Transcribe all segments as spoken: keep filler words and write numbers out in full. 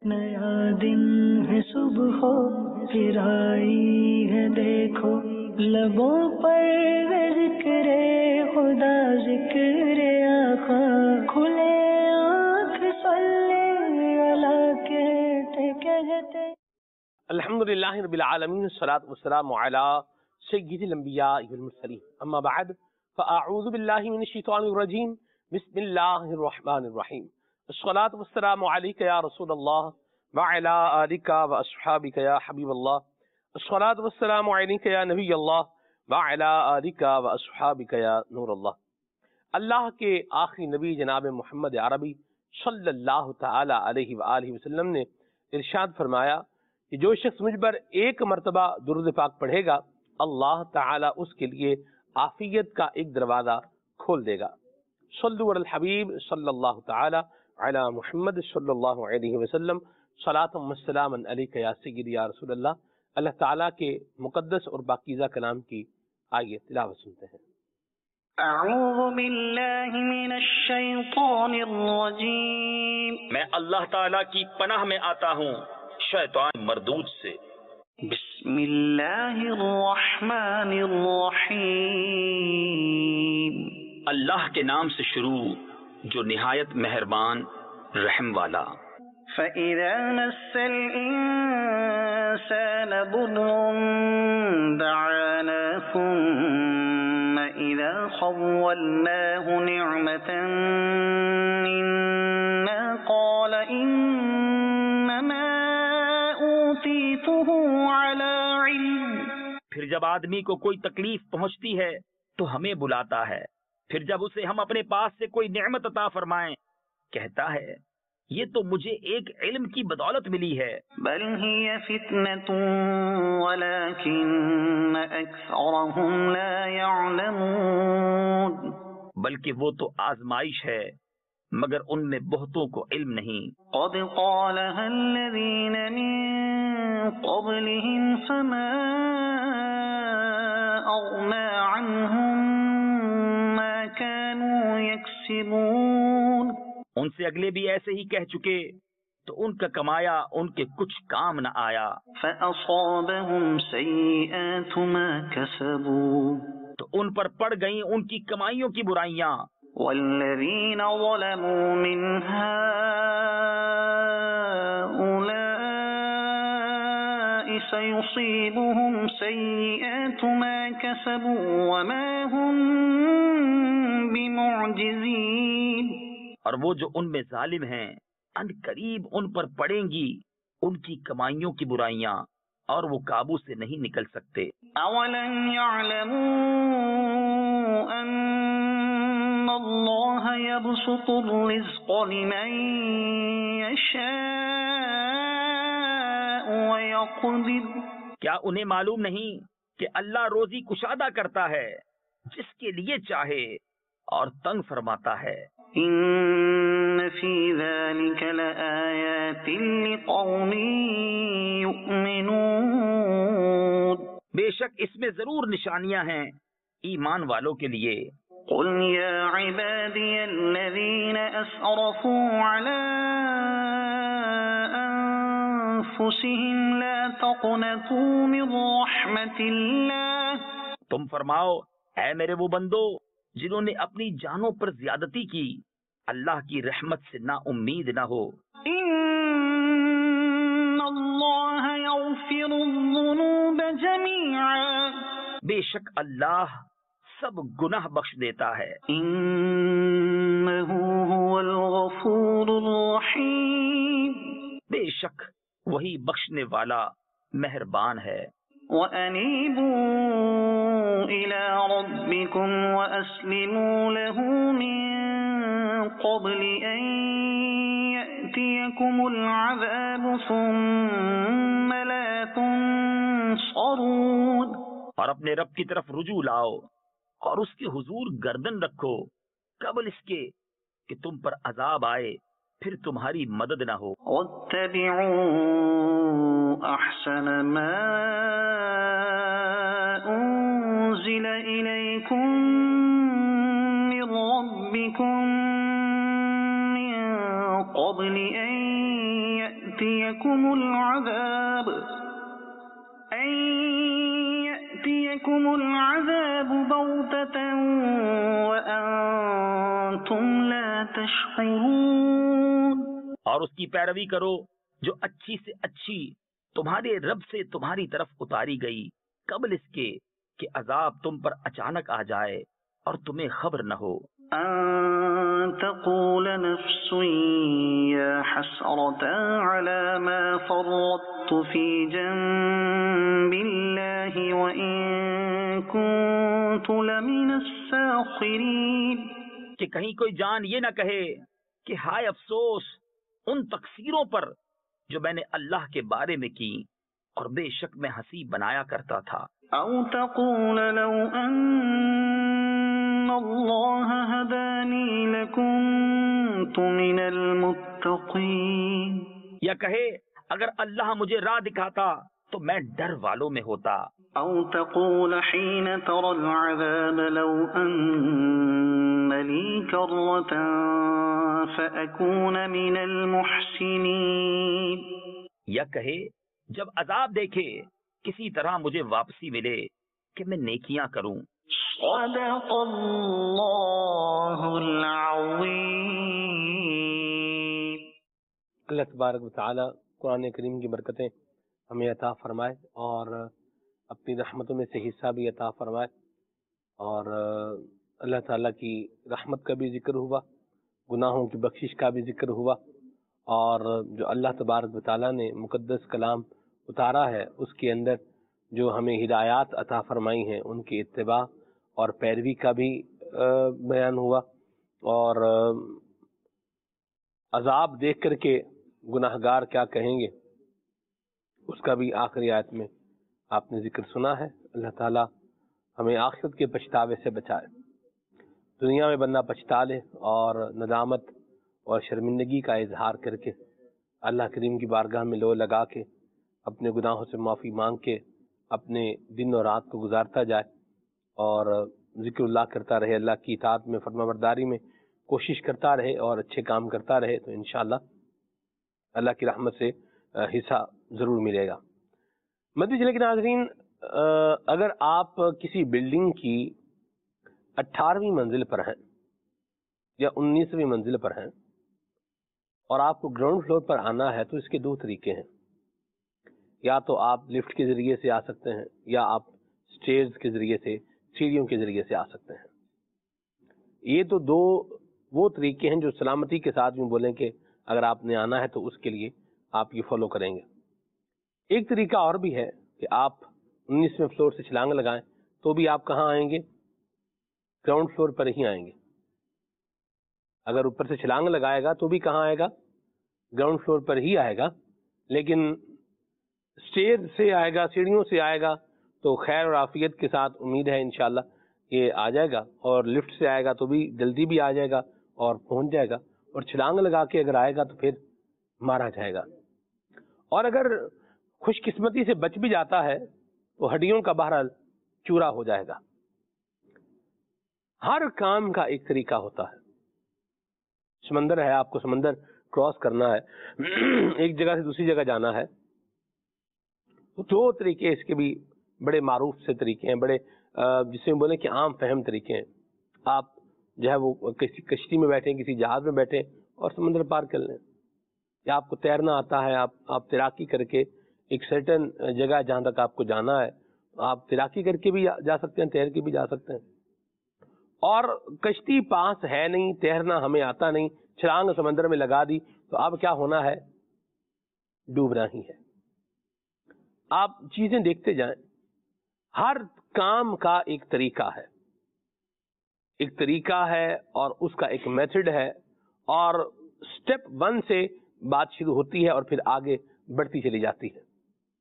نیا دن ہے صبح ہو پھر آئی ہے دیکھو، لبوں پر ذکر خدا ذکر آقا، کھلے آنکھ صلی اللہ کہتے کہتے۔ الحمدللہ رب العالمین، الصلاۃ والسلام علی سید الانبیاء والمرسلین، اما بعد فاعوذ باللہ من الشیطان الرجیم، بسم اللہ الرحمن الرحیم، الصلاۃ والسلام علیک یا رسول اللہ وعلی آلک واصحابک یا حبیب اللہ، الصلاۃ والسلام علیک یا نبی اللہ وعلی آلک واصحابک یا نور اللہ۔ اللہ کے آخری نبی جناب محمد عربی صلی اللہ تعالی علیہ وآلہ وسلم نے ارشاد فرمایا کہ جو شخص مجھ پر ایک مرتبہ درود پاک پڑھے گا، اللہ تعالیٰ اس کے لیے عافیت کا ایک دروازہ کھول دے گا۔ صلو علی الحبیب صلی اللہ تعالی علی محمد صلی اللہ علیہ وسلم، صلاۃ و سلام علیک یا سیدی یا رسول اللہ۔ اللہ تعالیٰ کے مقدس اور پاکیزہ کلام کی آئیے تلاوت سنتے ہیں۔ اعوذ باللہ من الشیطان الرجیم، میں اللہ تعالیٰ کی پناہ میں آتا ہوں شیطان مردود سے۔ بسم اللہ الرحمن الرحیم، اللہ کے نام سے شروع جو نہایت مہربان رحم والا۔ فَإِذَا مَسَّ الْإِنسَانَ ضُرٌّ دَعَانَا ثُمَّ إِذَا خَوَّلْنَاهُ نِعْمَةً مِنَّا قَالَ إِنَّمَا أُوتِيتُهُ عَلَى عِلْمٍ۔ پھر جب آدمی کو کوئی تکلیف پہنچتی ہے تو ہمیں بلاتا ہے، پھر جب اسے ہم اپنے پاس سے کوئی نعمت عطا فرمائیں کہتا ہے یہ تو مجھے ایک علم کی بدولت ملی ہے۔ بل هي فتنة ولكن أكثرهم لا يعلمون۔ بلکہ وہ تو آزمائش ہے مگر ان میں بہتوں کو علم نہیں۔ قد قالها الذين من قبلهم فما أغنى عنهم ما كانوا يكسبون۔ ان سے اگلے بھی ایسے ہی کہہ چکے تو ان کا کمایا ان کے کچھ کام نہ آیا۔ فأصابهم سيئات ما كسبوا، تو ان پر پڑ گئیں ان کی کمائیوں کی برائیاں۔ والذين ظلموا من هؤلاء سيصيبهم سيئات ما كسبوا وما هم بمعجزين۔ اور وہ جو ان میں ظالم ہیں ان قریب ان پر پڑیں گی ان کی کمائیوں کی برائیاں اور وہ قابو سے نہیں نکل سکتے۔ اولم يعلموا ان اللہ يبسط الرزق لمن يشاء ويقدر۔ کیا انہیں معلوم نہیں کہ اللہ روزی کشادہ کرتا ہے جس کے لیے چاہے اور تنگ فرماتا ہے۔ ان فی ذلک لآیات لقوم یؤمنون۔ بے شک اس میں ضرور نشانیاں ہیں ایمان والوں کے لیے۔ قل یا عبادی الذین اسرفوا علی انفسهم لا تقنطوا من رحمت اللہ۔ تم فرماؤ اے میرے وہ بندو جنہوں نے اپنی جانوں پر زیادتی کی، اللہ کی رحمت سے نا امید نہ ہو۔ ان اللہ یغفر الذنوب جميعا، بے شک اللہ سب گناہ بخش دیتا ہے۔ انہ هو الغفور الرحیم، بے شک وہی بخشنے والا مہربان ہے۔ وَأَنِيبُوا إِلَىٰ رَبِّكُمْ وَأَسْلِمُوا لَهُ مِن قَبْلِ أَن يَأْتِيَكُمُ الْعَذَابُ ثُمَّ لَا تُنصَرُونَ۔ اور اپنے رب کی طرف رجوع لاؤ اور اس کے حضور گردن رکھو قبل اس کے کہ تم پر عذاب آئے پھر تمہاری مدد نہ ہو۔ وَاتَّبِعُوا أَحْسَنَ مَا أُنزِلَ إِلَيْكُم مِّن رَّبِّكُم مِّن قَبْلِ أَن يَأْتِيَ يأتيكم العذاب أن يأتيكم العذاب بغتة وأنتم لا تشعرون. اور اس کی پیروی کرو جو اچھی سے اچھی تمہارے رب سے تمہاری طرف اتاری گئی قبل اس کے کہ عذاب تم پر اچانک آ جائے اور تمہیں خبر نہ ہو. أن تقول نفس يا حسرة على ما فرطت في جنب الله وإن كنت لمن الساخرين. کہ کہیں کوئی جان یہ نہ کہے کہ ہائے افسوس ان تقصیروں پر جو میں نے اللہ کے بارے میں کی اور بے شک میں ہنسی بنایا کرتا تھا. أو تقول لو أن الله هداني لكنت من المتقين. یا کہے اگر اللہ مجھے راہ دکھاتا تو میں ڈر والوں میں ہوتا. أو تقول حين ترى العذاب لو أن لي كرة فأكون من المحسنين. یا کہے جب عذاب دیکھے کسی طرح مجھے واپسی ملے کہ میں نیکیاں کروں. صدق اللہ العظیم. اللہ تبارک و تعالی قرآن کریم کی برکتیں ہمیں عطا فرمائے اور اپنی رحمتوں میں سے حصہ بھی عطا فرمائے. اور اللہ تعالیٰ کی رحمت کا بھی ذکر ہوا، گناہوں کی بخشش کا بھی ذکر ہوا، اور جو اللہ تبارک و تعالیٰ نے مقدس کلام اتارا ہے اس کے اندر جو ہمیں ہدایات عطا فرمائی ہیں ان کی اتباع اور پیروی کا بھی بیان ہوا. اور عذاب دیکھ کر کے گناہگار کیا کہیں گے اس کا بھی آخری آیت میں آپ نے ذکر سنا ہے. اللہ تعالیٰ ہمیں آخرت کے پچھتاوے سے بچائے. دنیا میں بندہ پچھتا لے اور ندامت اور شرمندگی کا اظہار کر کے اللہ کریم کی بارگاہ میں لو لگا کے اپنے گناہوں سے معافی مانگ کے اپنے دن اور رات کو گزارتا جائے اور ذکر اللہ کرتا رہے، اللہ کی اطاعت میں فرما برداری میں کوشش کرتا رہے اور اچھے کام کرتا رہے تو انشاءاللہ اللہ کی رحمت سے حصہ ضرور ملے گا. مدنی چینل کے ناظرین، اگر آپ کسی بلڈنگ کی اٹھارہویں منزل پر ہیں یا انیسویں منزل پر ہیں اور آپ کو گراؤنڈ فلور پر آنا ہے تو اس کے دو طریقے ہیں. یا تو آپ لفٹ کے ذریعے سے آ سکتے ہیں یا آپ سٹیئرز کے ذریعے سے، سیڑھیوں کے ذریعے سے آ سکتے ہیں. یہ تو دو وہ طریقے ہیں جو سلامتی کے ساتھ یوں بولیں کہ اگر آپ نے آنا ہے تو اس کے لیے آپ یہ فالو کریں گے. ایک طریقہ اور بھی ہے کہ آپ انیسویں فلور سے چھلانگ لگائیں تو بھی آپ کہاں آئیں گے؟ گراؤنڈ فلور پر ہی آئیں گے. اگر اوپر سے چھلانگ لگائے گا تو بھی کہاں آئے گا؟ گراؤنڈ فلور پر ہی آئے گا. لیکن اسٹیئر سے آئے گا، سیڑھیوں سے آئے گا تو خیر اور عافیت کے ساتھ امید ہے انشاءاللہ یہ آ جائے گا. اور لفٹ سے آئے گا تو بھی جلدی بھی آ جائے گا اور پہنچ جائے گا. اور چھلانگ لگا کے اگر آئے گا تو پھر مارا جائے گا. اور اگر خوش قسمتی سے بچ بھی جاتا ہے تو ہڈیوں کا بہرحال چورا ہو جائے گا. ہر کام کا ایک طریقہ ہوتا ہے. سمندر ہے، آپ کو سمندر کراس کرنا ہے، ایک جگہ سے دوسری جگہ جانا ہے، دو طریقے اس کے بھی بڑے معروف سے طریقے ہیں، بڑے جسے بولیں کہ عام فہم طریقے ہیں. آپ جو ہے وہ کسی کشتی میں بیٹھیں، کسی جہاز میں بیٹھیں اور سمندر پار کر لیں. یا آپ کو تیرنا آتا ہے، آپ آپ تیراکی کر کے ایک سرٹن جگہ جہاں تک آپ کو جانا ہے آپ تیراکی کر کے بھی جا سکتے ہیں، تیر کے بھی جا سکتے ہیں. اور کشتی پاس ہے نہیں، تیرنا ہمیں آتا نہیں، چھلانگ سمندر میں لگا دی تو اب کیا ہونا ہے؟ ڈوبنا ہی ہے. آپ چیزیں دیکھتے جائیں، ہر کام کا ایک طریقہ ہے، ایک طریقہ ہے اور اس کا ایک میتھڈ ہے. اور سٹیپ ون سے بات شروع ہوتی ہے اور پھر آگے بڑھتی چلی جاتی ہے.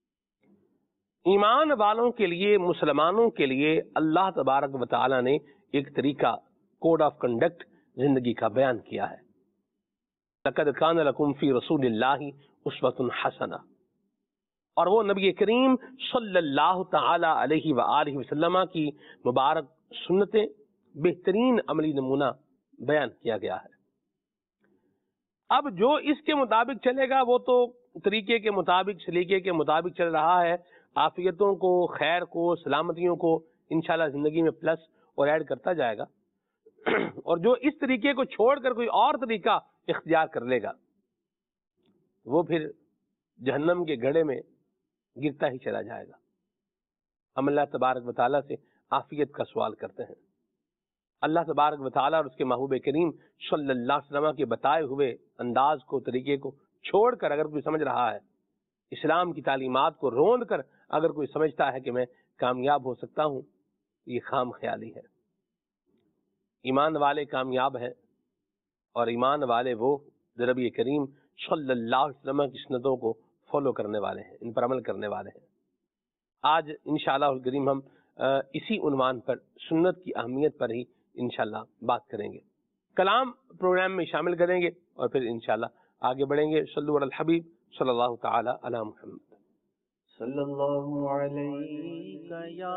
ایمان والوں کے لیے، مسلمانوں کے لیے اللہ تبارک و تعالی نے ایک طریقہ، کوڈ آف کنڈکٹ زندگی کا بیان کیا ہے. لَقَدْ كَانَ لَكُمْ فِي رَسُولِ اللَّهِ أُسْوَةٌ حَسَنَةٌ. اور وہ نبی کریم صلی اللہ تعالی علیہ وآلہ وسلم کی مبارک سنتیں، بہترین عملی نمونہ بیان کیا گیا ہے. اب جو اس کے مطابق چلے گا وہ تو طریقے کے مطابق سلیقے کے مطابق چل رہا ہے، عافیتوں کو، خیر کو، سلامتیوں کو انشاءاللہ زندگی میں پلس اور ایڈ کرتا جائے گا، اور جو اس طریقے کو چھوڑ کر کوئی اور طریقہ اختیار کر لے گا وہ پھر جہنم کے گڑھے میں گرتا ہی چلا جائے گا۔ ہم اللہ تبارک و تعالیٰ سے عافیت کا سوال کرتے ہیں۔ اللہ تبارک و تعالیٰ اور اس کے محبوب کریم صلی اللہ علیہ وسلم کے بتائے ہوئے انداز کو، طریقے کو چھوڑ کر اگر کوئی سمجھ رہا ہے، اسلام کی تعلیمات کو روند کر اگر کوئی سمجھتا ہے کہ میں کامیاب ہو سکتا ہوں، یہ خام خیالی ہے۔ ایمان والے کامیاب ہیں، اور ایمان والے وہ جو نبی کریم صلی اللہ علیہ وسلم کی سنتوں کو فالو کرنے والے ہیں، ان پر عمل کرنے والے ہیں۔ آج انشاءاللہ الکریم ہم اسی عنوان پر، سنت کی اہمیت پر ہی انشاءاللہ بات کریں گے، کلام پروگرام میں شامل کریں گے، اور پھر انشاءاللہ آگے بڑھیں گے۔ صلو علی الحبیب صلی اللہ تعالی علی محمد۔ صلی اللہ علیہ یا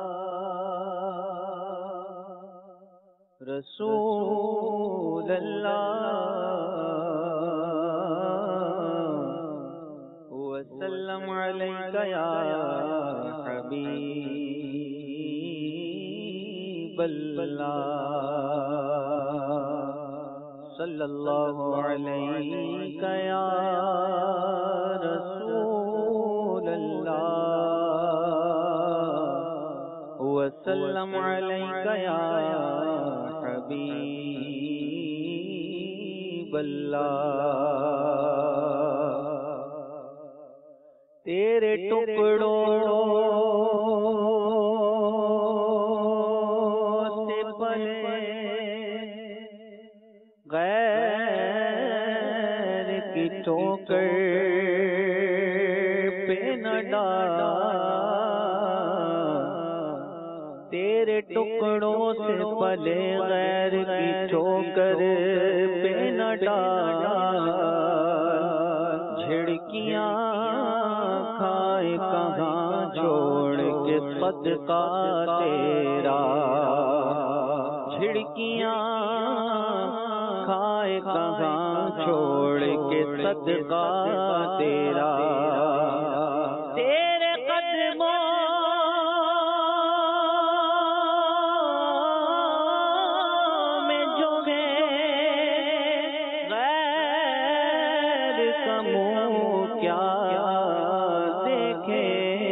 رسول اللہ وسلم علیہ یا حبیب اللہ، صلی اللہ علیہ یا رسول اللہ وسلم علیہ یا حبیب اللہ۔ تیرے ٹکڑوں سے پلے غیر کی ٹھوکر پہ نہ ڈالا، تیرے ٹکڑوں سے پلے غیر کی ٹھوکر پہ نہ ڈالا، جھڑکیاں کھائے کہاں چھوڑ کے صدقہ تیرا، جھڑکیاں کھائے کہاں چھوڑ کے صدقہ تیرا، تیرے قدموں میں جو ہے غیر کا منہ کیا دیکھے،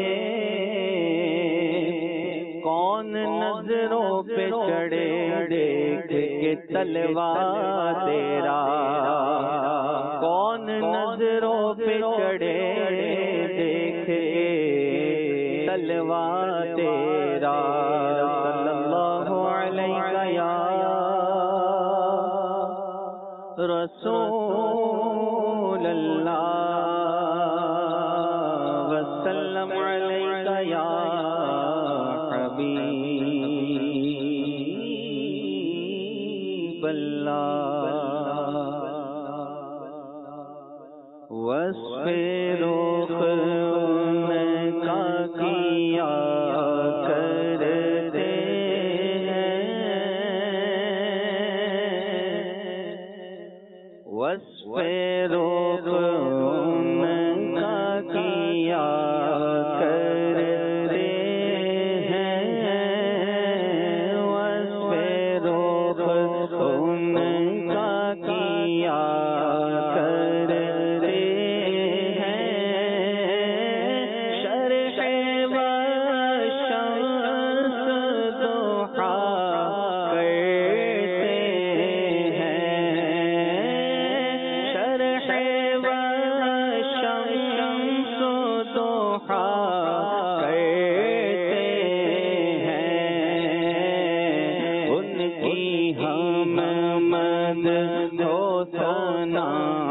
کون نظروں پہ چڑھے دیکھ کے تلوار تیرا، کون نظروں پہ چڑھے دیکھ کے تلوار تیرا، صلی اللہ علیہ یا رسول اللہ وسلم علیہ یا حبیب اللہ۔ وصف رخ ان کا کیا کرتے ہیں، وصف رخ ان کا کیا کرتے ہیں، وصف رخ ان کا کیا کرتے ہیں، شرح والشمس ضحیٰ کرتے ہیں، شرح والشمس ضحیٰ کرتے ہیں، ان کی ہم مدح و ثنا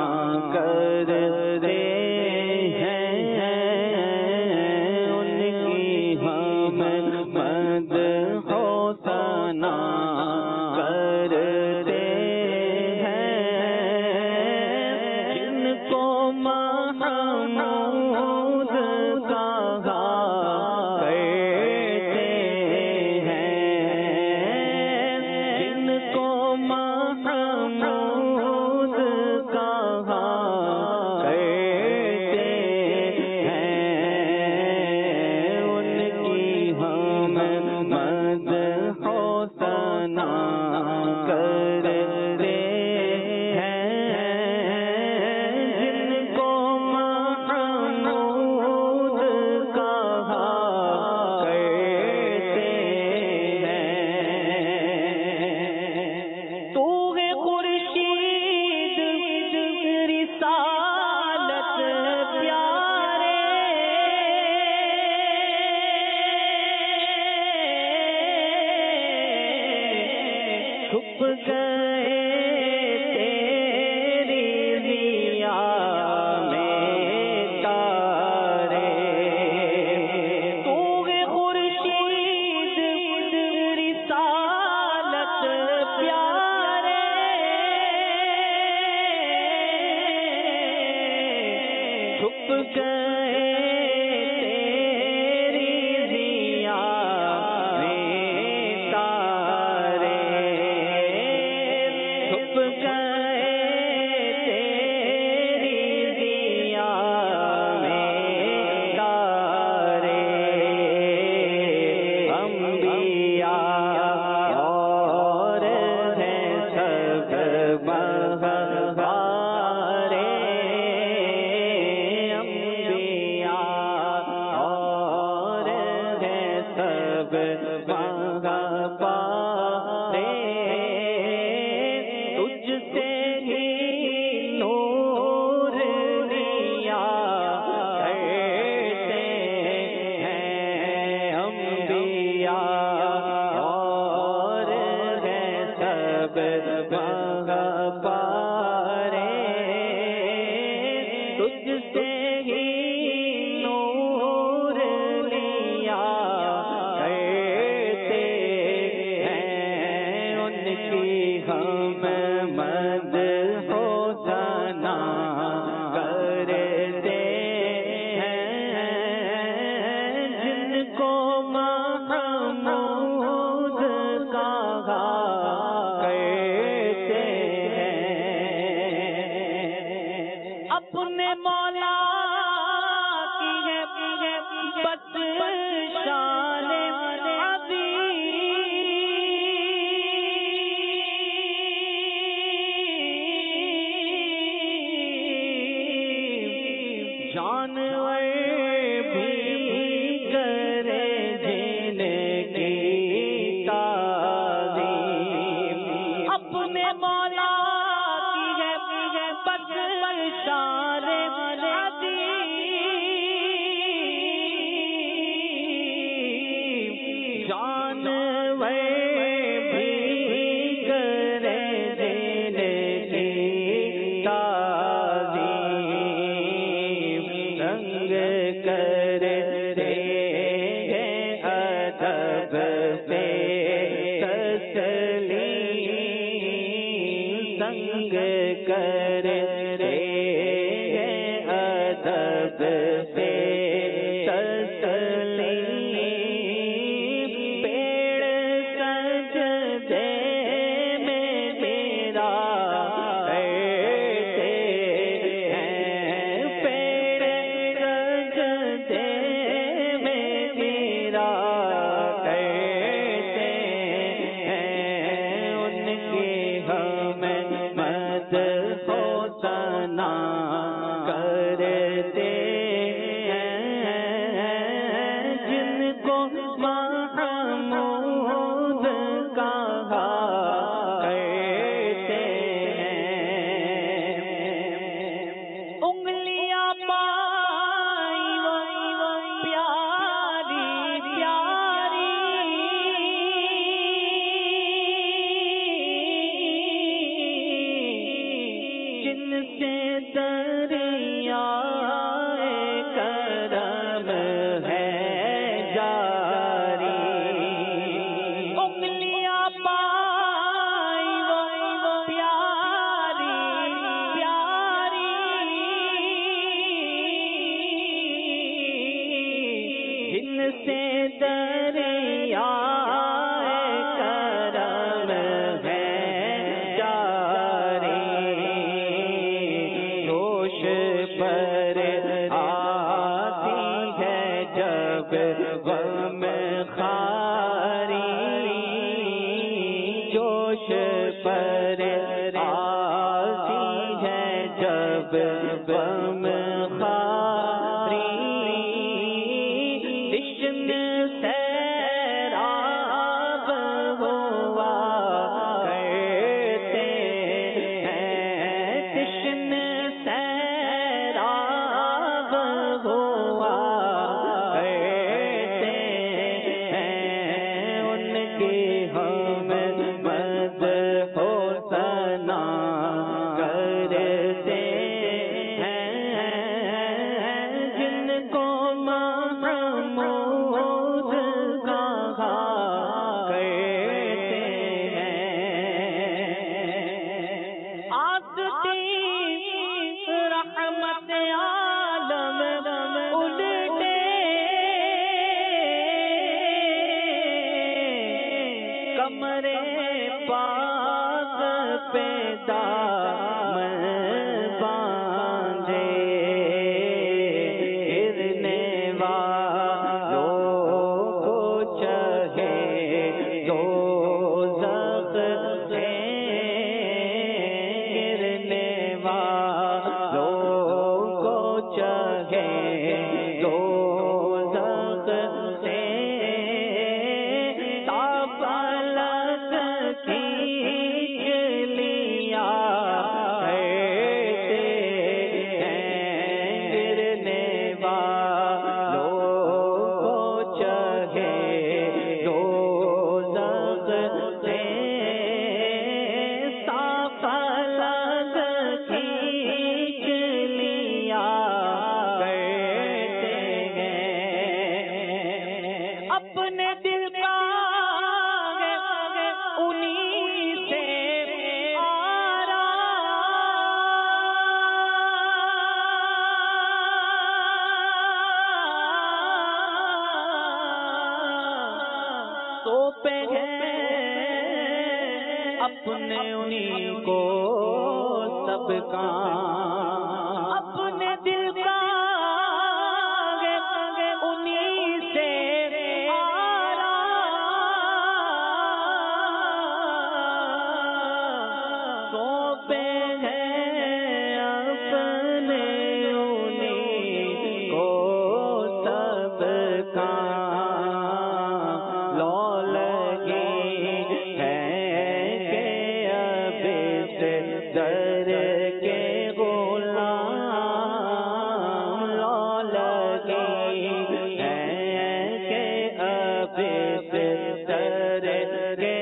کرتے ہیں، ان کی ہم مدح و ثنا کرتے ہیں، جن کو محمود کہا کرتے ہیں، جن کو محمود کہا کرتے گئے تیری ضیا میں تارے، تو ہے خورشید رسالت پیارے، چھپ گئے تیری ضیا میں تارے، چھپ گئے تیری ضیا میں تارے، انبیاء اور ہیں سب مغفارے، انبیاء اور ہیں سب مغفارے، تجھ سے ہی نور لیا کرتے ہیں انبیاء اور ہیں سب مغفارے، تجھ سے ہی نور لیا کرتے ہیں، ان کی ہم مد ہو ثنا کرتے ہیں، جن کو محمود کہا کرتے ہیں، اپنے مولا کی ہے بس شان عظیم، جانور بھی کرے جن کی تعظیم، اپنے مولا کی ہے بس شان عظیم، جانور بھی کرے جن کی تعظیم، رنگ کرتے ہیں ادب سے تسلیم، سنگ کرتے ہیں ادب سے تسلیم، پیڑ سجدے میں میرا کرتے ہیں، پیڑ سجدے میں میرا کرتے ہیں، ان کی ہم مد ہو ثنا کرتے ہیں، جن کو محمود کہا کرتے ہیں، انگلیاں پائی وہ پیاری پیاری، جن سے دریا کرم ہے جاری، انگلیاں پائی وہ پیاری پیاری، جن سے دریا کرم ہے جاری، جوش پر آتی ہے جب غم خاری، جوش پر آتی ہے جب غم خاری، جشن سیرا کمرے پاک پہ دامن باندھے گرنے والوں کو چاہے دوزخ سے گرنے والوں کو چاہے دوزخ سے تابلت کھینچ لیا کرتے ہیں گرنے والوں کو چاہے دوزخ سے تابلت کھینچ لیا کرتے ہیں اپنے دل کا انہی سے سونپے ہیں اپنے انہی کو سب کام اپنے دل کا انہی سے سونپے ہیں اپنے انہی کو سب کام لو لگی ہے کہ اب اس در کے غلام لو لگی ہے کہ اب اس در کے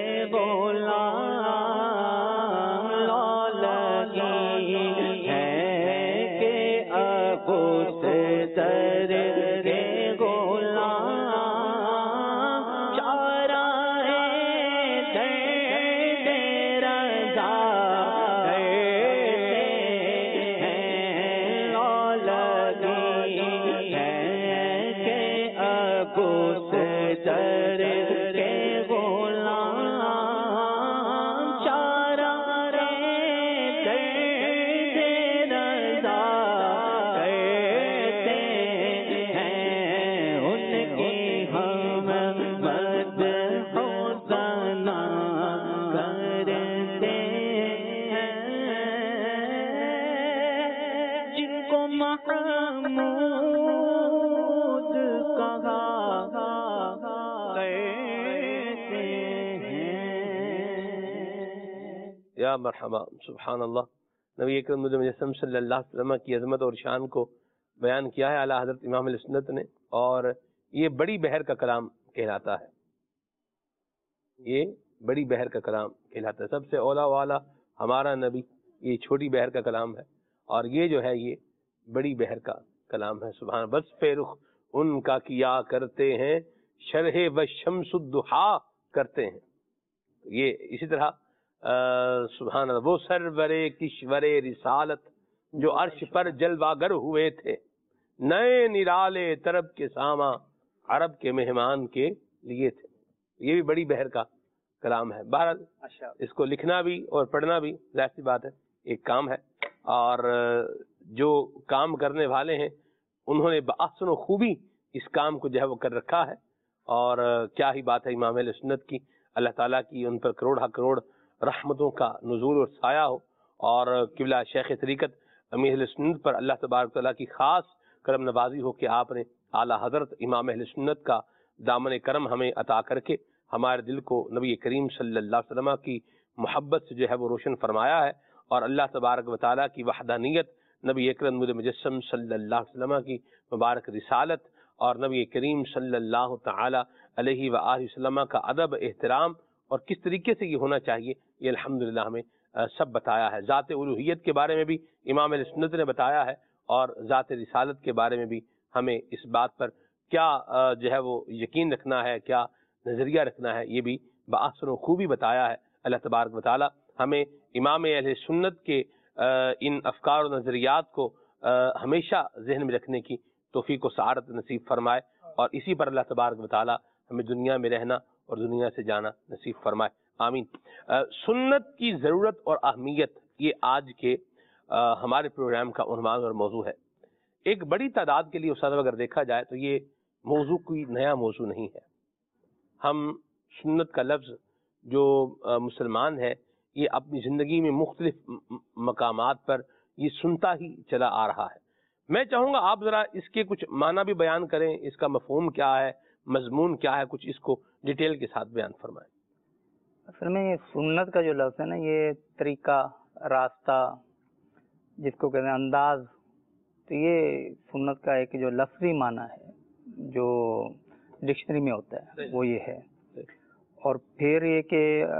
غلام لو لگی ہے کہ اب اس در کے غلام چارہ درد رضا کرتے ہیں لو لگی ہے کہ اب اس در کے غلام چارہ درد رضا کرتے ہیں ان کی ہم مد حسنا کرتے ہیں جن کو محمود کہا کرتے ہیں یا مرحبا سبحان اللہ. نبی اکرم مجسم صلی اللہ علیہ وسلم کی عظمت اور شان کو بیان کیا ہے اعلیٰ حضرت امام اہل سنت نے، اور یہ بڑی بحر کا کلام کہلاتا ہے. یہ بڑی بحر کا کلام کہلاتا ہے. سب سے اولا والا ہمارا نبی، یہ چھوٹی بحر کا کلام ہے، اور یہ جو ہے یہ بڑی بحر کا کلام ہے. سبحان وصف رخ ان کا کیا کرتے ہیں، شرح و شمس الضحا کرتے ہیں. یہ اسی طرح سبحان اللہ وہ سرور کشور رسالت جو عرش پر جلواگر ہوئے تھے، نئے نرالے طرب کے ساما عرب کے مہمان کے لیے تھے. یہ بھی بڑی بحر کا کلام ہے. بہرحال اس کو لکھنا بھی اور پڑھنا بھی ظاہر سی بات ہے ایک کام ہے، اور جو کام کرنے والے ہیں انہوں نے بآحسن و خوبی اس کام کو جو ہے وہ کر رکھا ہے. اور کیا ہی بات ہے امام اہل سنت کی، اللہ تعالیٰ کی ان پر کروڑ کروڑ رحمتوں کا نزول اور سایہ ہو، اور قبلہ شیخ طریقت امیر اہل سنت پر اللہ تبارک تعالیٰ کی خاص کرم نوازی ہو کہ آپ نے اعلیٰ حضرت امام اہل سنت کا دامن کرم ہمیں عطا کر کے ہمارے دل کو نبی کریم صلی اللہ علیہ وسلم کی محبت سے جو ہے وہ روشن فرمایا ہے، اور اللہ تبارک و تعالیٰ کی وحدانیت، نبی اکرم مجسم صلی اللہ علیہ وسلم کی مبارک رسالت، اور نبی کریم صلی اللہ تعالی علیہ وآلہ وسلم کا ادب احترام اور کس طریقے سے یہ ہونا چاہیے، یہ الحمدللہ ہمیں سب بتایا ہے. ذات الوہیت کے بارے میں بھی امام اہل سنت نے بتایا ہے، اور ذات رسالت کے بارے میں بھی ہمیں اس بات پر کیا جو ہے وہ یقین رکھنا ہے، کیا نظریہ رکھنا ہے، یہ بھی بآحسن و خوبی بتایا ہے. اللہ تبارک و تعالی ہمیں امام اہل سنت کے ان افکار و نظریات کو ہمیشہ ذہن میں رکھنے کی توفیق و سعادت نصیب فرمائے، اور اسی پر اللہ تبارک و تعالی ہمیں دنیا میں رہنا اور دنیا سے جانا نصیب فرمائے. آمین. سنت کی ضرورت اور اہمیت یہ آج کے ہمارے پروگرام کا عنوان اور موضوع ہے. ایک بڑی تعداد کے لیے استاد اگر دیکھا جائے تو یہ موضوع کوئی نیا موضوع نہیں ہے. ہم سنت کا لفظ جو مسلمان ہے یہ اپنی زندگی میں مختلف مقامات پر یہ سنتا ہی چلا آ رہا ہے. میں چاہوں گا آپ ذرا اس کے کچھ معنی بھی بیان کریں, اس کا مفہوم کیا ہے, مضمون کیا ہے, کچھ اس کو ڈیٹیل کے ساتھ بیان فرمائیں. اصل میں یہ سنت کا جو لفظ ہے نا, یہ طریقہ, راستہ, جس کو کہتے ہیں انداز, تو یہ سنت کا ایک جو لفظی معنی ہے جو ڈکشنری میں ہوتا ہے وہ یہ ہے. اور پھر یہ کہ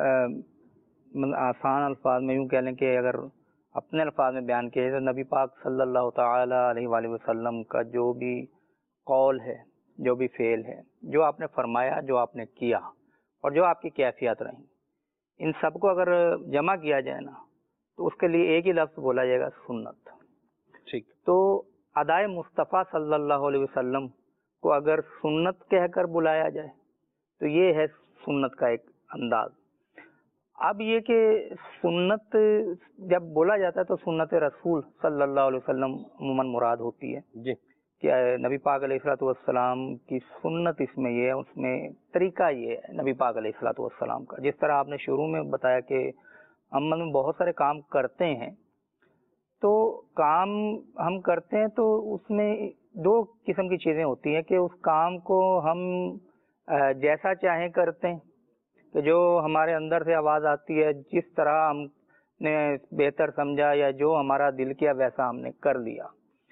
آسان الفاظ میں یوں کہہ لیں کہ اگر اپنے الفاظ میں بیان کیا جائے تو نبی پاک صلی اللہ تعالی علیہ وآلہ وسلم کا جو بھی قول ہے, جو بھی فعل ہے, جو آپ نے فرمایا, جو آپ نے کیا, اور جو آپ کی کیفیت رہیں, ان سب کو اگر جمع کیا جائے نا تو اس کے لیے ایک ہی لفظ بولا جائے گا, سنت. ٹھیک. تو ادائے مصطفیٰ صلی اللہ علیہ وسلم کو اگر سنت کہہ کر بلایا جائے تو یہ ہے سنت کا ایک انداز. اب یہ کہ سنت جب بولا جاتا ہے تو سنت رسول صلی اللہ علیہ وسلم عموماً مراد ہوتی ہے جی, کہ نبی پاک علیہ الصلوۃ والسلام کی سنت اس میں یہ ہے, اس میں طریقہ یہ ہے نبی پاک علیہ الصلوۃ والسلام کا. جس طرح آپ نے شروع میں بتایا کہ عمل میں بہت سارے کام کرتے ہیں, تو کام ہم کرتے ہیں تو اس میں دو قسم کی چیزیں ہوتی ہیں کہ اس کام کو ہم جیسا چاہیں کرتے ہیں, کہ جو ہمارے اندر سے آواز آتی ہے, جس طرح ہم نے بہتر سمجھا یا جو ہمارا دل کیا ویسا ہم نے کر لیا.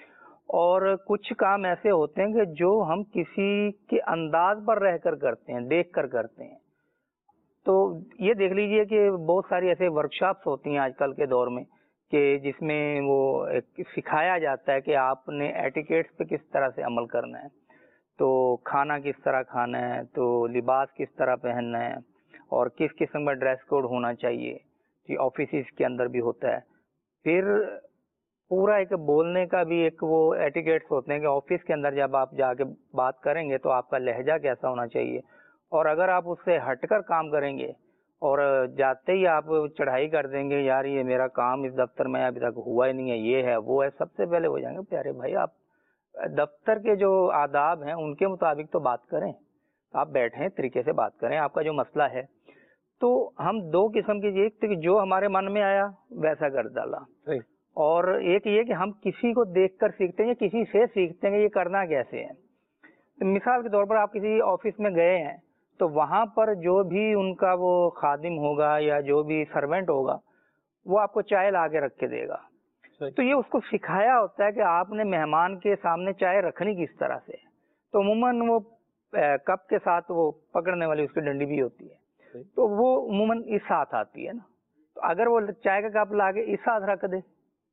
اور کچھ کام ایسے ہوتے ہیں کہ جو ہم کسی کے انداز پر رہ کر کرتے ہیں, دیکھ کر کرتے ہیں. تو یہ دیکھ لیجئے کہ بہت ساری ایسے ورکشاپس ہوتی ہیں آج کل کے دور میں کہ جس میں وہ سکھایا جاتا ہے کہ آپ نے ایٹیکیٹس پہ کس طرح سے عمل کرنا ہے, تو کھانا کس طرح کھانا ہے, تو لباس کس طرح پہننا ہے, اور کس قسم کا ڈریس کوڈ ہونا چاہیے. جی آفیسز کے اندر بھی ہوتا ہے. پھر پورا ایک بولنے کا بھی ایک وہ ایٹیکیٹس ہوتے ہیں کہ آفس کے اندر جب آپ جا کے بات کریں گے تو آپ کا لہجہ کیسا ہونا چاہیے, اور اگر آپ اس سے ہٹ کر کام کریں گے اور جاتے ہی آپ چڑھائی کر دیں گے, یار یہ میرا کام اس دفتر میں ابھی تک ہوا ہی نہیں ہے, یہ ہے وہ ہے, سب سے پہلے ہو جائیں گے پیارے بھائی آپ دفتر کے جو آداب ہیں ان کے مطابق تو بات کریں, آپ بیٹھیں طریقے سے بات کریں, آپ کا جو مسئلہ ہے. تو ہم دو قسم کی, ایک کہ جو ہمارے من میں آیا ویسا کر ڈالا, اور ایک یہ کہ ہم کسی کو دیکھ کر سیکھتے ہیں یا کسی سے سیکھتے ہیں کہ یہ کرنا کیسے ہے. مثال کے طور پر آپ کسی آفس میں گئے ہیں تو وہاں پر جو بھی ان کا وہ خادم ہوگا یا جو بھی سرونٹ ہوگا وہ آپ کو چائے لا کے رکھ کے دے گا. تو یہ اس کو سکھایا ہوتا ہے کہ آپ نے مہمان کے سامنے چائے رکھنی کس طرح سے. تو عموماً وہ کپ کے ساتھ وہ پکڑنے والی اس کی ڈنڈی بھی ہوتی ہے, تو وہ عموماً اس ساتھ آتی ہے نا. تو اگر وہ چائے کا کپ لا کے اس ساتھ رکھ دے,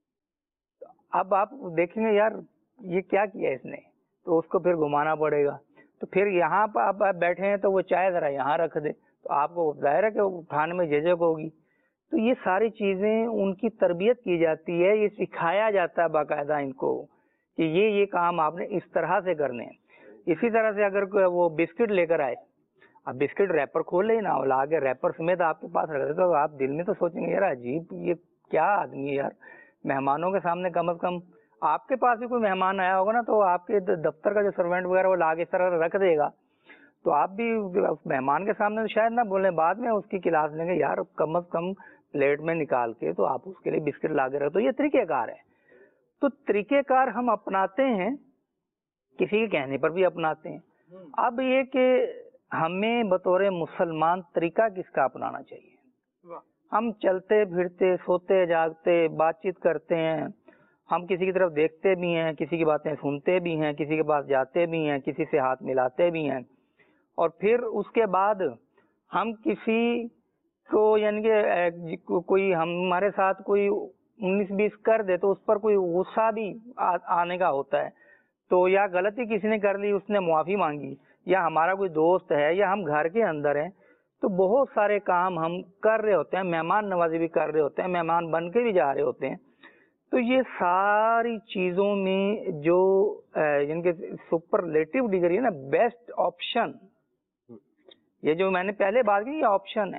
اب آپ دیکھیں گے یار یہ کیا کیا اس نے, تو اس کو پھر گھمانا پڑے گا. تو پھر یہاں پر آپ بیٹھے ہیں تو وہ چائے ذرا یہاں رکھ دے, تو آپ کو ظاہر ہے کہ اٹھانے میں جھجک ہوگی. تو یہ ساری چیزیں ان کی تربیت کی جاتی ہے, یہ سکھایا جاتا ہے باقاعدہ ان کو کہ یہ یہ کام آپ نے اس طرح سے کرنے ہیں. اسی طرح سے اگر وہ بسکٹ لے کر آئے, اب بسکٹ ریپر کھول لے نا, لا کے ریپر سمیت آپ کے پاس رکھ دے, تو آپ دل میں تو سوچیں گے یار عجیب یہ کیا آدمی ہے یار, مہمانوں کے سامنے کم از کم آپ کے پاس بھی کوئی مہمان آیا ہوگا نا تو آپ کے دفتر کا جو سروینٹ وغیرہ وہ لا کے اس طرح رکھ دے گا, تو آپ بھی مہمان کے سامنے شاید نہ بولیں, بعد میں اس کی کلاس لیں گے یار کم از کم پلیٹ میں نکال کے تو آپ اس کے لیے بسکٹ لا کے رکھ دو. یہ طریقہ کار ہے. تو طریقہ کار ہم اپناتے ہیں, کسی کے کہنے پر بھی اپناتے ہیں. اب یہ کہ ہمیں بطور مسلمان طریقہ کس کا اپنانا چاہیے. ہم چلتے پھرتے, سوتے جاگتے, بات چیت کرتے ہیں, ہم کسی کی طرف دیکھتے بھی ہیں, کسی کی باتیں سنتے بھی ہیں, کسی کے پاس جاتے بھی ہیں, کسی سے ہاتھ ملاتے بھی ہیں, اور پھر اس کے بعد ہم کسی کو یعنی کہ کوئی ہمارے ساتھ کوئی انیس بیس کر دے تو اس پر کوئی غصہ بھی آنے کا ہوتا ہے. تو یا غلطی کسی نے کر لی, اس نے معافی مانگی, یا ہمارا کوئی دوست ہے, یا ہم گھر کے اندر ہیں, تو بہت سارے کام ہم کر رہے ہوتے ہیں, مہمان نوازی بھی کر رہے ہوتے ہیں, مہمان بن کے بھی جا رہے ہوتے ہیں. تو یہ ساری چیزوں میں جو جن کے سپرلیٹو ڈگری ہے نا, بیسٹ آپشن, یہ جو میں نے پہلے بات کی یہ آپشن ہے.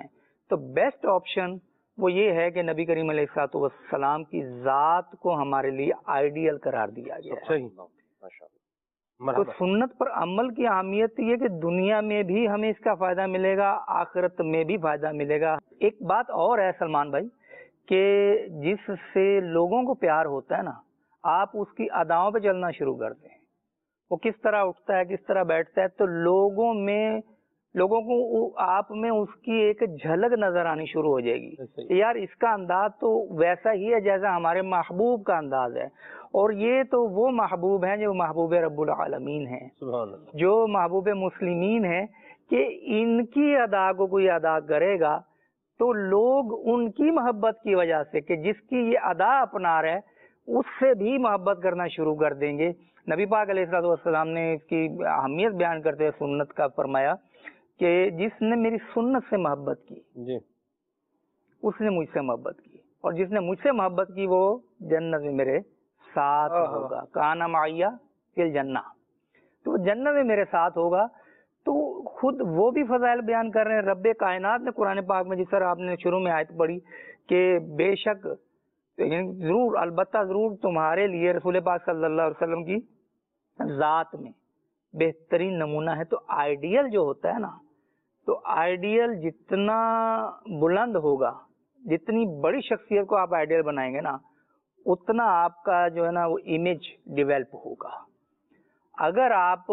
تو بیسٹ آپشن وہ یہ ہے کہ نبی کریم علیہ الصلوۃ والسلام کی ذات کو ہمارے لیے آئیڈیل قرار دیا گیا ہے. صحیح. تو سنت پر عمل کی اہمیت یہ کہ دنیا میں بھی ہمیں اس کا فائدہ ملے گا، آخرت میں بھی فائدہ ملے گا. ایک بات اور ہے سلمان بھائی کہ جس سے لوگوں کو پیار ہوتا ہے نا، آپ اس کی اداؤں پہ چلنا شروع کرتے ہیں. وہ کس طرح اٹھتا ہے، کس طرح بیٹھتا ہے، تو لوگوں میں لوگوں کو آپ میں اس کی ایک جھلک نظر آنی شروع ہو جائے گی. یار اس کا انداز تو ویسا ہی ہے جیسا ہمارے محبوب کا انداز ہے، اور یہ تو وہ محبوب ہیں جو محبوب رب العالمین ہیں، جو محبوب مسلمین ہیں، کہ ان کی ادا کو کوئی ادا کرے گا تو لوگ ان کی محبت کی وجہ سے کہ جس کی یہ ادا اپنا رہا ہے اس سے بھی محبت کرنا شروع کر دیں گے. نبی پاک علیہ الصلوۃ والسلام نے اس کی اہمیت بیان کرتے ہوئے سنت کا فرمایا کہ جس نے میری سنت سے محبت کی جی اس نے مجھ سے محبت کی، اور جس نے مجھ سے محبت کی وہ جنت میں میرے ساتھ ہوگا. کانا معیا فی الجنہ، تو جنت میں میرے ساتھ ہوگا. تو خود وہ بھی فضائل بیان کر رہے ہیں. رب کائنات نے قرآن پاک میں، جس طرح آپ نے شروع میں آیت پڑھی کہ بے شک ضرور البتہ ضرور تمہارے لیے رسول پاک صلی اللہ علیہ وسلم کی ذات میں بہترین نمونہ ہے. تو آئیڈیل جو ہوتا ہے نا، تو آئیڈیل جتنا بلند ہوگا، جتنی بڑی شخصیت کو آپ آئیڈیل بنائیں گے نا، اتنا آپ کا جو ہے نا وہ امیج ڈیولپ ہوگا. اگر آپ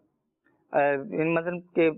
مطلب کہ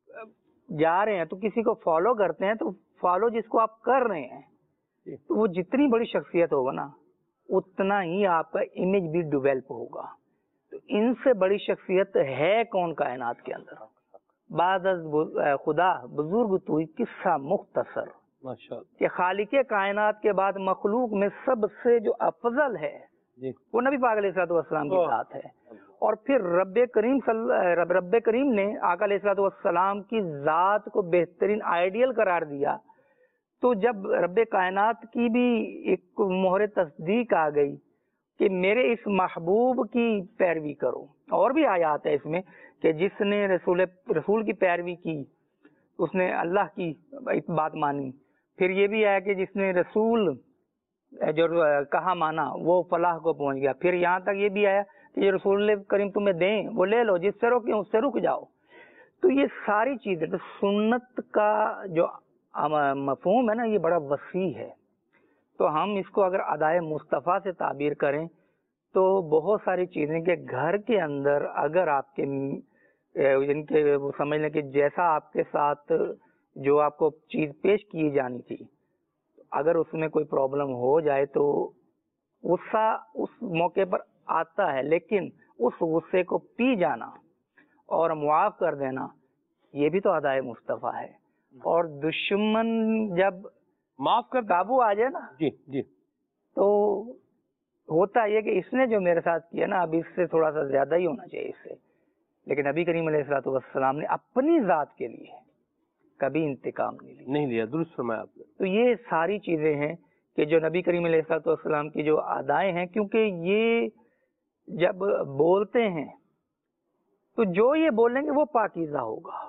جا رہے ہیں تو کسی کو فالو کرتے ہیں، تو فالو جس کو آپ کر رہے ہیں، تو وہ جتنی بڑی شخصیت ہوگا نا اتنا ہی آپ کا امیج بھی ڈیولپ ہوگا. تو ان سے بڑی شخصیت ہے کون کائنات کے اندر؟ بعد از خدا بزرگ تو قصہ مختصر، کہ خالق کائنات کے بعد مخلوق میں سب سے جو افضل ہے وہ نبی پاک علیہ الصلوۃ والسلام کی ذات ہے. اور پھر رب کریم صلی رب, رب کریم نے آقا علیہ الصلوۃ والسلام کی ذات کو بہترین آئیڈیل قرار دیا. تو جب رب کائنات کی بھی ایک مہر تصدیق آ گئی کہ میرے اس محبوب کی پیروی کرو. اور بھی آیات ہے اس میں کہ جس نے رسول رسول کی پیروی کی اس نے اللہ کی بات مانی. پھر یہ بھی آیا کہ جس نے رسول جو کہا مانا وہ فلاح کو پہنچ گیا. پھر یہاں تک یہ بھی آیا کہ یہ رسول کریم تمہیں دیں وہ لے لو، جس سے روکیں اس سے رک جاؤ. تو یہ ساری چیزیں، تو سنت کا جو مفہوم ہے نا یہ بڑا وسیع ہے. تو ہم اس کو اگر ادائے مصطفیٰ سے تعبیر کریں تو بہت ساری چیزیں کہ گھر کے اندر اگر آپ کے جن کے وہ سمجھ لیں کہ جیسا آپ کے ساتھ جو آپ کو چیز پیش کی جانی تھی، اگر اس میں کوئی پرابلم ہو جائے تو غصہ اس موقع پر آتا ہے، لیکن اس غصے کو پی جانا اور معاف کر دینا یہ بھی تو ادائے مصطفیٰ ہے. اور دشمن جب معاف کر قابو آ جائے نا جی جی تو ہوتا یہ کہ اس نے جو میرے ساتھ کیا نا اب اس سے تھوڑا سا زیادہ ہی ہونا چاہیے اس سے. لیکن نبی کریم علیہ الصلوۃ والسلام نے اپنی ذات کے لیے کبھی انتقام نہیں لیا نہیں لیا. درست فرمایا آپ نے. تو یہ ساری چیزیں ہیں کہ جو نبی کریم علیہ الصلوۃ والسلام کی جو ادائیں ہیں، کیونکہ یہ جب بولتے ہیں تو جو یہ بولیں گے وہ پاکیزہ ہوگا.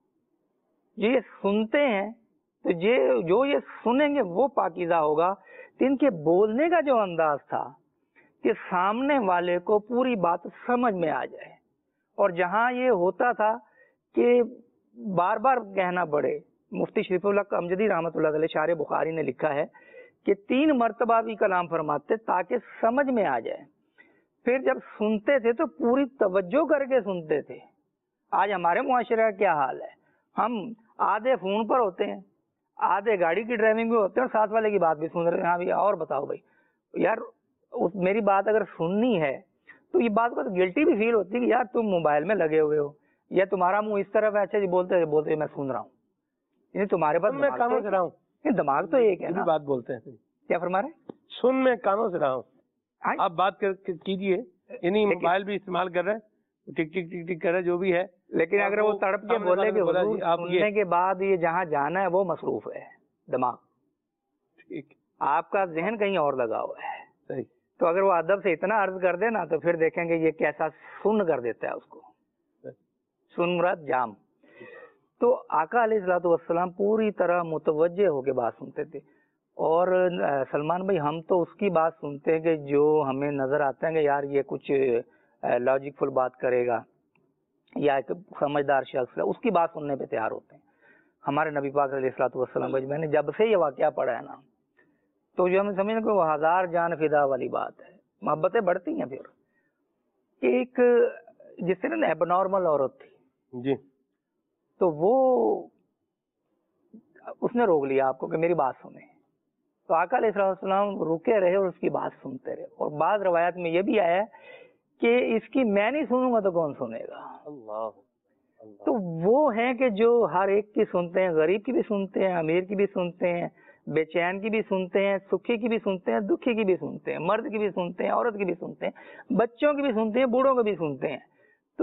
یہ سنتے ہیں تو یہ جو یہ سنیں گے وہ پاکیزہ ہوگا. تو ان کے بولنے کا جو انداز تھا کہ سامنے والے کو پوری بات سمجھ میں آ جائے، اور جہاں یہ ہوتا تھا کہ بار بار کہنا پڑے. مفتی شریف اللہ امجدی رحمۃ اللہ علیہ شارح بخاری نے لکھا ہے کہ تین مرتبہ بھی کلام فرماتے تاکہ سمجھ میں آ جائے. پھر جب سنتے تھے تو پوری توجہ کر کے سنتے تھے. آج ہمارے معاشرے کا کیا حال ہے؟ ہم آدھے فون پر ہوتے ہیں، آدھے گاڑی کی ڈرائیونگ بھی ہوتے ہیں، اور ساتھ والے کی بات بھی سن رہے ہیں. ہاں بھی اور بتاؤ بھائی یار اس میری بات اگر سننی ہے تو یہ بات کو تو گلٹی بھی فیل ہوتی ہے کہ یار تم موبائل میں لگے ہوئے ہو، یا تمہارا منہ اس طرف ایسے جی بولتے بولتے میں سن رہا ہوں. یعنی تمہارے پاس میں کانوں سے رہا ہوں، دماغ تو ایک ہے نا. بات بولتے ہیں کیا فرما رہے؟ سن میں کانوں سے رہا ہوں. آپ بات کیجیے، یعنی موبائل بھی استعمال کر رہے ہیں، ٹک ٹک ٹک ٹک کر رہے جو بھی ہے. لیکن اگر وہ تڑپ کے بولے کہ حضور سننے کے بعد یہ جہاں جانا ہے وہ مصروف ہے دماغ، ٹھیک آپ کا ذہن کہیں اور لگا ہوا ہے. صحیح. تو اگر وہ ادب سے اتنا عرض کر دے نا تو پھر دیکھیں گے یہ کیسا سن کر دیتا ہے اس کو. سن مراد جام. تو آقا علیہ الصلوۃ والسلام پوری طرح متوجہ ہو کے بات سنتے تھے. اور سلمان بھائی ہم تو اس کی بات سنتے ہیں کہ جو ہمیں نظر آتا ہے کہ یار یہ کچھ لاجک فل بات کرے گا یا ایک سمجھدار شخص ہے, اس کی بات سننے پہ تیار ہوتے ہیں. ہمارے نبی پاک علیہ الصلوۃ والسلام کو میں نے جب سے یہ واقعہ پڑھا ہے نا, تو جو ہمیں سمجھنا کہ وہ ہزار جان فدا والی بات ہے. محبتیں بڑھتی ہیں. پھر ایک جس سے نا ایب نارمل عورت تھی جی, تو وہ اس نے روک لیا آپ کو کہ میری بات سنیں. تو آقا علیہ السلام رکے رہے اور اس کی بات سنتے رہے. اور بعض روایات میں یہ بھی آیا ہے کہ اس کی میں نہیں سنوں گا تو کون سنے گا. اللہ, تو وہ ہیں کہ جو ہر ایک کی سنتے ہیں, غریب کی بھی سنتے ہیں, امیر کی بھی سنتے ہیں, بے چین کی بھی سنتے ہیں, سکھی کی بھی سنتے ہیں, دکھی کی بھی سنتے ہیں, مرد کی بھی سنتے ہیں, عورت کی بھی سنتے ہیں, بچوں کی بھی سنتے ہیں, بوڑھوں کی بھی سنتے ہیں. تو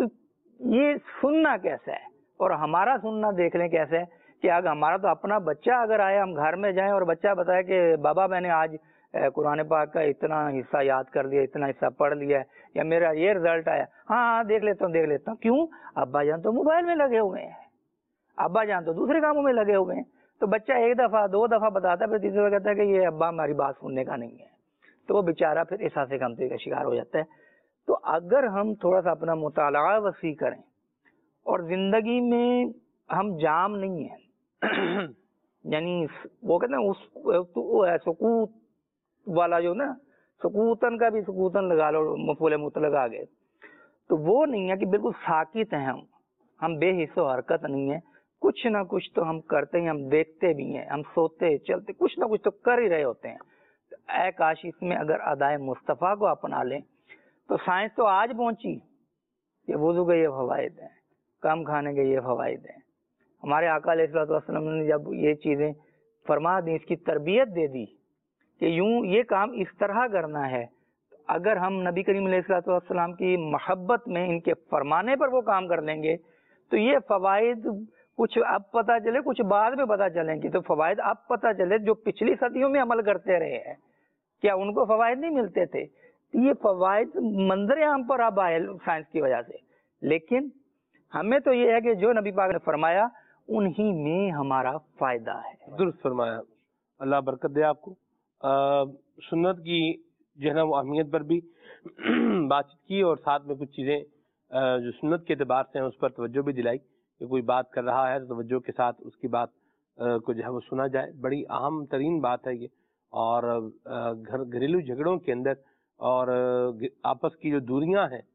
یہ سننا کیسا ہے اور ہمارا سننا دیکھ لیں کیسا ہے کہ اگر ہمارا تو اپنا بچہ اگر آئے, ہم گھر میں جائیں اور بچہ بتائے کہ بابا میں نے آج قرآن پاک کا اتنا حصہ یاد کر لیا, اتنا حصہ پڑھ لیا ہے, یا میرا یہ رزلٹ آیا, ہاں ہاں دیکھ لیتا ہوں دیکھ لیتا ہوں. کیوں؟ ابا جان تو موبائل میں لگے ہوئے ہیں, ابا جان تو دوسرے کاموں میں لگے ہوئے ہیں. تو بچہ ایک دفعہ دو دفعہ بتاتا ہے, پھر تیسری دفعہ کہتا ہے کہ یہ ابا ہماری بات سننے کا نہیں ہے. تو وہ بیچارہ پھر احساس کمتری کا شکار ہو جاتا ہے. تو اگر ہم تھوڑا سا اپنا مطالعہ وسیع کریں اور زندگی میں ہم جام نہیں ہیں, یعنی وہ کہتے ہیں اس سکوت والا جو نا, سکوتن کا بھی سکوتن لگا لو, مفعول مطلق آ گئے, تو وہ نہیں ہے کہ بالکل ساکت ہیں ہم ہم بے حص و حرکت نہیں ہے. کچھ نہ کچھ تو ہم کرتے ہیں, ہم دیکھتے بھی ہیں, ہم سوتے چلتے کچھ نہ کچھ تو کر ہی رہے ہوتے ہیں. اے کاش اس میں اگر ادائے مصطفیٰ کو اپنا لیں تو سائنس تو آج پہنچی کہ وضو کے یہ فوائد ہیں, کم کھانے کے یہ فوائد ہیں. ہمارے آقا علیہ الصلوۃ والسلام نے جب یہ چیزیں فرما دی, اس کی تربیت دے دی کہ یوں یہ کام اس طرح کرنا ہے, اگر ہم نبی کریم علیہ الصلوۃ والسلام کی محبت میں ان کے فرمانے پر وہ کام کر لیں گے تو یہ فوائد کچھ اب پتہ چلے کچھ بعد میں پتہ چلیں گے. تو فوائد اب پتہ چلے جو پچھلی صدیوں میں عمل کرتے رہے ہیں, کیا ان کو فوائد نہیں ملتے تھے؟ یہ فوائد منظر عام پر اب آئے سائنس کی وجہ سے. لیکن ہمیں تو یہ ہے کہ جو نبی پاک نے فرمایا انہی میں ہمارا فائدہ ہے. درست فرمایا, اللہ برکت دے آپ کو. آ, سنت کی جو ہے نا وہ اہمیت پر بھی بات چیت کی, اور ساتھ میں کچھ چیزیں جو سنت کے اعتبار سے ہیں اس پر توجہ بھی دلائی کہ کوئی بات کر رہا ہے تو توجہ کے ساتھ اس کی بات کو جو ہے وہ سنا جائے. بڑی اہم ترین بات ہے یہ. اور گھر گھریلو جھگڑوں کے اندر اور آپس کی جو دوریاں ہیں,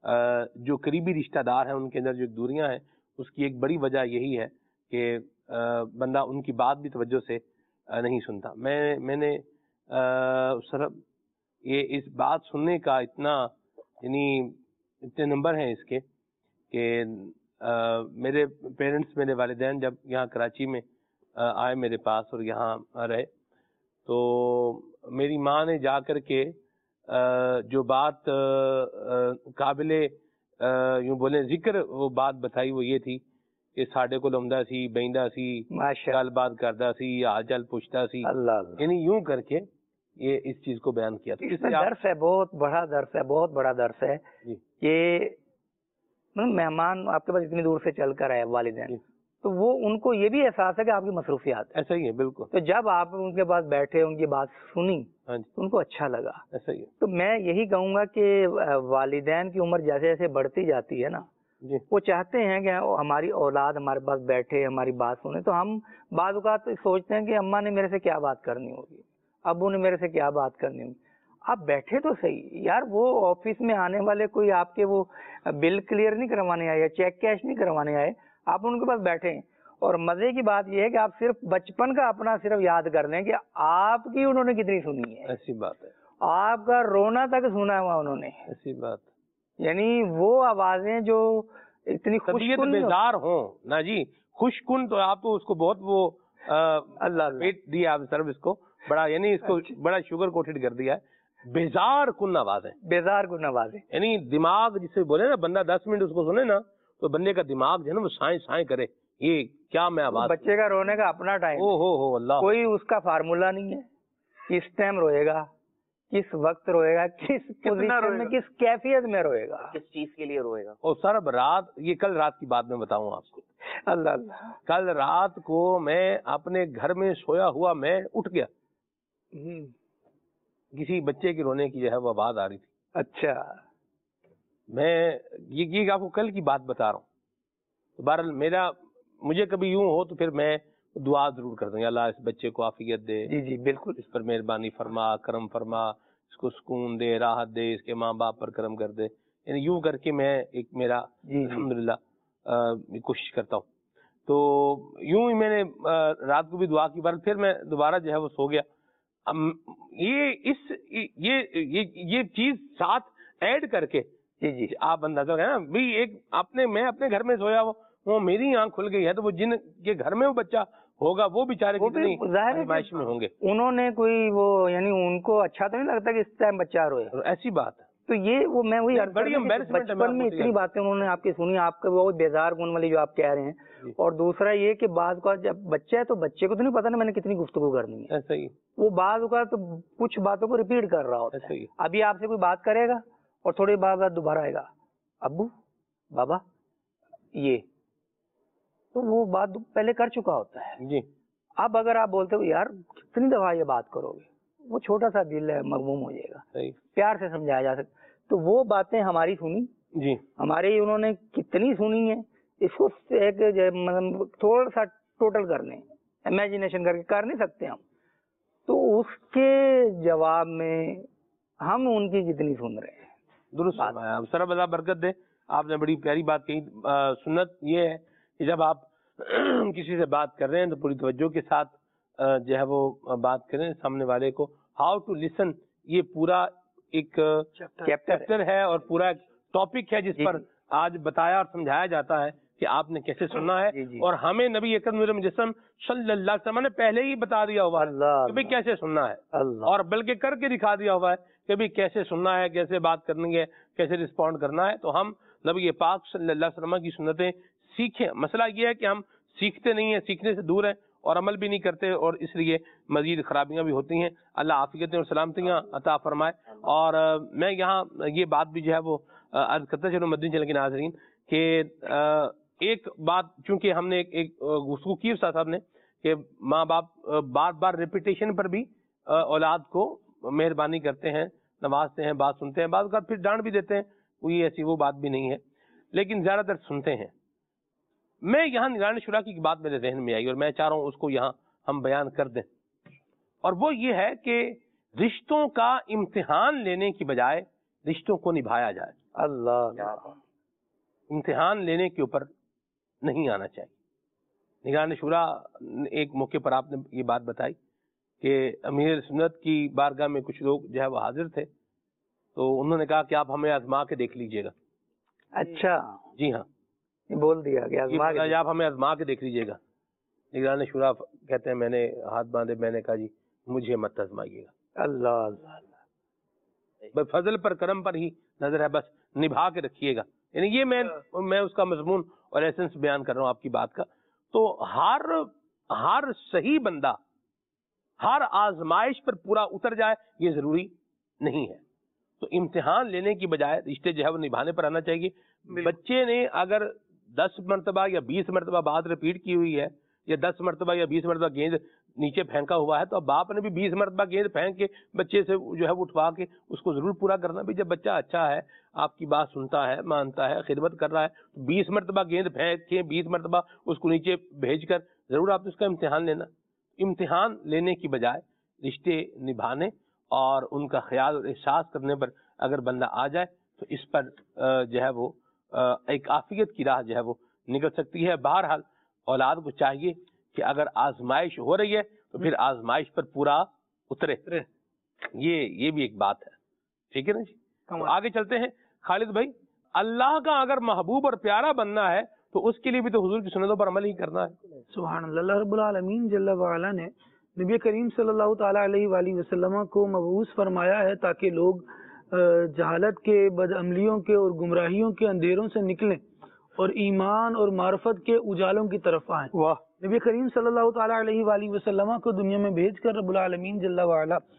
جو قریبی رشتہ دار ہیں ان کے اندر جو دوریاں ہیں, اس کی ایک بڑی وجہ یہی ہے کہ بندہ ان کی بات بھی توجہ سے نہیں سنتا. میں میں نے سر یہ اس بات سننے کا اتنا یعنی اتنے نمبر ہیں اس کے کہ میرے پیرنٹس میرے والدین جب یہاں کراچی میں آئے میرے پاس اور یہاں رہے, تو میری ماں نے جا کر کے جو بات قابل یوں بولیں ذکر وہ بات بتائی وہ یہ تھی کہ ساڈے کو لمدا سی بیندا سی گل بات کردا سی حال چال پوچھتا سی, یعنی یوں کر کے یہ اس چیز کو بیان کیا. اس میں درس ہے, بہت بڑا درس ہے, بہت بڑا درس ہے کہ مہمان آپ کے پاس اتنی دور سے چل کر آئے والدین, تو وہ ان کو یہ بھی احساس ہے کہ آپ کی مصروفیات. ایسا ہی ہے بالکل. تو جب آپ ان کے پاس بیٹھے ان کی بات سنی تو ان کو اچھا لگا. ایسا ہی ہے. تو میں یہی کہوں گا کہ والدین کی عمر جیسے جیسے بڑھتی جاتی ہے نا, وہ چاہتے ہیں کہ ہماری اولاد ہمارے پاس بیٹھے ہماری بات سنے. تو ہم بعض اوقات سوچتے ہیں کہ اماں نے میرے سے کیا بات کرنی ہوگی, ابو نے میرے سے کیا بات کرنی ہوگی. آپ بیٹھے تو صحیح یار, وہ آفس میں آنے والے کوئی آپ کے وہ بل کلیئر نہیں کروانے آئے یا چیک کیش نہیں کروانے آئے, آپ ان کے پاس بیٹھے ہیں. اور مزے کی بات یہ ہے کہ آپ صرف بچپن کا اپنا صرف یاد کر لیں کہ آپ کی انہوں نے کتنی سنی ہے. ایسی بات ہے. آپ کا رونا تک سنا ہوا انہوں نے. ایسی بات, یعنی وہ آوازیں جو اتنی خوشکن بیدار ہوں نا جی, خوش کن, تو آپ تو اس کو بہت وہ اللہ پیٹ دیا آپ سروس کو بڑا, یعنی اس کو بڑا شوگر کوٹڈ کر دیا ہے. بیزار کن آوازیں, بیزار کن آوازیں, یعنی دماغ جسے بولے نا بندہ دس منٹ اس کو سنے نا تو بندے کا دماغ جو ہے نا وہ سائیں سائیں کرے, یہ کیا میں آواز. بچے کا رونے کا اپنا ٹائم, او ہو ہو اللہ, کوئی اس کا فارمولا نہیں ہے, اس ٹائم روئے گا, किस वक्त रोएगा, किस कितना पोजीशन रोएगा? में, किस कैफियत में रोएगा। किस चीज के लिए रोएगा? और सर रात, ये कल रात की बात मैं बताऊं आपको। अल्लाह अल्लाह। कल रात को मैं अपने घर में सोया हुआ मैं उठ गया, हम्म, किसी बच्चे के रोने की जो है वो आवाज आ रही थी। अच्छा। मैं ये ये आपको कल की बात बता रहा हूँ। तो बहरहाल मेरा, मुझे कभी यूं हो तो फिर मैं दुआ जरूर कर दूंगा, अल्लाह इस बच्चे को आफियत दे, जी जी बिल्कुल। इस पर मेहरबानी फरमा, करम फरमा, इसको सुकून दे, राहत दे, इसके माँ बाप पर करम कर दे। यानी यूं करके मैं एक मेरा जी जी अल्हम्दुलिल्लाह अ, कोशिश करता हूँ। तो यूं ही मैंने अ, रात को भी दुआ की, बार फिर मैं दोबारा जो है वो सो गया। अब ये इस ये ये ये चीज साथ ऐड करके जी जी आप अंदाजा लगाए ना भी, एक आपने मैं अपने घर में सोया, वो वो मेरी आंख खुल गई है, तो वो जिन के घर में वो बच्चा होगा वो बेचारे वो कितनी भी जाहिर है आजमाइश कि में होंगे। उन्होंने कोई वो, यानी उनको अच्छा तो नहीं लगता कि इस टाइम बच्चा रोए। और ऐसी बात है, तो ये वो मैं वही अर्ज बड़ी कर रहा हूं कि embarrassment है, मैं बचपन में आपको इतनी तो बातें उन्होंने आपकी सुनी, आपके वो बेजार गुण वाली जो आप कह रहे जी। हैं। और दूसरा ये कि बाद का जब बच्चा है तो बच्चे को तो नहीं पता ना मैंने कितनी गुफ्तगू करनी है, ऐसा ही वो बाद का तो कुछ बातों को रिपीट कर रहा होता ऐसा है। ही अभी आपसे कोई बात करेगा और थोड़ी बार बाद दोबारा आएगा, अब्बू बाबा ये, तो वो बात पहले कर चुका होता है। जी। अब अगर आप बोलते हो यार कितनी दफा ये बात करोगे, वो छोटा सा दिल है, मगमूम हो जाएगा। सही। प्यार से समझाया जा सकता, तो वो बातें हमारी सुनी, जी। हमारे उन्होंने कितनी सुनी है, इसको एक जो- मतलब थोड़ा सा टोटल करने, इमेजिनेशन करके कर नहीं सकते हम, तो उसके जवाब में हम उनकी कितनी सुन रहे हैं। दुरुस्त फरमाया, अब सरब अल्लाह बरकत दे, आपने बड़ी प्यारी बात कही। आ, सुन्नत ये है कि जब आप किसी से बात कर रहे हैं तो पूरी तवज्जो के साथ आ, जो है वो बात करें सामने वाले को। हाउ टू लिसन, ये पूरा एक चैप्टर है और पूरा टॉपिक है जिस जी, पर जी। आज बताया और समझाया जाता है कि आपने कैसे सुनना है। जी, जी। और हमें नबी अकरम मुजस्सम सल्लल्लाहु अलैहि वसल्लम ने पहले ही बता दिया हुआ है अल्लाह कि भाई कैसे सुनना है, अल्लाह। और बल्कि करके दिखा दिया हुआ है कि भाई कैसे सुनना है, कैसे बात करनी है, कैसे रिस्पॉन्ड करना है। तो हम नबी पाक सल्लल्लाहु अलैहि वसल्लम की सुन्नतें सीखें। मसला ये है कि हम सीखते नहीं है, सीखने से दूर है और अमल भी नहीं करते, और इसलिए मजीद खराबियां भी होती हैं। अल्लाह आफियतें और सलामतियां अता फरमाए। और अ, मैं यहाँ ये बात भी जो है वो अ, अर्ज करता चलूं मदनी चैनल के नाज़रीन कि अ, एक बात, चूंकि हमने एक, एक गुफ्तगू की उस्ताद साहब ने कि माँ बाप बार बार रिपीटेशन पर भी अ, औलाद को मेहरबानी करते हैं, नवाजते हैं, बात सुनते हैं, बाद फिर डांट भी देते हैं, कोई ऐसी वो बात भी नहीं है, लेकिन ज्यादातर सुनते हैं। मैं यहाँ निगरानी शुरा की बात मेरे जहन में आई और मैं चाह रहा हूँ उसको यहाँ हम बयान कर दें, और वो ये है कि रिश्तों का इम्तिहान लेने की बजाय रिश्तों को निभाया जाए। अल्लाह। इम्तिहान लेने के ऊपर नहीं आना चाहिए। निगरानी शुरा एक मौके पर आपने ये बात बताई कि अमीर सुन्नत की बारगाह में कुछ लोग जो है वो हाजिर थे, तो उन्होंने कहा कि आप हमें आजमा के देख लीजिएगा। अच्छा, जी हाँ, ये बोल दिया कि आजमा के ये आप हमें आजमा के देख लीजिएगा। निगरान शुरा कहते हैं मैंने हाथ बांधे, मैंने कहा जी मुझे मत आजमाइएगा। अल्लाह अल्लाह। बस फजल पर करम पर ही नजर है, बस निभा के रखिएगा। यानी ये मैं मैं उसका मजमून और एसेंस बयान कर रहा हूँ आपकी बात का। तो हर हर सही बंदा हर आजमाइश पर पूरा उतर जाए ये जरूरी नहीं है। तो इम्तिहान लेने की बजाय रिश्ते जो है वो निभाने पर आना चाहिए। बच्चे ने अगर दस मरतबा या बीस मरतबा बात रिपीट की हुई है, या दस मरतबा या बीस मरतबा गेंद नीचे फेंका हुआ है, तो अब बाप ने भी बीस मरतबा गेंद फेंक के बच्चे से जो है वो उठवा के उसको जरूर पूरा करना भी। जब बच्चा अच्छा है, आपकी बात सुनता है, मानता है, खिदमत कर रहा है, तो बीस मरतबा गेंद फेंक के बीस मरतबा उसको नीचे भेज कर जरूर आप उसका इम्तिहान लेना। इम्तिहान लेने की बजाय रिश्ते निभाने और उनका ख्याल और एहसास करने पर अगर बंदा आ जाए तो इस पर जो है वो एक आफियत की राह जो है वो निकल सकती है। बहरहाल औलाद को चाहिए कि अगर आजमाइश हो रही है तो फिर आजमाइश पर पूरा उतरे। ये ये भी एक बात है, ठीक है ना जी। तो आगे चलते हैं खालिद भाई। अल्लाह का अगर महबूब और प्यारा बनना है तो उसके लिए भी तो हुजूर की सुन्नतों पर अमल ही करना है। सुभान अल्लाह। रब्बुल आलमीन जल्ल व अला ने नबी करीम सल्लल्लाहु ताला अलैहि वसल्लम को मबूस फरमाया है ताकि लोग जहालत के, बदअमलियों के और गुमराहियों के अंधेरों से निकलें और ईमान और मार्फत के उजालों की तरफ आएं। वाह। नबी करीम सल्लल्लाहु ताला अलैहि वसल्लम को दुनिया में भेजकर रब्बुल आलमीन जल्ल व अला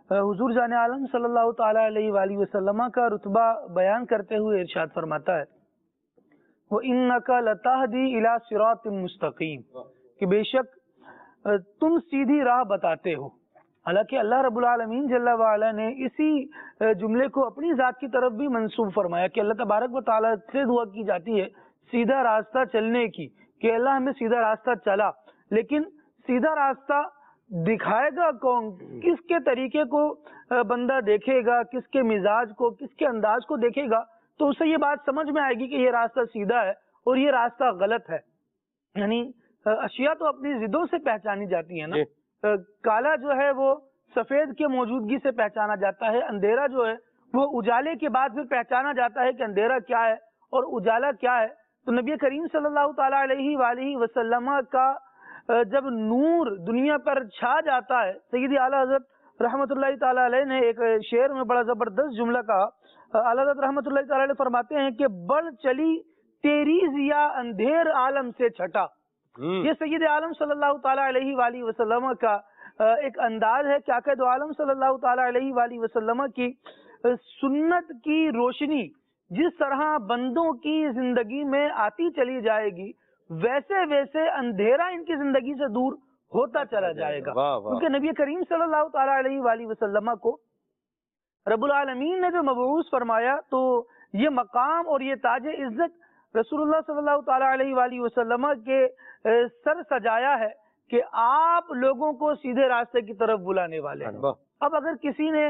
حضور جان عالم صلی اللہ تعالی علیہ وآلہ وسلم کا رتبہ بیان کرتے ہوئے ارشاد فرماتا ہے وَإِنَّكَ لَتَهْدِي إِلَى صِرَاطٍ مُسْتَقِيمٍ کہ بے شک تم سیدھی راہ بتاتے ہو. حالانکہ اللہ رب العالمین جل وعلا نے اسی جملے کو اپنی ذات کی طرف بھی منسوب فرمایا کہ اللہ تبارک و تعالیٰ سے دعا کی جاتی ہے سیدھا راستہ چلنے کی کہ اللہ ہمیں سیدھا راستہ چلا. لیکن سیدھا راستہ دکھائے گا کون؟ کس کے طریقے کو بندہ دیکھے گا، کس کے مزاج کو، کس کے انداز کو دیکھے گا تو اسے یہ بات سمجھ میں آئے گی کہ یہ راستہ سیدھا ہے اور یہ راستہ غلط ہے. یعنی اشیاء تو اپنی ضدوں سے پہچانی جاتی ہیں نا. کالا جو ہے وہ سفید کے موجودگی سے پہچانا جاتا ہے، اندھیرا جو ہے وہ اجالے کے بعد پھر پہچانا جاتا ہے کہ اندھیرا کیا ہے اور اجالا کیا ہے. تو نبی کریم صلی اللہ تعالی علیہ وآلہ وسلم کا جب نور دنیا پر چھا جاتا ہے، سیدی اعلیٰ حضرت رحمۃ اللہ تعالی علیہ نے ایک شعر میں بڑا زبردست جملہ کہا. اعلیٰ حضرت رحمۃ اللہ تعالی علیہ فرماتے ہیں کہ بڑھ چلی تیری ضیا اندھیر عالم سے چھٹا. یہ سید عالم صلی اللہ تعالی علیہ وآلہ وسلم کا ایک انداز ہے کہ عقائد عالم صلی اللہ تعالی علیہ وآلہ وسلم کی سنت کی روشنی جس طرح بندوں کی زندگی میں آتی چلی جائے گی ویسے ویسے اندھیرا ان کی زندگی سے دور ہوتا چلا جائے گا. کیونکہ نبی کریم صلی اللہ تعالی علیہ وآلہ وسلم کو رب العالمین نے جو مبعوث فرمایا تو یہ مقام اور یہ تاج عزت رسول اللہ صلی اللہ تعالی علیہ وآلہ وسلم کے سر سجایا ہے کہ آپ لوگوں کو سیدھے راستے کی طرف بلانے والے ہیں. اب اگر کسی نے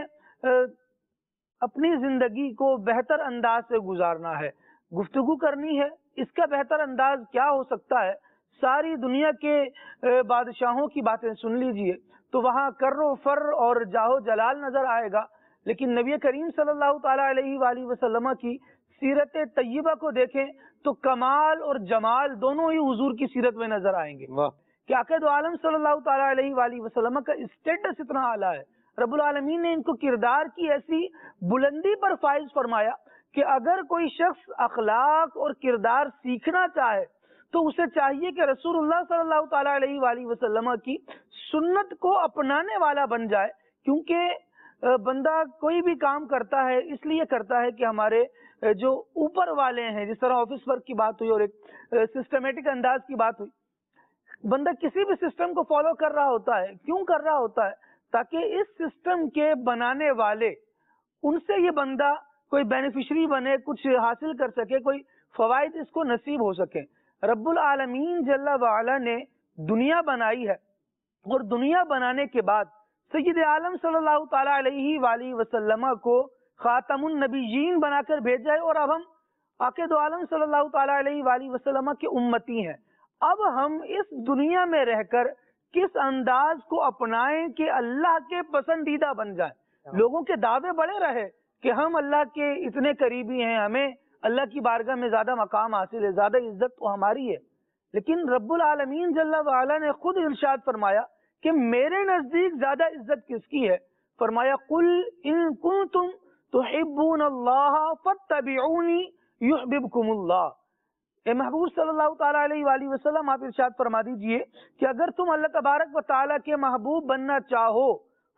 اپنی زندگی کو بہتر انداز سے گزارنا ہے، گفتگو کرنی ہے، اس کا بہتر انداز کیا ہو سکتا ہے؟ ساری دنیا کے بادشاہوں کی باتیں سن لیجئے تو وہاں کر و فر اور جاہو جلال نظر آئے گا، لیکن نبی کریم صلی اللہ تعالی علیہ وآلہ وسلم کی سیرت طیبہ کو دیکھیں تو کمال اور جمال دونوں ہی حضور کی سیرت میں نظر آئیں گے. کہ عقائد عالم صلی اللہ تعالی علیہ وآلہ وسلم کا اسٹیٹس اتنا اعلیٰ ہے، رب العالمین نے ان کو کردار کی ایسی بلندی پر فائز فرمایا کہ اگر کوئی شخص اخلاق اور کردار سیکھنا چاہے تو اسے چاہیے کہ رسول اللہ صلی اللہ تعالی علیہ وآلہ وسلم کی سنت کو اپنانے والا بن جائے. کیونکہ بندہ کوئی بھی کام کرتا ہے اس لیے کرتا ہے کہ ہمارے جو اوپر والے ہیں، جس طرح آفس ورک کی بات ہوئی اور ایک سسٹمیٹک انداز کی بات ہوئی، بندہ کسی بھی سسٹم کو فالو کر رہا ہوتا ہے. کیوں کر رہا ہوتا ہے؟ تاکہ اس سسٹم کے بنانے والے ان سے یہ بندہ کوئی بینیفیشری بنے، کچھ حاصل کر سکے، کوئی فوائد اس کو نصیب ہو سکے. رب العالمین جل وعلا نے دنیا بنائی ہے اور دنیا بنانے کے بعد سید عالم صلی اللہ تعالی علیہ وآلہ وسلم کو خاتم النبیین بنا کر بھیجا ہے اور اب ہم عقائد عالم صلی اللہ تعالی علیہ وآلہ وسلم کے امتی ہیں. اب ہم اس دنیا میں رہ کر کس انداز کو اپنائیں کہ اللہ کے پسندیدہ بن جائیں. لوگوں کے دعوے بڑے رہے کہ ہم اللہ کے اتنے قریبی ہیں، ہمیں اللہ کی بارگاہ میں زیادہ مقام حاصل ہے، زیادہ عزت تو ہماری ہے. لیکن رب العالمین جل وعلا نے خود ارشاد فرمایا کہ میرے نزدیک زیادہ عزت کس کی ہے؟ فرمایا قل ان کنتم تحبون اللہ فاتبعونی یحببکم اللہ. اے محبوب صلی اللہ تعالی علیہ وآلہ وسلم آپ ارشاد فرما دیجئے کہ اگر تم اللہ تبارک و تعالیٰ کے محبوب بننا چاہو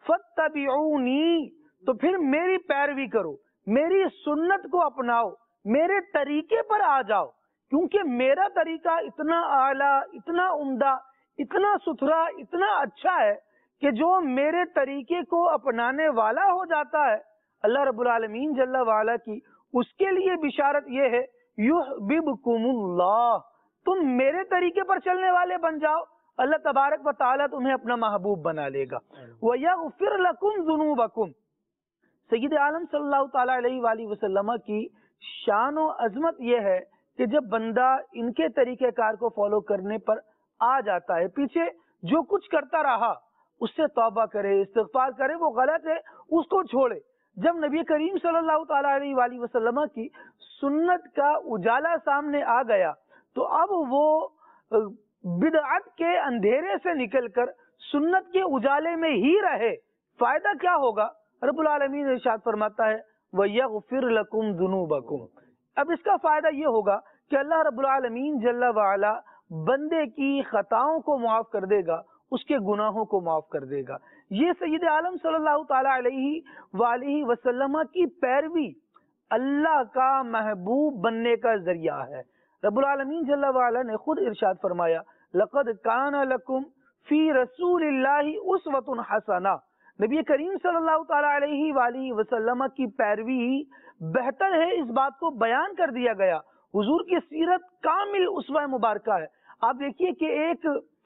فاتبعونی تو پھر میری پیروی کرو، میری سنت کو اپناؤ، میرے طریقے پر آ جاؤ. کیونکہ میرا طریقہ اتنا اعلیٰ، اتنا عمدہ، اتنا ستھرا، اتنا اچھا ہے کہ جو میرے طریقے کو اپنانے والا ہو جاتا ہے اللہ رب العالمین جل وعلا کی اس کے لیے بشارت یہ ہے یحببکم اللہ، تم میرے طریقے پر چلنے والے بن جاؤ، اللہ تبارک و تعالیٰ تمہیں اپنا محبوب بنا لے گا. وَيَغْفِرْ لَكُمْ ذُنُوبَكُمْ. سید عالم صلی اللہ تعالی علیہ وآلہ وسلم کی شان و عظمت یہ ہے کہ جب بندہ ان کے طریقہ کار کو فالو کرنے پر آ جاتا ہے، پیچھے جو کچھ کرتا رہا اس سے توبہ کرے، استغفار کرے، وہ غلط ہے اس کو چھوڑے. جب نبی کریم صلی اللہ تعالی علیہ وآلہ وسلم کی سنت کا اجالا سامنے آ گیا تو اب وہ بدعت کے اندھیرے سے نکل کر سنت کے اجالے میں ہی رہے. فائدہ کیا ہوگا؟ رب العالمین ارشاد فرماتا ہے وَيَغْفِرْ لَكُمْ ذُنُوبَكُمْ. اب اس کا فائدہ یہ ہوگا کہ اللہ رب العالمین جل وعلا بندے کی خطاؤں کو معاف کر دے گا، اس کے گناہوں کو معاف کر دے گا. یہ سید عالم صلی اللہ تعالی علیہ وآلہ وسلم کی پیروی اللہ کا محبوب بننے کا ذریعہ ہے۔ رب العالمین جل وعلا نے خود ارشاد فرمایا لقد کان لکم فی رسول اللہ اسوۃ حسنہ، نبی کریم صلی اللہ تعالی علیہ وآلہ وسلم کی پیروی بہتر ہے، اس بات کو بیان کر دیا گیا۔ حضور کی سیرت کامل اسوہ مبارکہ ہے۔ آپ دیکھیے کہ ایک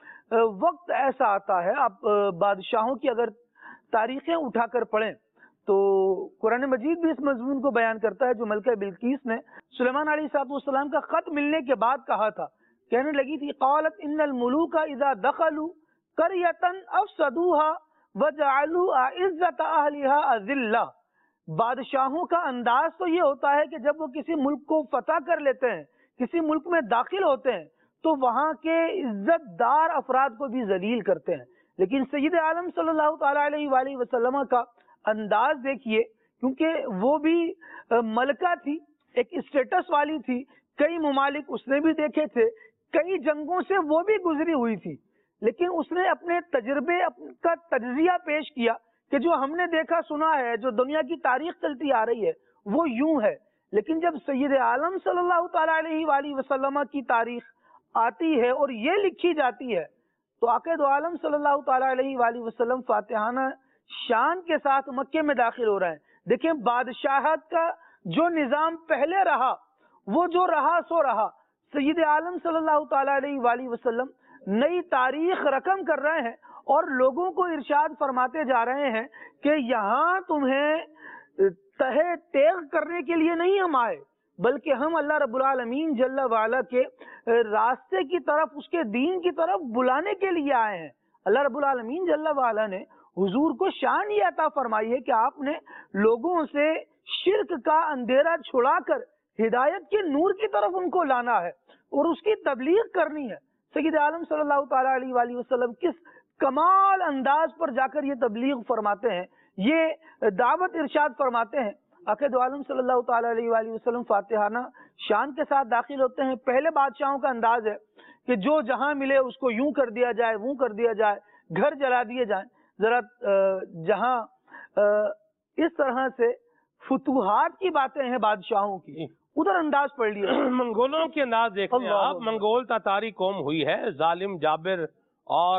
وقت ایسا آتا ہے، آپ بادشاہوں کی اگر تاریخیں اٹھا کر پڑھیں تو قرآن مجید بھی اس مضمون کو بیان کرتا ہے، جو ملکہ بلقیس نے سلیمان علیہ السلام کا خط ملنے کے بعد کہا تھا، کہنے لگی تھی قالت ان الملوک اذا دخلوا قریۃ افسدوها وجعلوا اعزۃ اہلها اذلہ۔ بادشاہوں کا انداز تو یہ ہوتا ہے کہ جب وہ کسی ملک کو فتح کر لیتے ہیں، کسی ملک میں داخل ہوتے ہیں تو وہاں کے عزت دار افراد کو بھی ذلیل کرتے ہیں۔ لیکن سید عالم صلی اللہ تعالی علیہ وآلہ وسلم کا انداز دیکھیے، کیونکہ وہ بھی ملکہ تھی، ایک اسٹیٹس والی تھی، کئی ممالک اس نے بھی دیکھے تھے، کئی جنگوں سے وہ بھی گزری ہوئی تھی، لیکن اس نے اپنے تجربے کا تجزیہ پیش کیا کہ جو ہم نے دیکھا سنا ہے، جو دنیا کی تاریخ چلتی آ رہی ہے وہ یوں ہے۔ لیکن جب سید عالم صلی اللہ تعالی علیہ وآلہ وسلم کی تاریخ آتی ہے اور یہ لکھی جاتی ہے تو عقائد عالم صلی اللہ تعالی علیہ وآلہ وسلم فاتحانہ شان کے ساتھ مکے میں داخل ہو رہے ہیں۔ دیکھیں بادشاہت کا جو نظام پہلے رہا وہ جو رہا سو رہا، سید عالم صلی اللہ تعالی علیہ وآلہ وسلم نئی تاریخ رقم کر رہے ہیں اور لوگوں کو ارشاد فرماتے جا رہے ہیں کہ یہاں تمہیں تہے تیغ کرنے کے لیے نہیں ہم آئے، بلکہ ہم اللہ رب العالمین جل وعلا کے راستے کی طرف، اس کے دین کی طرف بلانے کے لیے آئے ہیں۔ اللہ رب العالمین جل وعلا نے حضور کو شان یہ عطا فرمائی ہے کہ آپ نے لوگوں سے شرک کا اندھیرا چھڑا کر ہدایت کے نور کی طرف ان کو لانا ہے اور اس کی تبلیغ کرنی ہے۔ سید عالم صلی اللہ تعالی علیہ وآلہ وسلم کس کمال انداز پر جا کر یہ تبلیغ فرماتے ہیں، یہ دعوت ارشاد فرماتے ہیں۔ عقائد عالم صلی اللہ تعالی علیہ وآلہ وسلم فاتحانہ شان کے ساتھ داخل ہوتے ہیں۔ پہلے بادشاہوں کا انداز ہے کہ جو جہاں ملے اس کو یوں کر دیا جائے، وہ کر دیا جائے، گھر جلا دیے جائیں۔ ذرا جہاں اس طرح سے فتوحات کی باتیں ہیں بادشاہوں کی، ادھر انداز پڑھ لیا۔ منگولوں کے انداز دیکھ لیں آپ، منگول تاتاری قوم ہوئی ہے، ظالم جابر، اور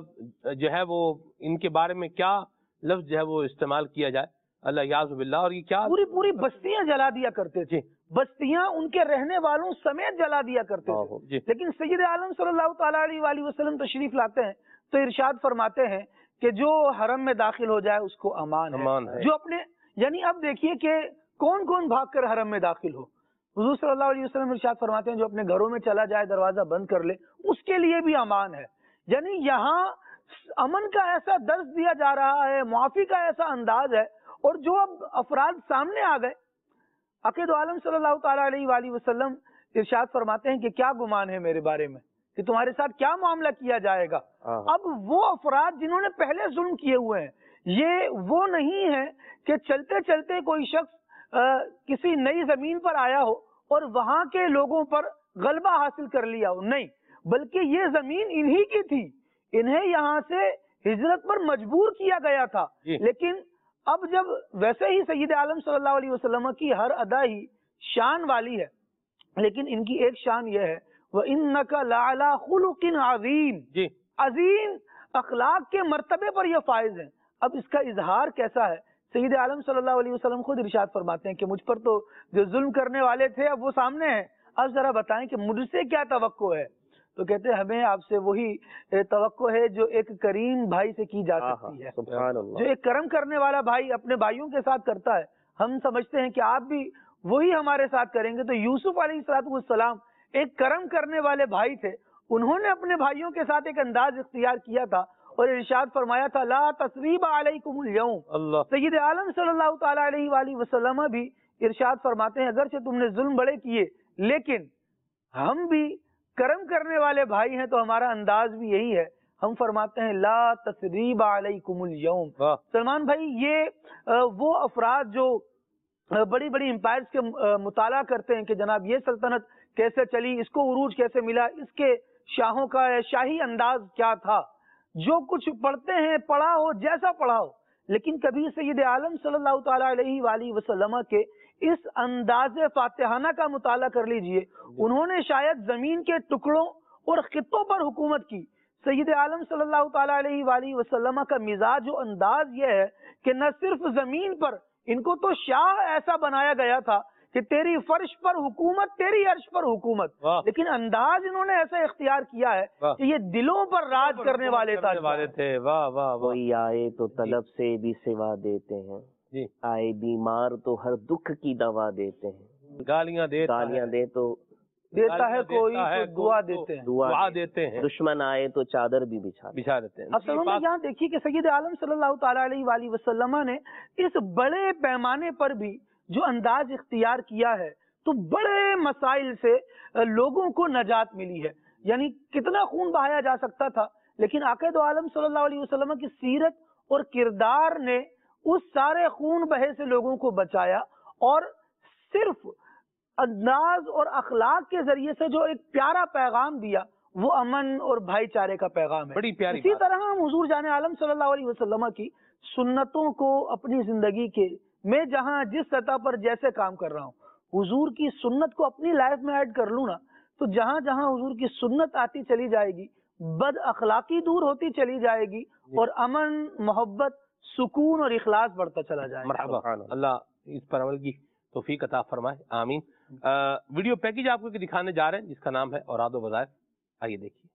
جو ہے وہ ان کے بارے میں کیا لفظ جو ہے وہ استعمال کیا جائے، اللہ یعوذ باللہ، اور یہ کیا پوری پوری بستیاں جلا دیا کرتے تھے، بستیاں ان کے رہنے والوں سمیت جلا دیا کرتے تھے۔ لیکن سید عالم صلی اللہ تعالی علیہ وآلہ وسلم تشریف لاتے ہیں تو ارشاد فرماتے ہیں کہ جو حرم میں داخل ہو جائے اس کو امان ہے۔ جو اپنے یعنی اب دیکھیے کہ کون کون بھاگ کر حرم میں داخل ہو، حضور صلی اللہ علیہ وسلم ارشاد فرماتے ہیں جو اپنے گھروں میں چلا جائے، دروازہ بند کر لے، اس کے لیے بھی امان ہے۔ یعنی یہاں امن کا ایسا درس دیا جا رہا ہے، معافی کا ایسا انداز ہے، اور جو اب افراد سامنے آ گئے، عقائد عالم صلی اللہ تعالی علیہ وآلہ وسلم ارشاد فرماتے ہیں کہ کیا گمان ہے میرے بارے میں کہ تمہارے ساتھ کیا معاملہ کیا جائے گا۔ اب وہ افراد جنہوں نے پہلے ظلم کیے ہوئے ہیں، یہ وہ نہیں ہے کہ چلتے چلتے کوئی شخص کسی نئی زمین پر آیا ہو اور وہاں کے لوگوں پر غلبہ حاصل کر لیا ہو، نہیں، بلکہ یہ زمین انہی کی تھی، انہیں یہاں سے ہجرت پر مجبور کیا گیا تھا۔ لیکن اب جب ویسے ہی سید عالم صلی اللہ علیہ وسلم کی ہر ادا ہی شان والی ہے، لیکن ان کی ایک شان یہ ہے وَإِنَّكَ لَعَلَىٰ خُلُقٍ عَظِيمٍ، عظیم اخلاق کے مرتبے پر یہ فائز ہیں۔ اب اس کا اظہار کیسا ہے؟ سید عالم صلی اللہ علیہ وسلم خود ارشاد فرماتے ہیں کہ مجھ پر تو جو ظلم کرنے والے تھے اب وہ سامنے ہیں، اب ذرا بتائیں کہ مجھ سے کیا توقع ہے؟ تو کہتے ہیں ہمیں آپ سے وہی توقع ہے جو ایک کریم بھائی سے کی جا سکتی ہے، جو ایک کرم کرنے والا بھائی اپنے بھائیوں کے ساتھ کرتا ہے۔ ہم سمجھتے ہیں کہ آپ بھی وہی ہمارے ساتھ کریں گے۔ تو یوسف علیہ السلام ایک کرم کرنے والے بھائی تھے، انہوں نے اپنے بھائیوں کے ساتھ ایک انداز اختیار کیا تھا اور ارشاد فرمایا تھا لا تثریب علیکم اليوم۔ سید عالم صلی اللہ تعالی علیہ وآلہ وسلم بھی ارشاد فرماتے ہیں اگرچہ تم نے ظلم بڑے کیے لیکن ہم بھی کرم کرنے والے بھائی ہیں، تو ہمارا انداز بھی یہی ہے، ہم فرماتے ہیں لا تثریب علیکم اليوم۔ سلمان بھائی، یہ وہ افراد جو بڑی بڑی امپائرز کے مطالعہ کرتے ہیں کہ جناب یہ سلطنت کیسے چلی، اس کو عروج کیسے ملا، اس کے شاہوں کا شاہی انداز کیا تھا، جو کچھ پڑھتے ہیں پڑھا ہو جیسا پڑھا ہو، لیکن کبھی سید عالم صلی اللہ تعالیٰ علیہ وآلہ وسلم کے اس انداز فاتحانہ کا مطالعہ کر لیجئے. انہوں نے شاید زمین کے ٹکڑوں اور خطوں پر حکومت کی. سید عالم صلی اللہ تعالیٰ علیہ وآلہ وسلم کا مزاج و انداز یہ ہے کہ نہ صرف زمین پر، ان کو تو شاہ ایسا بنایا گیا تھا کہ تیری فرش پر حکومت، تیری عرش پر حکومت، لیکن انداز انہوں نے ایسا اختیار کیا ہے کہ یہ دلوں پر راج کرنے والے تھے. واہ واہ. کوئی آئے تو طلب سے بھی سوا دیتے ہیں، آئے بیمار تو ہر دکھ کی دوا دیتے ہیں. گالیاں دے گالیاں دے تو دیتا ہے کوئی تو دعا دیتے ہیں، دعا دیتے ہیں. دشمن آئے تو چادر بھی بچھا بچھا دیتے ہیں. اصل میں یہاں دیکھیے کہ سید عالم صلی اللہ تعالیٰ علیہ وآلہ وسلم نے اس بڑے پیمانے پر بھی جو انداز اختیار کیا ہے تو بڑے مسائل سے لوگوں کو نجات ملی ہے. یعنی کتنا خون بہایا جا سکتا تھا، لیکن آقا دو عالم صلی اللہ علیہ وسلم کی سیرت اور کردار نے اس سارے خون بہے سے لوگوں کو بچایا، اور صرف انداز اور اخلاق کے ذریعے سے جو ایک پیارا پیغام دیا وہ امن اور بھائی چارے کا پیغام ہے. بڑی پیاری اسی طرح ہم حضور جان عالم صلی اللہ علیہ وسلم کی سنتوں کو اپنی زندگی کے میں جہاں جس سطح پر جیسے کام کر رہا ہوں، حضور کی سنت کو اپنی لائف میں ایڈ کر لوں نا، تو جہاں جہاں حضور کی سنت آتی چلی جائے گی، بد اخلاقی دور ہوتی چلی جائے گی، اور امن، محبت، سکون اور اخلاص بڑھتا چلا جائے گا. مرحبا. اللہ اس پر عمل کی توفیق عطا فرمائے، آمین. ویڈیو پیکیج آپ کو دکھانے جا رہے ہیں جس کا نام ہے اوراد و وظائف. آئیے دیکھیے.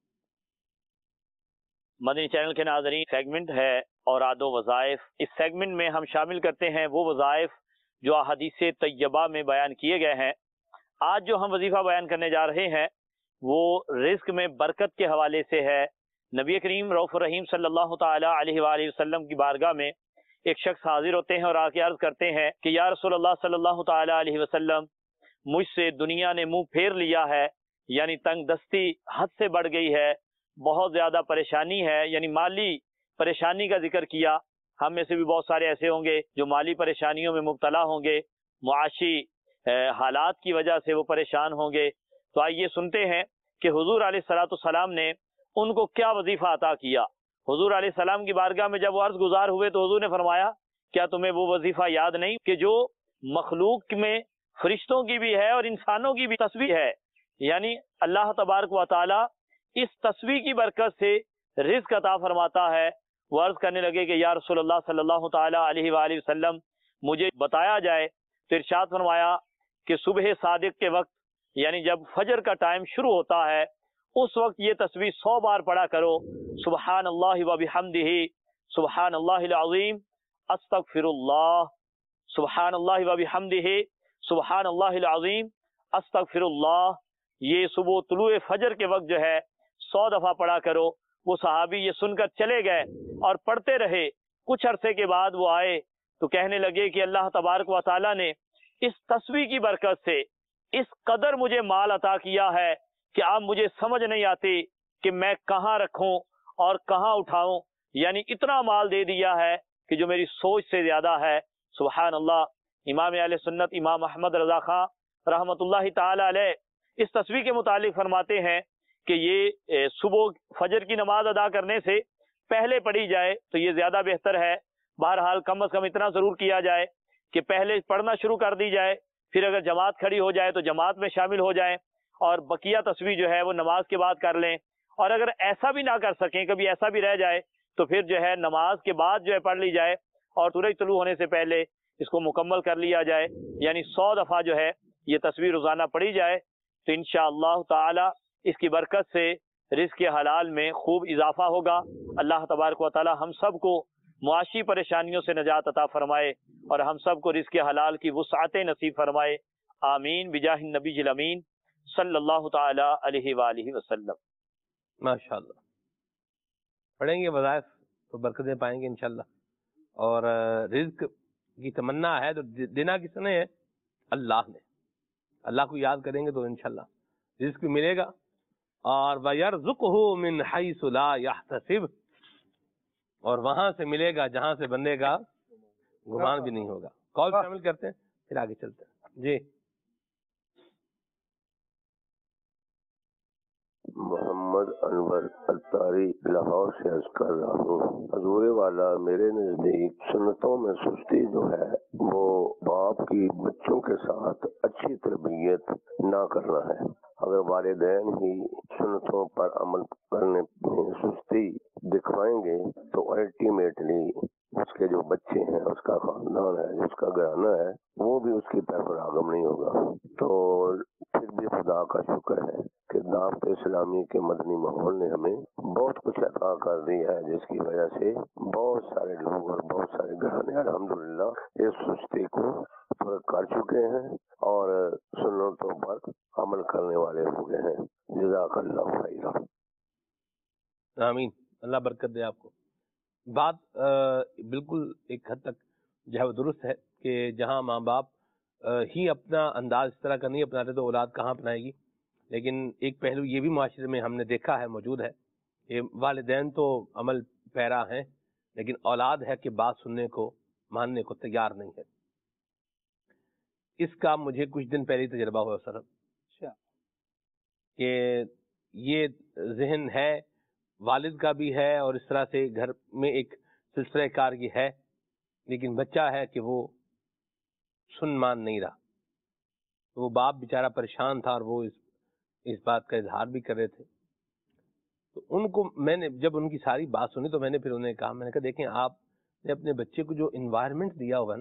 مدنی چینل کے ناظرین، سیگمنٹ ہے اوراد و وظائف. اس سیگمنٹ میں ہم شامل کرتے ہیں وہ وظائف جو احادیث طیبہ میں بیان کیے گئے ہیں. آج جو ہم وظیفہ بیان کرنے جا رہے ہیں وہ رزق میں برکت کے حوالے سے ہے. نبی کریم رؤوف الرحیم صلی اللہ تعالی علیہ وآلہ وسلم کی بارگاہ میں ایک شخص حاضر ہوتے ہیں اور آ کے عرض کرتے ہیں کہ یا رسول اللہ صلی اللہ تعالی علیہ وسلم، مجھ سے دنیا نے منہ پھیر لیا ہے، یعنی تنگ دستی حد سے بڑھ گئی ہے، بہت زیادہ پریشانی ہے. یعنی مالی پریشانی کا ذکر کیا. ہم میں سے بھی بہت سارے ایسے ہوں گے جو مالی پریشانیوں میں مبتلا ہوں گے، معاشی حالات کی وجہ سے وہ پریشان ہوں گے. تو آئیے سنتے ہیں کہ حضور علیہ الصلوۃ والسلام نے ان کو کیا وظیفہ عطا کیا. حضور علیہ السلام کی بارگاہ میں جب وہ عرض گزار ہوئے تو حضور نے فرمایا، کیا تمہیں وہ وظیفہ یاد نہیں کہ جو مخلوق میں فرشتوں کی بھی ہے اور انسانوں کی بھی تسبیح ہے. یعنی اللہ تبارک و تعالی اس تسبیح کی برکت سے رزق عطا فرماتا ہے. وہ عرض کرنے لگے کہ یا رسول اللہ صلی اللہ تعالی علیہ وآلہ وسلم، مجھے بتایا جائے. تو ارشاد فرمایا کہ صبح صادق کے وقت، یعنی جب فجر کا ٹائم شروع ہوتا ہے، اس وقت یہ تسبیح سو بار پڑھا کرو. سبحان اللہ و بحمدہ، سبحان اللہ العظیم، استغفر اللہ، سبحان اللہ و بحمدہ، سبحان اللہ العظیم، استغفر اللہ. یہ صبح طلوع فجر کے وقت جو ہے سو دفعہ پڑھا کرو. وہ صحابی یہ سن کر چلے گئے اور پڑھتے رہے. کچھ عرصے کے بعد وہ آئے تو کہنے لگے کہ اللہ تبارک و تعالیٰ نے اس تسبیح کی برکت سے اس قدر مجھے مال عطا کیا ہے کہ اب مجھے سمجھ نہیں آتی کہ میں کہاں رکھوں اور کہاں اٹھاؤں. یعنی اتنا مال دے دیا ہے کہ جو میری سوچ سے زیادہ ہے. سبحان اللہ. امام اہل سنت امام احمد رضا خان رحمۃ اللہ تعالی علیہ اس تسبیح کے متعلق فرماتے ہیں کہ یہ صبح فجر کی نماز ادا کرنے سے پہلے پڑھی جائے تو یہ زیادہ بہتر ہے. بہرحال کم از کم اتنا ضرور کیا جائے کہ پہلے پڑھنا شروع کر دی جائے، پھر اگر جماعت کھڑی ہو جائے تو جماعت میں شامل ہو جائیں، اور بقیہ تسبیح جو ہے وہ نماز کے بعد کر لیں. اور اگر ایسا بھی نہ کر سکیں، کبھی ایسا بھی رہ جائے، تو پھر جو ہے نماز کے بعد جو ہے پڑھ لی جائے اور سورج طلوع ہونے سے پہلے اس کو مکمل کر لیا جائے. یعنی سو دفعہ جو ہے یہ تسبیح روزانہ پڑھی جائے تو انشاءاللہ تعالی اس کی برکت سے رزق حلال میں خوب اضافہ ہوگا. اللہ تبارک و تعالی ہم سب کو معاشی پریشانیوں سے نجات عطا فرمائے اور ہم سب کو رزق حلال کی وسعت نصیب فرمائے. آمین بجاہ النبی الامین صلی اللہ تعالی علیہ وآلہ وسلم. ماشاءاللہ. پڑھیں گے وظائف تو برکتیں پائیں گے انشاءاللہ. اور رزق کی تمنا ہے تو دینا کس نے ہے؟ اللہ نے. اللہ کو یاد کریں گے تو انشاءاللہ رزق ملے گا. اور وَيَرْزُقْهُ مِنْ حَيْثُ لَا يَحْتَسِبُ، اور وہاں سے ملے گا جہاں سے بندے کا گمان بھی نہیں ہوگا. کال شامل کرتے ہیں پھر آگے چلتے ہیں. جی محمد انور اتاری لاہور سے عرض کر رہا ہوں۔ حضور والا میرے نزدیک سنتوں میں سستی جو ہے وہ باپ کی بچوں کے ساتھ اچھی تربیت نہ کرنا ہے۔ اگر والدین ہی سنتوں پر عمل کرنے میں سستی دکھائیں گے تو الٹیمیٹلی اس کے جو بچے ہیں، اس کا خاندان ہے، اس کا گھرانہ ہے، وہ بھی اس کی طرف راغب نہیں ہوگا۔ تو پھر بھی خدا کا شکر ہے کہ دعوت اسلامی کے مدنی ماحول نے ہمیں بہت کچھ عطا کر دیا ہے، جس کی وجہ سے بہت سارے لوگ اور بہت سارے گھرانے الحمدللہ اس سستی کو فرق کر چکے ہیں اور سنتوں پر عمل کرنے والے ہو گئے ہیں۔ جزاک اللہ خیرا۔ آمین، اللہ برکت دے آپ کو۔ بات بالکل ایک حد تک جو ہے وہ درست ہے کہ جہاں ماں باپ ہی اپنا انداز اس طرح کا نہیں اپناتے تو اولاد کہاں اپنائے گی۔ لیکن ایک پہلو یہ بھی معاشرے میں ہم نے دیکھا ہے، موجود ہے، کہ والدین تو عمل پیرا ہیں لیکن اولاد ہے کہ بات سننے کو ماننے کو تیار نہیں ہے۔ اس کا مجھے کچھ دن پہلے ہی تجربہ ہوا سر، کہ یہ ذہن ہے والد کا بھی ہے اور اس طرح سے گھر میں ایک سلسلہ کار کی ہے، لیکن بچہ ہے کہ وہ سن مان نہیں رہا۔ وہ باپ بیچارہ پریشان تھا اور وہ اس اس بات کا اظہار بھی کر رہے تھے۔ تو ان کو میں نے جب ان کی ساری بات سنی تو میں نے پھر انہیں کہا، میں نے کہا دیکھیں آپ نے اپنے بچے کو جو انوائرمنٹ دیا ہوا نا،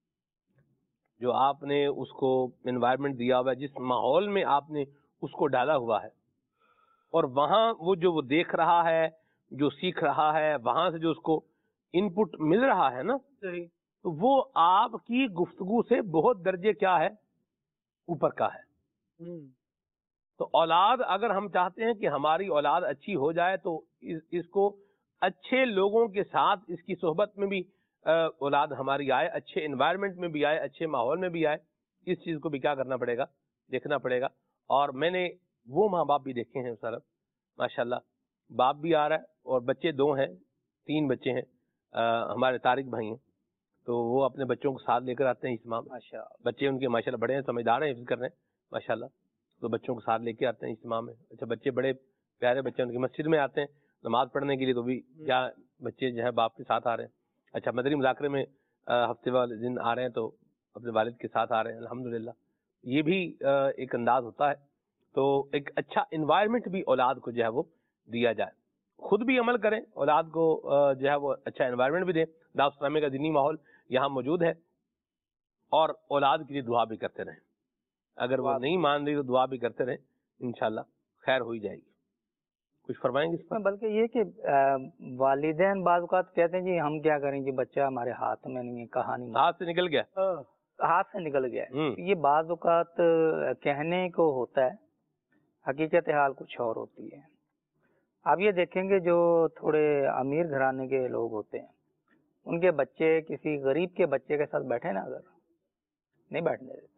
جو آپ نے اس کو انوائرمنٹ دیا ہوا ہے، جس ماحول میں آپ نے اس کو ڈالا ہوا ہے، اور وہاں وہ جو وہ دیکھ رہا ہے، جو سیکھ رہا ہے، وہاں سے جو اس کو ان پٹ مل رہا ہے نا، تو وہ آپ کی گفتگو سے بہت درجے کیا ہے، اوپر کا ہے۔ تو اولاد اگر ہم چاہتے ہیں کہ ہماری اولاد اچھی ہو جائے تو اس, اس کو اچھے لوگوں کے ساتھ اس کی صحبت میں بھی اولاد ہماری آئے، اچھے انوائرمنٹ میں بھی آئے، اچھے ماحول میں بھی آئے۔ اس چیز کو بھی کیا کرنا پڑے گا، دیکھنا پڑے گا۔ اور میں نے وہ ماں باپ بھی دیکھے ہیں سر، ماشاءاللہ باپ بھی آ رہا ہے اور بچے دو ہیں، تین بچے ہیں، آ, ہمارے طارق بھائی ہیں، تو وہ اپنے بچوں کو ساتھ لے کر آتے ہیں اجتماع میں۔ بچے ان کے ماشاءاللہ بڑے ہیں، سمجھدار ہیں، حفظ کر رہے ہیں ماشاءاللہ، تو بچوں کو ساتھ لے کے آتے ہیں اجتماع میں۔ اچھا بچے بڑے پیارے بچے ان کی مسجد میں آتے ہیں نماز پڑھنے کے لیے، تو بھی کیا بچے جو ہے باپ کے ساتھ آ رہے ہیں۔ اچھا مدنی مذاکرے میں ہفتے والے دن آ رہے ہیں تو اپنے والد کے ساتھ آ رہے ہیں، الحمدللہ۔ یہ بھی ایک انداز ہوتا ہے۔ تو ایک اچھا انوائرمنٹ بھی اولاد کو جو ہے وہ دیا جائے، خود بھی عمل کریں، اولاد کو جو ہے وہ اچھا انوائرمنٹ بھی دیں۔ دعوت اسلامی کا دینی ماحول یہاں موجود ہے، اور اولاد کے لیے دعا بھی کرتے رہیں۔ اگر وہ نہیں مان رہی تو دعا بھی کرتے رہیں، انشاءاللہ خیر ہو ہی جائے گی۔ کچھ فرمائیں گے اس پر؟ بلکہ یہ کہ والدین بعض اوقات کہتے ہیں جی ہم کیا کریں، جی بچہ ہمارے ہاتھ میں نہیں ہے، کہانی ہاتھ سے نکل گیا، ہاتھ سے نکل گیا۔ یہ بعض اوقات کہنے کو ہوتا ہے، حقیقت حال کچھ اور ہوتی ہے۔ آپ یہ دیکھیں گے جو تھوڑے امیر گھرانے کے لوگ ہوتے ہیں، ان کے بچے کسی غریب کے بچے کے ساتھ بیٹھے نا، اگر نہیں بیٹھنے دیتے،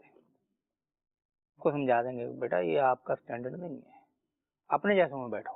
اس کو سمجھا دیں گے بیٹا یہ آپ کا سٹینڈرڈ نہیں ہے، اپنے جیسوں میں بیٹھو۔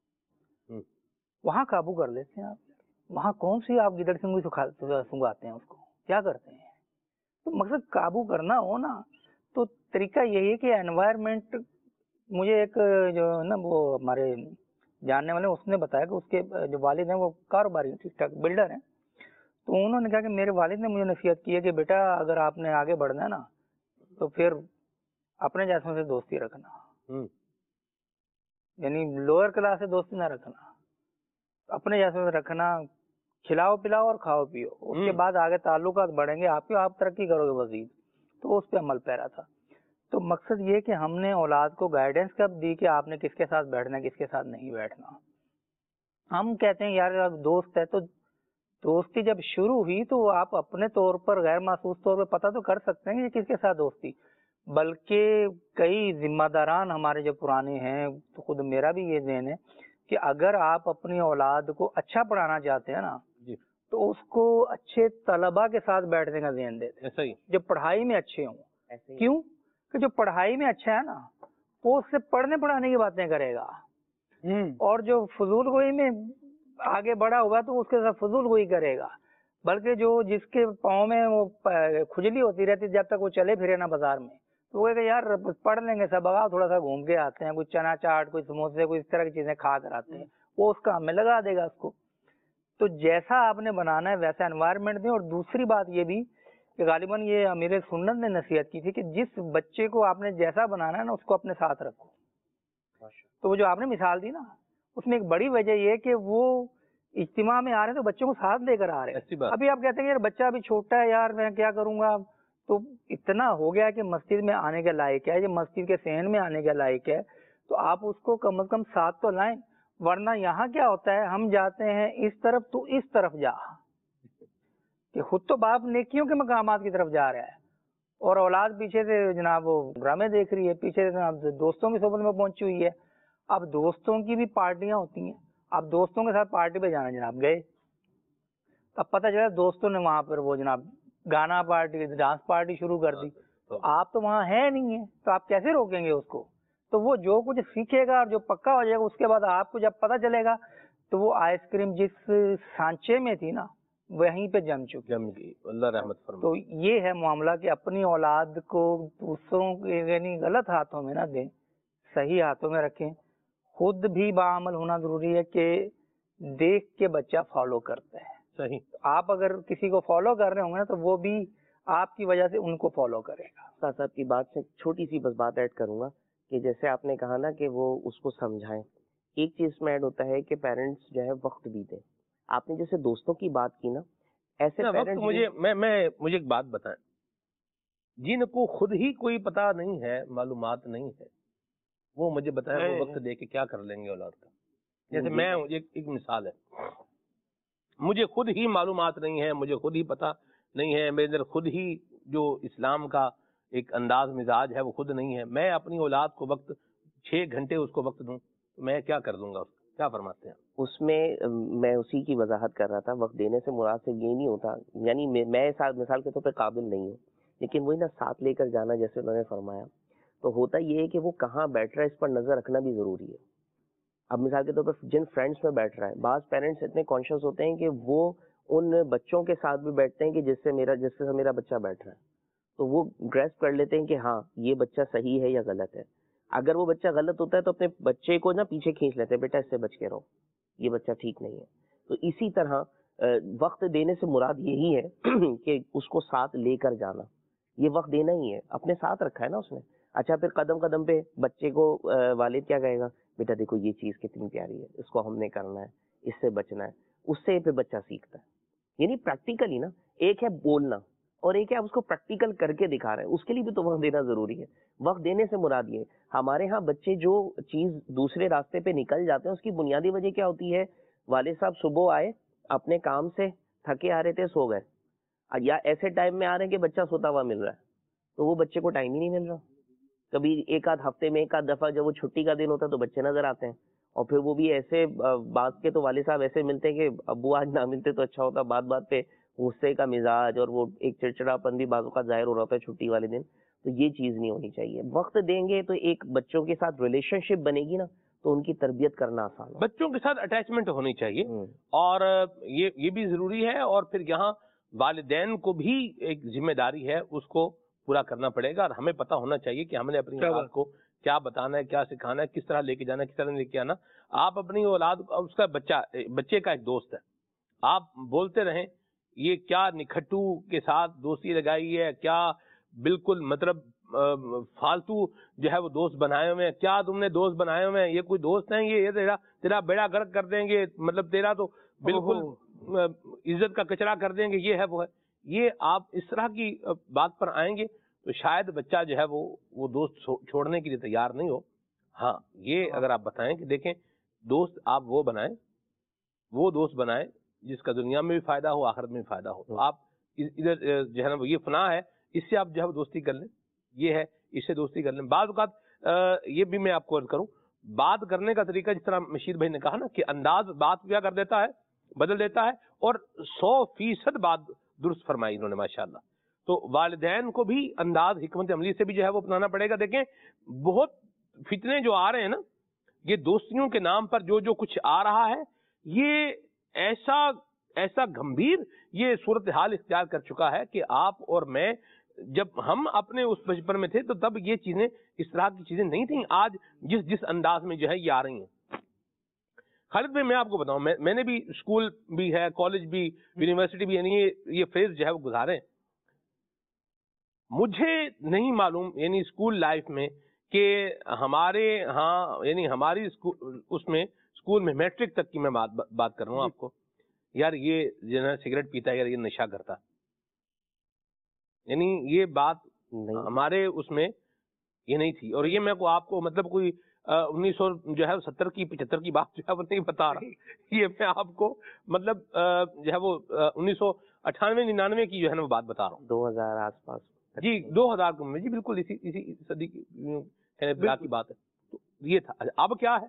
وہاں قابو کر لیتے ہیں آپ، وہاں کون سی آپ گدڑ سنگی سنگاتے ہیں، اس کو کیا کرتے ہیں۔ تو مقصد قابو کرنا ہو نا تو طریقہ یہی ہے کہ انوائرمنٹ، مجھے ایک جو نا وہ ہمارے جاننے والے اس نے بتایا کہ اس کے جو والد ہیں وہ کاروباری ٹھیک ٹھاک بلڈر ہیں، تو انہوں نے کہا کہ میرے والد نے مجھے نصیحت کی ہے کہ بیٹا اگر آپ نے آگے بڑھنا ہے نا تو پھر اپنے جیسوں سے دوستی رکھنا، یعنی لوئر کلاس سے دوستی نہ رکھنا، اپنے جیسوں سے رکھنا، کھلاؤ پلاؤ اور کھاؤ پیو، اس کے بعد آگے تعلقات بڑھیں گے، آپ آپ ترقی کرو گے مزید۔ تو اس پہ عمل پیرا تھا۔ تو مقصد یہ کہ ہم نے اولاد کو گائیڈنس کب دی کہ آپ نے کس کے ساتھ بیٹھنا ہے، کس کے ساتھ نہیں بیٹھنا۔ ہم کہتے ہیں یار دوست ہے، تو دوستی جب شروع ہوئی تو آپ اپنے طور پر غیر محسوس طور پہ پتہ تو کر سکتے ہیں کہ یہ کس کے ساتھ دوستی، بلکہ کئی ذمہ داران ہمارے جو پرانے ہیں، تو خود میرا بھی یہ ذہن ہے کہ اگر آپ اپنی اولاد کو اچھا پڑھانا چاہتے ہیں نا تو اس کو اچھے طلباء کے ساتھ بیٹھنے کا ذہن دیتے ہیں جو پڑھائی میں اچھے ہوں۔ کیوں کہ جو پڑھائی میں اچھا ہے نا وہ اس سے پڑھنے پڑھانے کی باتیں کرے گا، اور جو فضول گوئی میں آگے بڑھا ہوگا تو اس کے ساتھ فضول گوئی کرے گا، بلکہ جو جس کے پاؤں میں وہ کھجلی ہوتی رہتی جب تک وہ چلے پھرے نا بازار میں، تو وہ کہ یار پڑھ لیں گے سب، آؤ تھوڑا سا گھوم کے آتے ہیں، کوئی چنا چاٹ، کوئی سموسے، کوئی اس طرح کی چیزیں کھا کر آتے ہیں، وہ اس کام میں لگا دے گا اس کو. تو جیسا آپ نے بنانا ہے ویسا انوائرمنٹ دیں. اور دوسری بات یہ بھی کہ غالباً یہ امیر سنت نے نصیحت کی تھی کہ جس بچے کو آپ نے جیسا بنانا ہے نا اس کو اپنے ساتھ رکھو. تو وہ جو آپ نے مثال دی نا اس میں ایک بڑی وجہ یہ ہے کہ وہ اجتماع میں آ رہے ہیں تو بچوں کو ساتھ لے کر آ رہے ہیں. ابھی آپ کہتے ہیں یار بچہ ابھی چھوٹا ہے، یار میں کیا کروں گا، تو اتنا ہو گیا کہ مسجد میں آنے کے لائق ہے، یہ مسجد کے صحن میں آنے کے لائق ہے، تو آپ اس کو کم از کم ساتھ تو لائیں. ورنہ یہاں کیا ہوتا ہے، ہم جاتے ہیں اس طرف تو اس طرف جا، کہ خود تو باپ نیکیوں کے مقامات کی طرف جا رہا ہے اور اولاد پیچھے سے جناب وہ ڈرامے دیکھ رہی ہے، پیچھے سے دوستوں کی صحبت میں پہنچی ہوئی ہے. اب دوستوں کی بھی پارٹیاں ہوتی ہیں، اب دوستوں کے ساتھ پارٹی پہ جانا جناب گئے، اب پتہ چلا دوستوں نے وہاں پر وہ جناب گانا پارٹی، ڈانس پارٹی شروع کر دی، تو آپ تو وہاں ہیں نہیں ہیں، تو آپ کیسے روکیں گے اس کو؟ تو وہ جو کچھ سیکھے گا اور جو پکا ہو جائے گا اس کے بعد آپ کو جب پتہ چلے گا تو وہ آئس کریم جس سانچے میں تھی نا وہیں پہ جم چکی جم گئی. اللہ رحمت فرمائے. تو یہ ہے معاملہ کہ اپنی اولاد کو دوسروں کے یعنی غلط ہاتھوں میں نہ دیں، صحیح ہاتھوں میں رکھیں. خود بھی باعمل ہونا ضروری ہے کہ دیکھ کے بچہ فالو کرتا ہے. صحیح. آپ اگر کسی کو فالو کر رہے ہوں گے نا تو وہ بھی آپ کی وجہ سے ان کو فالو کرے گا. استاد صاحب کی بات سے چھوٹی سی بس بات ایڈ کروں گا کہ جیسے آپ نے کہا نا کہ وہ اس کو سمجھائیں، ایک چیز میں ایڈ ہوتا ہے کہ پیرنٹس جو ہے وقت بھی دیں. آپ نے جیسے دوستوں کی بات کی نا، ایسے پیرنٹس مجھے میں میں مجھے ایک بات بتائیں، جن کو خود ہی کوئی پتہ نہیں ہے، معلومات نہیں ہے، وہ مجھے بتائیں وہ وقت دے کے کیا کر لیں گے اولاد کا. جیسے میں ایک ایک مثال ہے، مجھے خود ہی معلومات نہیں ہے، مجھے خود ہی پتہ نہیں ہے، میرے اندر خود ہی جو اسلام کا ایک انداز مزاج ہے وہ خود نہیں ہے، میں اپنی اولاد کو وقت چھ گھنٹے اس کو وقت دوں تو میں کیا کر دوں گا؟ کیا فرماتے ہیں اس میں؟ میں اسی کی وضاحت کر رہا تھا. وقت دینے سے مراد سے یہ نہیں ہوتا، یعنی میں مثال کے طور پہ قابل نہیں ہوں، لیکن وہی نا ساتھ لے کر جانا جیسے انہوں نے فرمایا، تو ہوتا یہ ہے کہ وہ کہاں بیٹھ رہا ہے اس پر نظر رکھنا بھی ضروری ہے. اب مثال کے طور پر جن فرینڈس میں بیٹھ رہا ہے، بعض پیرنٹس اتنے کانشیس ہوتے ہیں کہ وہ ان بچوں کے ساتھ بھی بیٹھتے ہیں کہ جس سے میرا جس سے میرا بچہ بیٹھ رہا ہے، تو وہ گریسپ کر لیتے ہیں کہ ہاں یہ بچہ صحیح ہے یا غلط ہے. اگر وہ بچہ غلط ہوتا ہے تو اپنے بچے کو نا پیچھے کھینچ لیتے ہیں، بیٹا اس سے بچ کے رہو، یہ بچہ ٹھیک نہیں ہے. تو اسی طرح وقت دینے سے مراد یہی ہے کہ اس کو ساتھ لے کر جانا، یہ وقت دینا ہی ہے، اپنے ساتھ رکھا ہے نا اس نے. اچھا پھر قدم قدم پہ بچے کو والد کیا کہے گا، بیٹا دیکھو یہ چیز کتنی پیاری ہے، اس کو ہم نے کرنا ہے، اس سے بچنا ہے. اس سے پھر بچہ سیکھتا ہے. یعنی پریکٹیکلی نا، ایک ہے بولنا اور ایک ہے آپ اس کو پریکٹیکل کر کے دکھا رہے ہیں، اس کے لیے بھی تو وقت دینا ضروری ہے. وقت دینے سے مراد یہ، ہمارے ہاں بچے جو چیز دوسرے راستے پہ نکل جاتے ہیں اس کی بنیادی وجہ کیا ہوتی ہے؟ والد صاحب صبح آئے اپنے کام سے تھکے آ رہے تھے، سو گئے، یا ایسے ٹائم میں آ رہے ہیں کہ بچہ سوتا ہوا مل رہا ہے، تو وہ بچے کو ٹائم ہی نہیں مل رہا. کبھی ایک آدھ ہفتے میں ایک آدھ دفعہ جب وہ چھٹی کا دن ہوتا ہے تو بچے نظر آتے ہیں، اور پھر وہ بھی ایسے بات کے تو والد صاحب ایسے ملتے ہیں کہ ابو آج نہ ملتے تو اچھا ہوتا. بات بات پہ غصے کا مزاج اور وہ ایک چڑچڑا پن بھی بعض اوقات ظاہر ہو رہا ہوتا ہے چھٹی والے دن. تو یہ چیز نہیں ہونی چاہیے. وقت دیں گے تو ایک بچوں کے ساتھ ریلیشن شپ بنے گی نا، تو ان کی تربیت کرنا آسان ہے. بچوں کے ساتھ اٹیچمنٹ ہونی چاہیے، اور یہ یہ بھی ضروری ہے. اور پھر یہاں والدین کو بھی ایک ذمہ داری ہے، اس کو پورا کرنا پڑے گا. اور ہمیں پتہ ہونا چاہیے کہ ہم نے اپنی اولاد کو کیا بتانا ہے، کیا سکھانا ہے، کس طرح لے کے جانا ہے، کس طرح لے کے آنا. آپ اپنی اولاد، اس کا بچہ بچے کا ایک دوست ہے، آپ بولتے رہیں یہ کیا نکھٹو کے ساتھ دوستی لگائی ہے، کیا بالکل مطلب فالتو جو ہے وہ دوست بنائے ہوئے ہیں، کیا تم نے دوست بنائے ہوئے ہیں، یہ کوئی دوست ہیں، یہ تیرا تیرا بیڑا گرک کر دیں گے، مطلب تیرا تو بالکل عزت کا کچرا کر دیں گے، یہ ہے وہ ہے. یہ آپ اس طرح کی بات پر آئیں گے تو شاید بچہ جو ہے وہ وہ دوست چھوڑنے کے لیے تیار نہیں ہو. ہاں یہ اگر آپ بتائیں کہ دیکھیں دوست آپ وہ بنائیں، وہ دوست بنائیں جس کا دنیا میں بھی فائدہ ہو، آخرت میں بھی فائدہ ہو. تو آپ ادھر جو ہے نا یہ فنا ہے، اس سے آپ جو ہے دوستی کر لیں، یہ ہے اس سے دوستی کر لیں. بعض اوقات یہ بھی میں آپ کو عرض کروں، بات کرنے کا طریقہ جس طرح مشیر بھائی نے کہا نا کہ انداز بات کیا کر دیتا ہے، بدل دیتا ہے، اور سو فیصد بات درست فرمائی انہوں نے ماشاءاللہ. تو والدین کو بھی انداز حکمت عملی سے بھی جو ہے وہ اپنانا پڑے گا. دیکھیں بہت فتنے جو آ رہے ہیں نا، یہ دوستیوں کے نام پر جو جو کچھ آ رہا ہے، یہ ایسا ایسا گمبھیر یہ صورتحال اختیار کر چکا ہے کہ آپ اور میں جب ہم اپنے اس بچپن میں تھے تو تب یہ چیزیں اس طرح کی چیزیں نہیں تھیں، آج جس جس انداز میں جو ہے یہ آ رہی ہیں۔ خالد بھائی میں آپ کو بتاؤں، میں میں نے بھی اسکول بھی ہے، کالج بھی، یونیورسٹی بھی، یعنی یہ فیز جو ہے وہ گزارے۔ مجھے نہیں معلوم یعنی اسکول لائف میں کہ ہمارے ہاں یعنی ہماری اس میں اسکول میں میٹرک تک کی میں بات بات کر رہا ہوں آپ کو، یار یہ جو ہے سگریٹ پیتا ہے، یار یہ نشہ کرتا، یعنی یہ بات ہمارے اس میں یہ نہیں تھی۔ اور یہ میں کو آپ کو مطلب کوئی انیس سو جو ہے ستر کی پچہتر کی بات جو ہے وہ نہیں بتا رہا، یہ میں آپ کو مطلب جو ہے وہ انیس سو اٹھانوے ننانوے کی جو ہے نا وہ بات بتا رہا ہوں، دو ہزار آس پاس، جی دو ہزار کو میں، جی بالکل اسی اسی صدی کی بات ہے۔ تو یہ تھا، اب کیا ہے،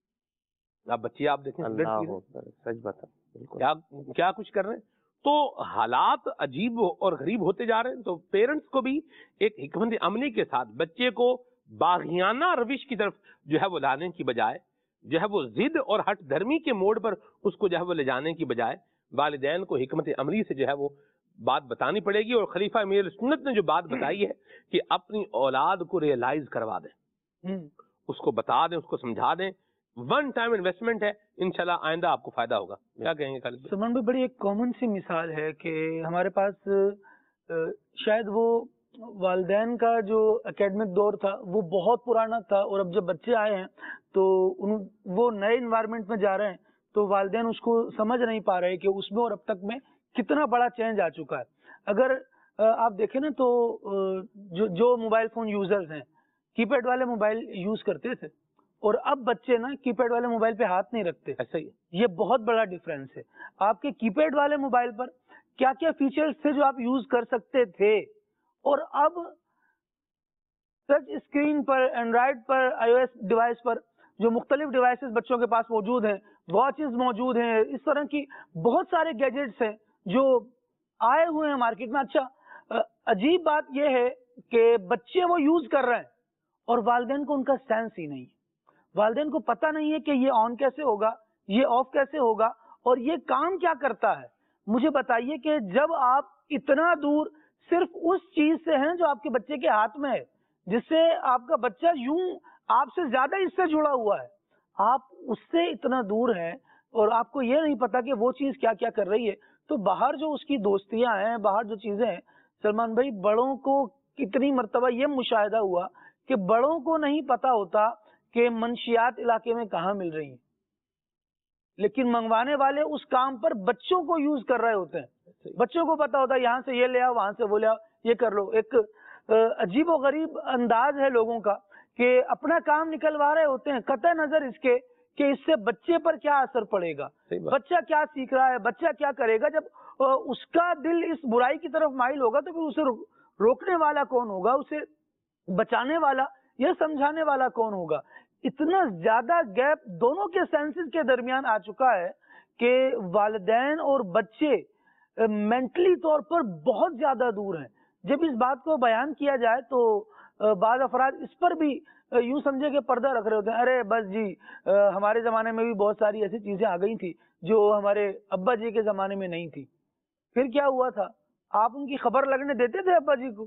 اب بچے آپ دیکھیں سچ بتا کیا کیا کچھ کر رہے ہیں، تو حالات عجیب اور غریب ہوتے جا رہے ہیں۔ تو پیرنٹس کو بھی ایک حکمت عملی کے ساتھ بچے کو باغیانہ روش کی طرف جو ہے وہ لانے کی بجائے، جو ہے وہ ضد اور ہٹ دھرمی کے موڑ پر اس کو جو ہے وہ لے جانے کی بجائے، والدین کو حکمت عملی سے جو ہے وہ بات بتانی پڑے گی۔ اور خلیفہ امیر سنت نے جو بات بتائی ہے کہ اپنی اولاد کو ریئلائز کروا دیں، اس کو بتا دیں، اس کو سمجھا دیں، ون ٹائم انویسٹمنٹ ہے، انشاءاللہ آئندہ آپ کو فائدہ ہوگا۔ کیا کہیں گے خالد؟ سلمان بھائی بڑی ایک کامن سی مثال ہے کہ ہمارے پاس شاید وہ والدین کا جو اکیڈمک دور تھا وہ بہت پرانا تھا، اور اب جب بچے آئے ہیں تو ان وہ نئے انوائرمنٹ میں جا رہے ہیں تو والدین اس کو سمجھ نہیں پا رہے کہ اس میں اور اب تک میں کتنا بڑا چینج آ چکا ہے۔ اگر آپ دیکھیں نا تو جو جو موبائل فون یوزرز ہیں کی پیڈ والے موبائل یوز کرتے تھے، اور اب بچے نا کی پیڈ والے موبائل پہ ہاتھ نہیں رکھتے، ایسا ہی یہ بہت بڑا ڈفرینس ہے۔ آپ کے کی پیڈ والے موبائل پر کیا کیا فیچرز تھے جو آپ یوز کر سکتے تھے، اور اب ٹچ اسکرین پر، اینڈرائڈ پر، آئی او ایس ڈیوائس پر جو مختلف ڈیوائسز بچوں کے پاس موجود ہیں، واچز موجود ہیں، اس طرح کی بہت سارے گیجٹس ہیں جو آئے ہوئے ہیں مارکیٹ میں۔ اچھا عجیب بات یہ ہے کہ بچے وہ یوز کر رہے ہیں اور والدین کو ان کا سینس ہی نہیں ہے، والدین کو پتہ نہیں ہے کہ یہ آن کیسے ہوگا، یہ آف کیسے ہوگا، اور یہ کام کیا کرتا ہے۔ مجھے بتائیے کہ جب آپ اتنا دور صرف اس چیز سے ہیں جو آپ کے بچے کے ہاتھ میں ہے، جس سے آپ کا بچہ یوں آپ سے زیادہ اس سے جڑا ہوا ہے، آپ اس سے اتنا دور ہیں اور آپ کو یہ نہیں پتا کہ وہ چیز کیا کیا کر رہی ہے، تو باہر جو اس کی دوستیاں ہیں، باہر جو چیزیں ہیں، سلمان بھائی بڑوں کو کتنی مرتبہ یہ مشاہدہ ہوا کہ بڑوں کو نہیں پتا ہوتا کہ منشیات علاقے میں کہاں مل رہی ہیں، لیکن منگوانے والے اس کام پر بچوں کو یوز کر رہے ہوتے ہیں، بچوں کو پتا ہوتا ہے یہاں سے یہ لے آؤ، وہاں سے وہ لے آؤ، یہ کر لو۔ ایک عجیب و غریب انداز ہے لوگوں کا کہ اپنا کام نکلوا رہے ہوتے ہیں قطع نظر اس کے کہ اس سے بچے پر کیا اثر پڑے گا، بچہ کیا سیکھ رہا ہے، بچہ کیا کرے گا۔ جب اس کا دل اس برائی کی طرف مائل ہوگا تو پھر اسے روکنے والا کون ہوگا، اسے بچانے والا، یہ سمجھانے والا کون ہوگا۔ اتنا زیادہ گیپ دونوں کے سینسز کے درمیان آ چکا ہے کہ والدین اور بچے مینٹلی طور پر بہت زیادہ دور ہیں۔ جب اس بات کو بیان کیا جائے تو بعض افراد اس پر بھی یوں سمجھے کہ پردہ رکھ رہے ہوتے ہیں، ارے بس جی ہمارے زمانے میں بھی بہت ساری ایسی چیزیں آ گئی تھی جو ہمارے ابا جی کے زمانے میں نہیں تھی۔ پھر کیا ہوا تھا، آپ ان کی خبر لگنے دیتے تھے ابا جی کو؟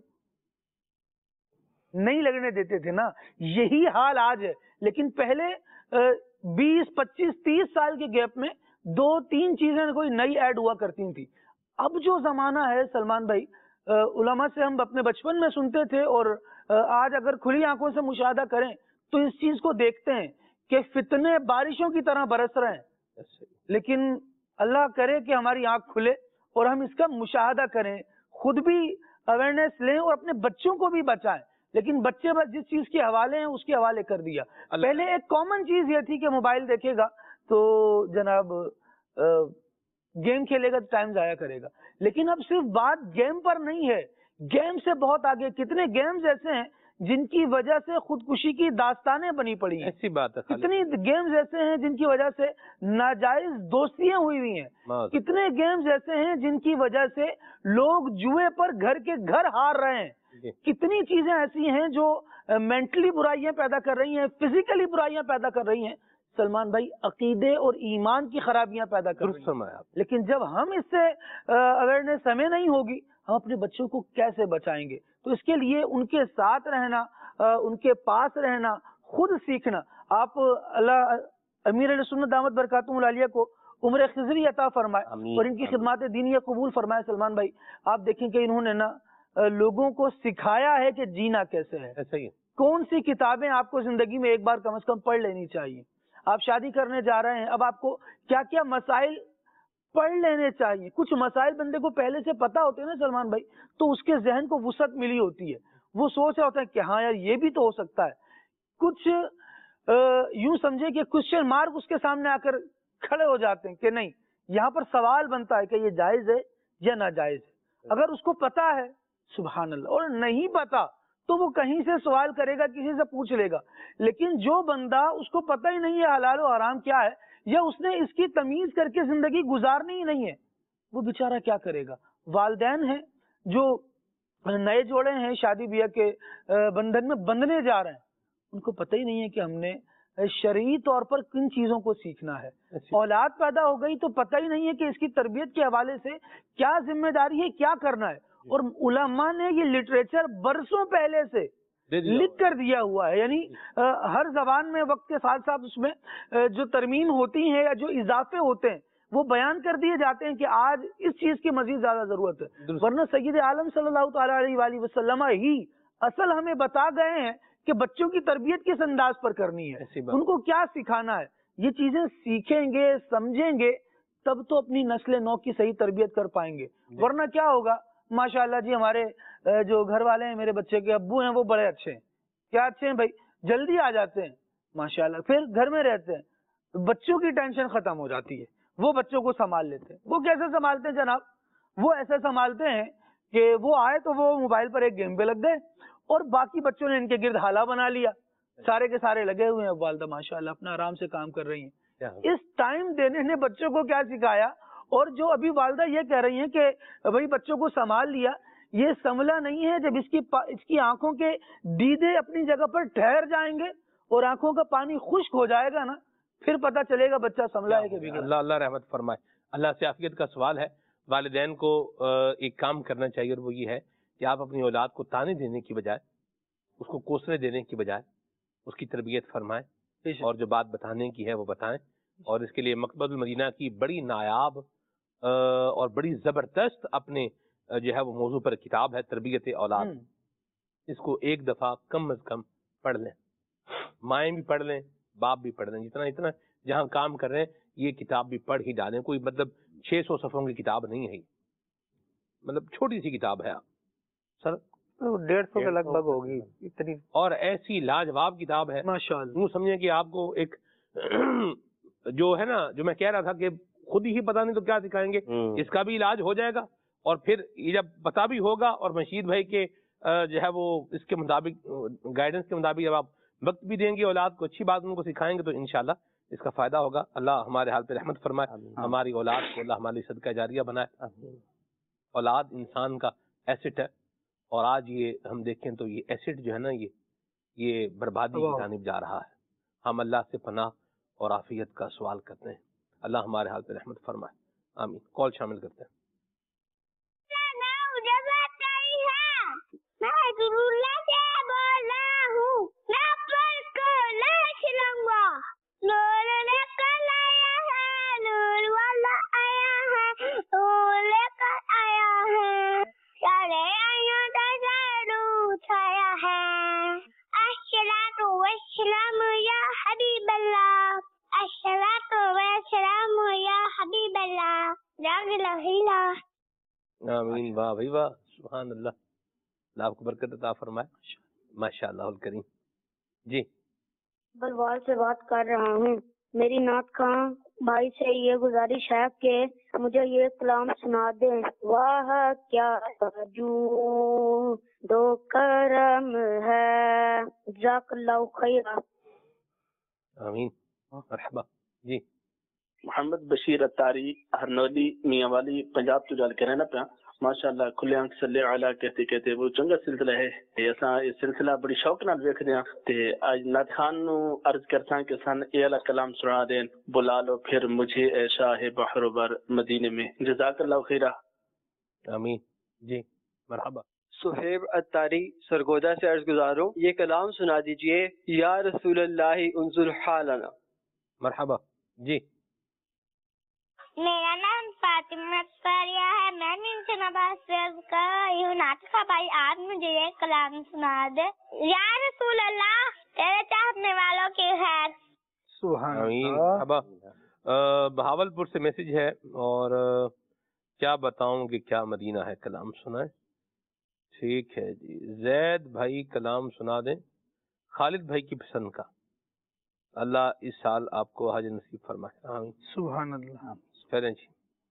نہیں لگنے دیتے تھے نا۔ یہی حال آج ہے، لیکن پہلے بیس پچیس تیس سال کے گیپ میں دو تین چیزیں کوئی نئی ایڈ ہوا کرتی تھی۔ اب جو زمانہ ہے سلمان بھائی، علماء سے ہم اپنے بچپن میں سنتے تھے اور آج اگر کھلی آنکھوں سے مشاہدہ کریں تو اس چیز کو دیکھتے ہیں کہ فتنے بارشوں کی طرح برس رہے ہیں، لیکن اللہ کرے کہ ہماری آنکھ کھلے اور ہم اس کا مشاہدہ کریں، خود بھی اویئرنیس لیں اور اپنے بچوں کو بھی بچائیں۔ لیکن بچے بس جس چیز کے حوالے ہیں اس کے حوالے کر دیا۔ پہلے ایک کامن چیز یہ تھی کہ موبائل دیکھے گا تو جناب گیم کھیلے گا تو ٹائم ضائع کرے گا، لیکن اب صرف بات گیم پر نہیں ہے، گیم سے بہت آگے کتنے گیمز ایسے ہیں جن کی وجہ سے خودکشی کی داستانیں بنی پڑی ہیں، ایسی بات ہے، کتنی گیمز ایسے ہیں جن کی وجہ سے ناجائز دوستیاں ہوئی ہوئی ہیں، کتنے گیمز ایسے ہیں جن کی وجہ سے لوگ جوئے پر گھر کے گھر ہار رہے ہیں، کتنی چیزیں ایسی ہیں جو مینٹلی برائیاں پیدا کر رہی ہیں، فزیکلی برائیاں پیدا کر رہی ہیں، سلمان بھائی عقیدے اور ایمان کی خرابیاں پیدا کر رہی ہیں۔ لیکن جب ہم اس سے اویئرنیس ہمیں نہیں ہوگی، ہم اپنے بچوں کو کیسے بچائیں گے؟ تو اس کے لیے ان کے ساتھ رہنا، ان کے پاس رہنا، خود سیکھنا. آپ اللہ امیر علیہ سنت دامت برکاتہم العالیہ کو عمر خضری عطا فرمائے اور ان کی خدمات دینیہ قبول فرمائے. سلمان بھائی آپ دیکھیں کہ انہوں نے نا لوگوں کو سکھایا ہے کہ جینا کیسے ہے. ایسا ہی کون سی کتابیں آپ کو زندگی میں ایک بار کم از کم پڑھ لینی چاہیے. آپ شادی کرنے جا رہے ہیں، اب آپ کو کیا کیا مسائل پڑھ لینے چاہیے. کچھ مسائل بندے کو پہلے سے پتا ہوتے ہیں نا سلمان بھائی، تو اس کے ذہن کو وسعت ملی ہوتی ہے، وہ سوچ رہا ہوتا ہے کہ ہاں یار یہ بھی تو ہو سکتا ہے. کچھ یوں سمجھے کہ کوشچن مارک اس کے سامنے آ کر کھڑے ہو جاتے ہیں کہ نہیں، یہاں پر سوال بنتا ہے کہ یہ جائز ہے یا ناجائز ہے. اگر اس کو پتا ہے سبحان اللہ، اور نہیں پتا تو وہ کہیں سے سوال کرے گا، کسی سے پوچھ لے گا. لیکن جو بندہ اس کو پتہ ہی نہیں ہے حلال و حرام کیا ہے، یا اس نے اس کی تمیز کر کے زندگی گزارنی ہی نہیں ہے، وہ بیچارہ کیا کرے گا. والدین ہیں جو نئے جوڑے ہیں، شادی بیاہ کے بندھن میں بندھنے جا رہے ہیں، ان کو پتہ ہی نہیں ہے کہ ہم نے شرعی طور پر کن چیزوں کو سیکھنا ہے. اولاد پیدا ہو گئی تو پتہ ہی نہیں ہے کہ اس کی تربیت کے حوالے سے کیا ذمہ داری ہے، کیا کرنا ہے. اور علماء نے یہ لٹریچر برسوں پہلے سے لکھ کر دیا ہوا ہے، یعنی ہر زبان میں وقت کے ساتھ ساتھ اس میں جو ترمیم ہوتی ہیں یا جو اضافے ہوتے ہیں وہ بیان کر دیے جاتے ہیں کہ آج اس چیز کی مزید زیادہ ضرورت ہے. ورنہ سید عالم صلی اللہ تعالی علیہ وآلہ وسلم ہی اصل ہمیں بتا گئے ہیں کہ بچوں کی تربیت کس انداز پر کرنی ہے، ان کو کیا سکھانا ہے. یہ چیزیں سیکھیں گے، سمجھیں گے، تب تو اپنی نسل نو کی صحیح تربیت کر پائیں گے. ورنہ کیا ہوگا، ماشاءاللہ جی ہمارے جو گھر والے ہیں، میرے بچے کے ابو ہیں، وہ بڑے اچھے ہیں. کیا اچھے ہیں بھائی، جلدی آ جاتے ہیں ماشاءاللہ، پھر گھر میں رہتے ہیں، بچوں کی ٹینشن ختم ہو جاتی ہے، وہ بچوں کو سنبھال لیتے ہیں. وہ کیسے سنبھالتے ہیں جناب؟ وہ ایسے سنبھالتے ہیں کہ وہ آئے تو وہ موبائل پر ایک گیم پہ لگ گئے اور باقی بچوں نے ان کے گرد حالہ بنا لیا، سارے کے سارے لگے ہوئے ہیں. والدہ ماشاءاللہ اپنا آرام سے کام کر رہی ہیں. اس ٹائم دینے نے بچوں کو کیا سکھایا؟ اور جو ابھی والدہ یہ کہہ رہی ہیں کہ بھائی بچوں کو سنبھال لیا، یہ سنبھلا نہیں ہے. جب اس کی اس کی آنکھوں کے دیدے اپنی جگہ پر ٹھہر جائیں گے اور آنکھوں کا پانی خشک ہو جائے گا نا، پھر پتا چلے گا بچہ سنبھلا ہے کہ بگڑا. اللہ اللہ رحمت فرمائے. اللہ سے عافیت کا سوال ہے. والدین کو ایک کام کرنا چاہیے، اور وہ یہ ہے کہ آپ اپنی اولاد کو تانے دینے کی بجائے، اس کو کوسنے دینے کی بجائے اس کی تربیت فرمائیں، اور جو بات بتانے کی ہے وہ بتائیں. اور اس کے لیے مکتبۃ المدینہ کی بڑی نایاب اور بڑی زبردست اپنے جو ہے وہ موضوع پر کتاب ہے، تربیت اولاد. اس کو ایک دفعہ کم از کم پڑھ لیں، مائیں بھی پڑھ لیں، باپ بھی پڑھ لیں. جتنا اتنا جہاں کام کر رہے ہیں یہ کتاب بھی پڑھ ہی ڈالیں. کوئی مطلب چھ سو صفحوں کی کتاب نہیں ہے، مطلب چھوٹی سی کتاب ہے سر، ڈیڑھ سو کے لگ بھگ ہوگی اتنی، اور ایسی لاجواب کتاب ہے ماشاءاللہ. یوں سمجھیں کہ آپ کو ایک جو ہے نا، جو میں کہہ رہا تھا کہ خود ہی پتا نہیں تو کیا سکھائیں گے، اس کا بھی علاج ہو جائے گا. اور پھر یہ جب پتا بھی ہوگا اور مشید بھائی کے جو ہے وہ اس کے مطابق گائیڈنس کے مطابق جب آپ وقت بھی دیں گے اولاد کو، اچھی بات ان کو سکھائیں گے، تو انشاءاللہ اس کا فائدہ ہوگا. اللہ ہمارے حال پہ رحمت فرمائے، ہماری اولاد کو اللہ ہمارے صدقہ جاریہ بنائے. اولاد انسان کا ایسٹ ہے، اور آج یہ ہم دیکھیں تو یہ ایسٹ جو ہے نا، یہ یہ بربادی کی جانب جا رہا ہے. ہم اللہ سے پناہ اور عافیت کا سوال کرتے ہیں. اللہ ہمارے حال پہ رحمت فرمائے. آمین. کال شامل کرتے ہیں. آمین. واہ بھائی واہ، سبحان اللہ. اللہ آپ کو برکت عطا فرمائے. ماشاء اللہ الکریم. جی بلوال سے بات کر رہا ہوں. میری نعت خواں بھائی سے یہ گزارش ہے کہ مجھے یہ کلام سنا دیں. واہ کیا جو دو کرم ہے. جزاک اللہ خیرا. آمین. مرحبا. جی محمد بشیر اتاری ہرنولی میاں والی پنجاب تو جال کے رہنا پیا. ماشاءاللہ کھلے آنکھ صلی علی کہتے کہتے وہ چنگا سلسلہ ہے. تے اساں یہ سلسلہ بڑی شوق نال ویکھدے ہاں. تے اج نعت خان نو عرض کرساں کہ سن اے والا کلام سنا دین. بلا لو پھر مجھے اے شاہ بحر بر مدینے میں. جزاک اللہ خیرہ. آمین. جی مرحبا. صہیب اتاری سرگودا سے عرض گزار ہوں، یہ کلام سنا دیجئے، یا رسول اللہ انظر حالنا۔ مرحبا جی۔ میرا نام فاطمہ اختاریہ ہے، میں نیمچہ نواز سے عرض کر رہی ہوں، ناطق بھائی آپ مجھے یہ کلام سنا دے۔ یا رسول اللہ تیرے چاہنے والوں کی خیر۔ سبحان اللہ۔ بہاول پور سے میسج ہے، اور کیا بتاؤں کہ کیا مدینہ ہے، کلام سنائیں۔ ٹھیک ہے جی، زید بھائی کلام سنا دیں خالد بھائی کی پسند کا۔ اللہ اس سال آپ کو حج نصیب فرمائے، آمین۔ سبحان اللہ۔ چلیں جی،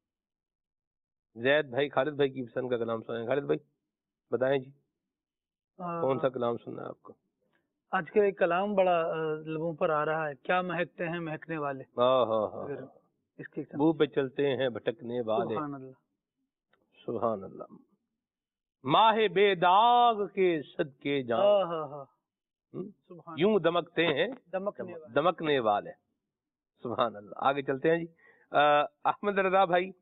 زید بھائی خالد بھائی کی پسند کا کلام سنائیں۔ خالد بھائی بتائیں جی کون سا کلام سننا ہے آپ کو؟ آج کل ایک کلام بڑا لبوں پر آ رہا ہے، کیا مہکتے ہیں مہکنے والے، ہاں ہاں ہاں، اس کی بو پہ چلتے ہیں بھٹکنے والے۔ سبحان اللہ سبحان اللہ۔ ماہ بے داغ کے صدقے جان یوں دمکتے ہیں دمکنے والے۔ سبحان اللہ۔ آگے چلتے ہیں جی۔ احمد رضا بھائی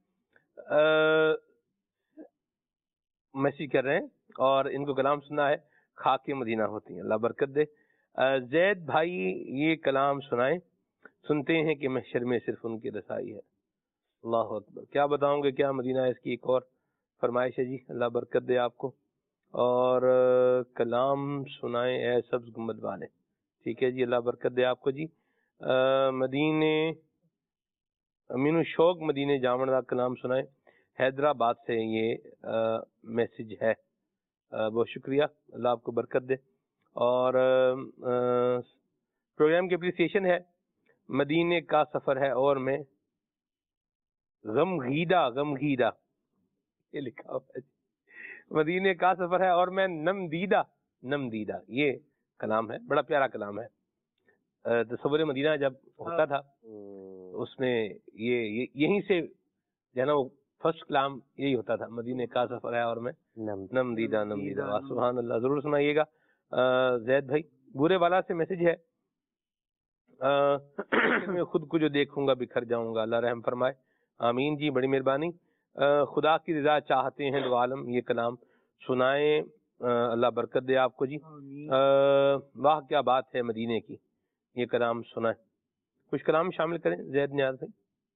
میسیج کر رہے ہیں، اور ان کو کلام سننا ہے خاک مدینہ ہوتی ہیں، اللہ برکت دے۔ زید بھائی یہ کلام سنائیں، سنتے ہیں کہ محشر میں صرف ان کی رسائی ہے۔ اللہ اکبر۔ کیا بتاؤں گے کیا مدینہ ہے، اس کی ایک اور فرمائش ہے جی، اللہ برکت دے آپ کو۔ اور کلام سنائیں اے سبز گنبد والے۔ ٹھیک ہے جی، اللہ برکت دے آپ کو جی۔ مدینے امین الشوق مدینے جامن کا کلام سنائیں، حیدرآباد سے یہ میسج ہے۔ بہت شکریہ، اللہ آپ کو برکت دے۔ اور پروگرام کی اپریسیشن ہے، مدینے کا سفر ہے اور میں غمگیدہ غمگیدہ یہ لکھا ہوا ہے، مدینے کا سفر ہے اور میں نم دیدہ نم دیدہ، یہ کلام ہے، بڑا پیارا کلام ہے۔ تصور مدینہ جب ہوتا تھا اس میں یہ یہیں سے جو ہے نا وہ فرسٹ کلام یہی ہوتا تھا، مدینے کا سفر ہے اور میں نم دیدہ نم دیدہ۔ سبحان اللہ، ضرور سنائیے گا۔ زید بھائی بورے والا سے میسج ہے، میں خود کو جو دیکھوں گا بکھر جاؤں گا، اللہ رحم فرمائے، آمین جی، بڑی مہربانی۔ خدا کی رضا چاہتے ہیں دو عالم، یہ کلام سنائیں، اللہ برکت دے آپ کو جی۔ واہ کیا بات ہے مدینے کی، یہ کلام سنائیں، کچھ کلام شامل کریں زید نیاز بھائی۔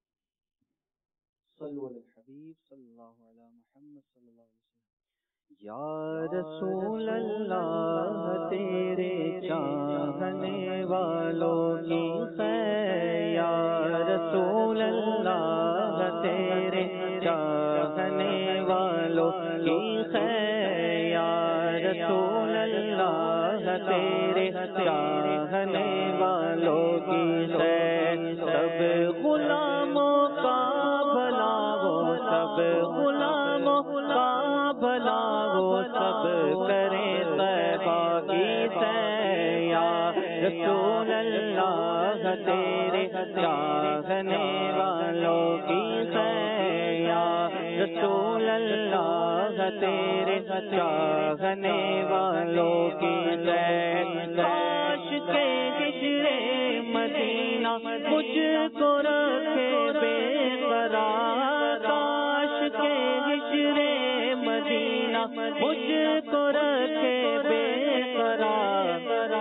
صلو علی الحبیب صلی اللہ علیہ محمد صلی اللہ علیہ وسلم۔ یا رسول اللہ تیرے چاہنے والوں کی خیر، یا رسول اللہ تیرے چاہنے والوں کی خیر، یا رسول اللہ تیرے چاہنے والوں کی خیر، سب غلاموں کا بھلا ہو، سب غلاموں کا بھلا ہو، سب کریں طیبہ کی سیر، یا رسول اللہ تیرے چاہنے والوں کی خیر، یا رسول اللہ تیرے چاہنے والوں کی خیر، کاش کے ہجرے مدینہ مجھ کو رکھے بے قرار، کاش کے ہجرے مدینہ مجھ کو رکھے بے قرار،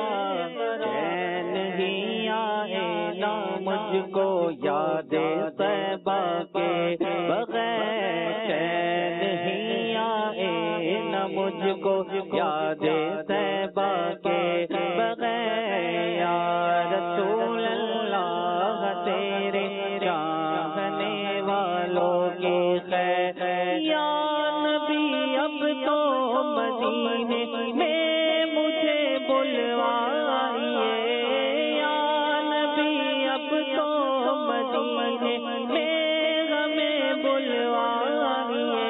چین ہی آئے نہ مجھ کو یاد طیبہ کے بغیر، چین ہی آئے نہ مجھ کو یاد طیبہ کے بغیر، یا رسول اللہ تیرے چاہنے والوں کی خیر، یا نبی اب تو مدینے میں مجھے بلوائیے، یا نبی اب تو مدینے میں ہمیں بلوائیے،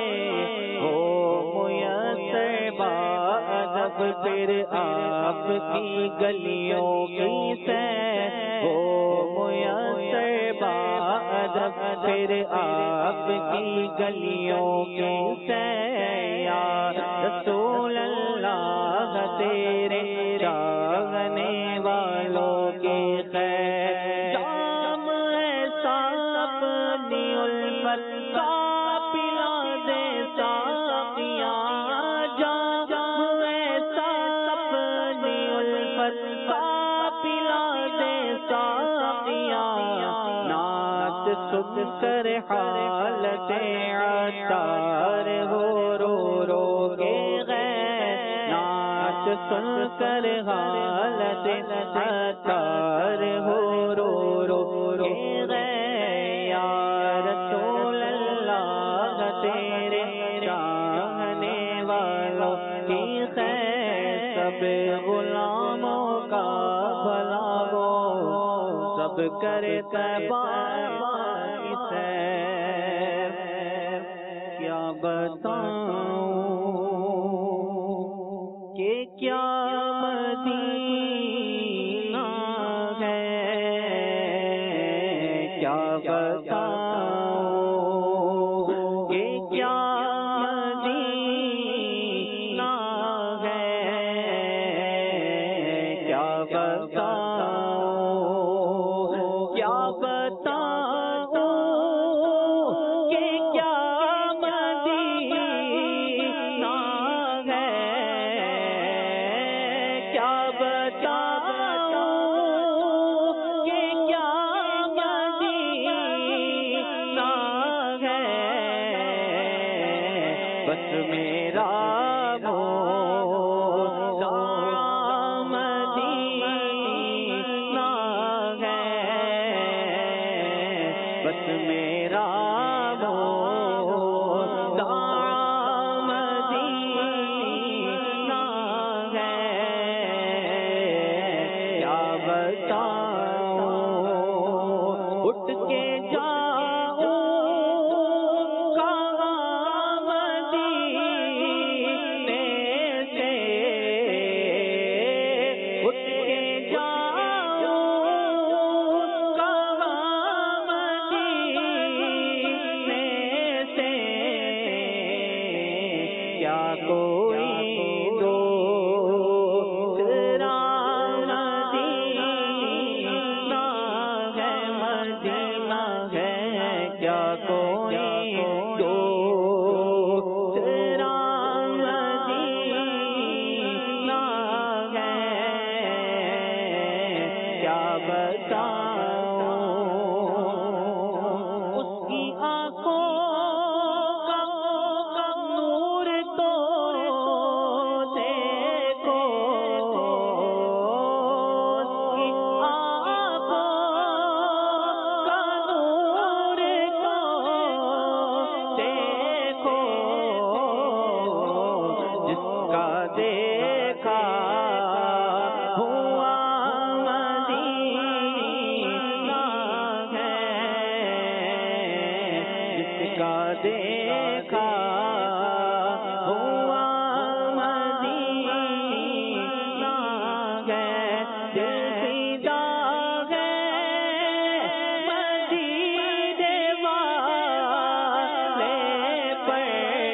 ہو میسر باادب پھر آپ کی گلیوں کی سیر، ہو میسر باادب پھر آپ کی گلیوں کی سیر، یا رسول اللہ تیرے چاہنے والوں کی خیر، جام ایسا اپنی الفت کا پلا دے ساقیاں، جام سن کر حالت عطار ہو رو رو کے غیر نعت سن کر حالت عطار ہو رو رو کے غیر یا رسول اللہ تیرے چاہنے والوں کی خیر سب غلاموں کا بھلا وہ سب کرے طیبہ کی سیر کیا بتاؤں کہ کیا مدینہ ہے کیا بتاؤں کہ کیا مدینہ ہے کیا بتاؤں کیا بتاؤں کہ کیا مدینہ ہے کیا بتاؤں کہ کیا مدینہ ہے بس میرا بس میرا مدینہ ہے کیا بتاؤں اٹھ کے جاؤں کہاں مدینے سے اٹھ کے جاؤں کیا کوئی دوسرا مدینہ ہے مدینہ ہے کیا کوئی دوسرا مدینہ ہے کیا بتاؤں اس کی آنکھوں دیکھا ہوا مدینہ ہے جس کا دیکھا ہوا مدینہ ہے دل فدا ہے مدینے والے پر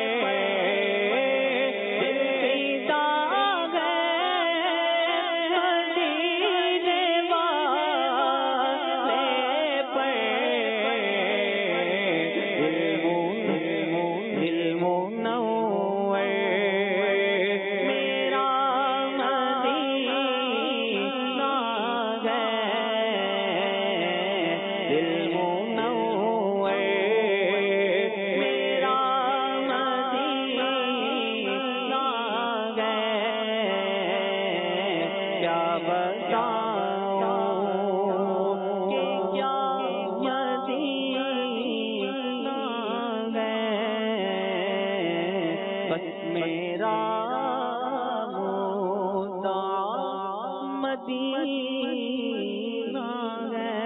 میرا مدینہ ہے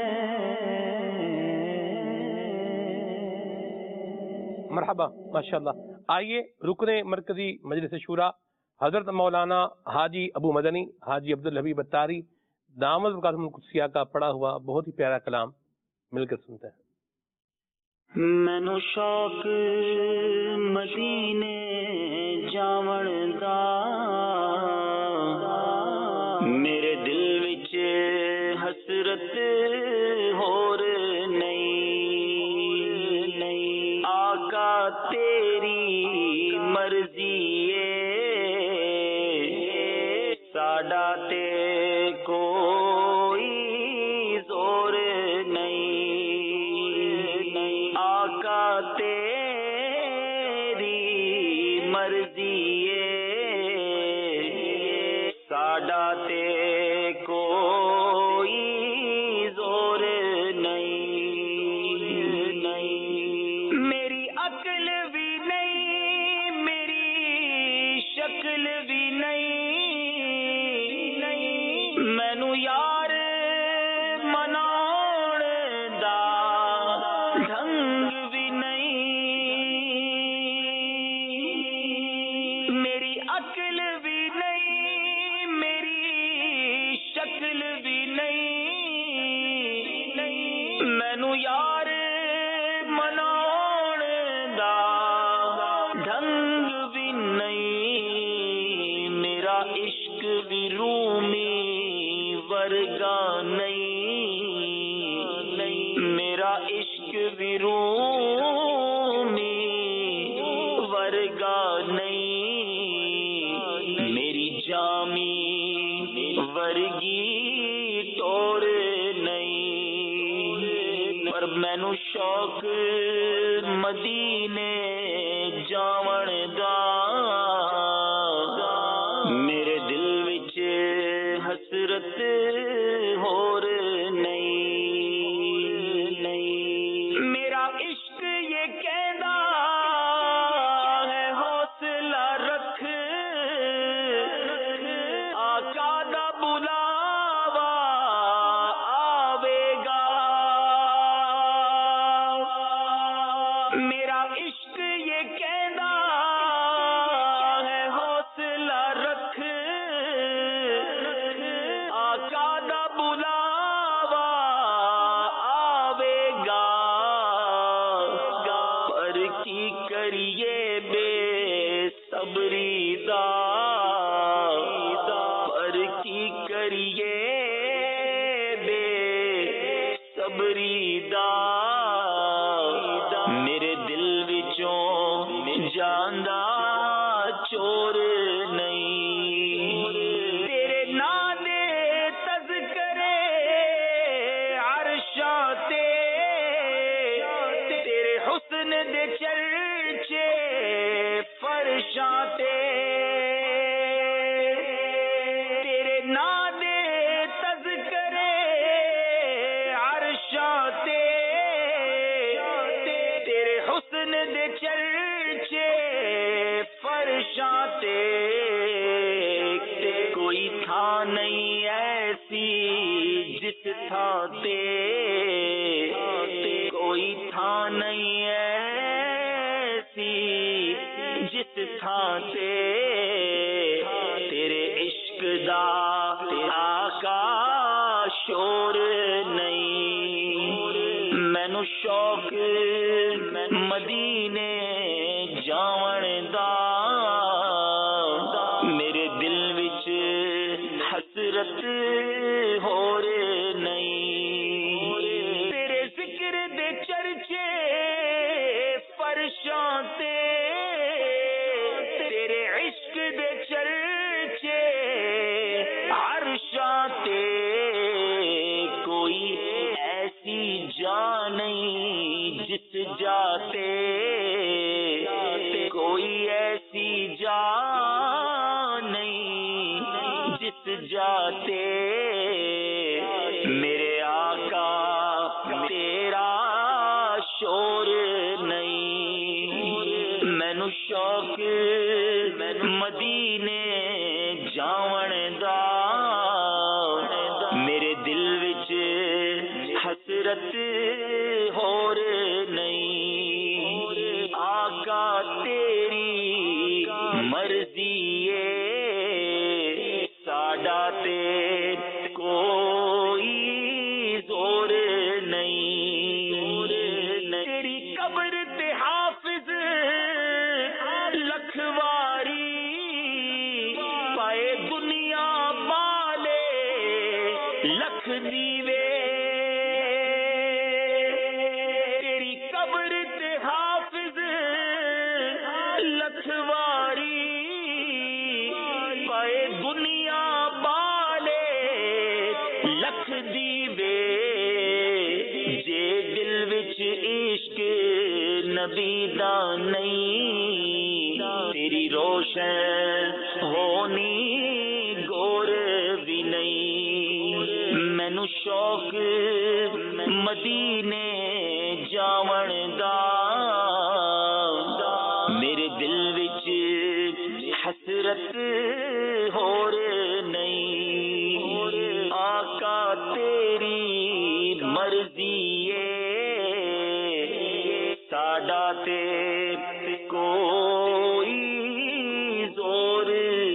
مرحبا ماشاءاللہ. آئیے رکن مرکزی مجلس شورا حضرت مولانا حاجی ابو مدنی حاجی عبدالحبیب اتاری دامت برکاتہم القدسیہ کا پڑھا ہوا بہت ہی پیارا کلام مل کر سنتے ہیں. مینو شوق مدینے جاون دا میرے دل وچ حسرت ہور نہیں نہیں آقا تیری مرضی ساڈا تے کوئی زور نہیں مرضی ساڈا تے کوئی زور نہیں نہیں میری عقل بھی نہیں میری شکل بھی نہیں نہیں مینو یار مناؤن دا ڈھنگ بھی نہیں میری عقل بھی نہیں میری شکل بھی نہیں نہیں مینو یار مناؤن دا ڈھنگ بھی نہیں میرا عشق بھی رومی ورگا نہیں میرا عشق بھی رومی ورگا نہیں میری جامی ورگی ٹور نہیں پر مینو شوق مدینے جاون دا میرے دل وچ حسرت ہور نہیں نہیں میرا عشق یہ کہندا ہے حوصلہ رکھ آقا دا بلاوا آوے گا میرا عشق یہ کہندا ہے حوصلہ رکھ آقا دا بلاوا آوے گا پر کی کریے بے صبری دا پر کی کریے بے صبری دا میرے دل وچوں جاندا چور نہیں تیرے نام دے تذکرے عرشاں تے تیرے حسن دے چرچے فرشاں تے تیرے نام دے تذکرے عرشاں تے تیرے حسن دے چرچے فرشاں تے کوئی تھا نہیں ایسی جس تھا تے کوئی تھا نہیں ایسی جس تھا تے تیرے عشق دا آقا شور نہیں مینو شوق مدینے جاون دا میرے دل وچ حسرت ہور نہیں تیرے ذکر دے چرچے فرشاں تے تیرے عشق دے چرچے عرشاں تے کوئی ایسی جان نہیں جس جاتے کوئی ایسی جان نہیں جس جاتے میرے آقا تیرا شور نہیں مینو شوق مدینے جاون دا میرے دل وچ حسرت ہور نہیں آقا تیری مرضی ساڈا تے کوئی زور نہیں تیری قبر تے حافظ لکھواری پائے دنیا والے لکھ دیوے تیری قبر تے حافظ لکھواری پائے دنیا والے لکھ دیوے جے دل وچ عشق نبی دا نہیں تیری روشن ہونی گور بھی نہیں مینو شوق مدینے جاون دا میرے دل وچ حسرت ہور نہیں آقا تیری مرضی ساڈا تے کوئی زور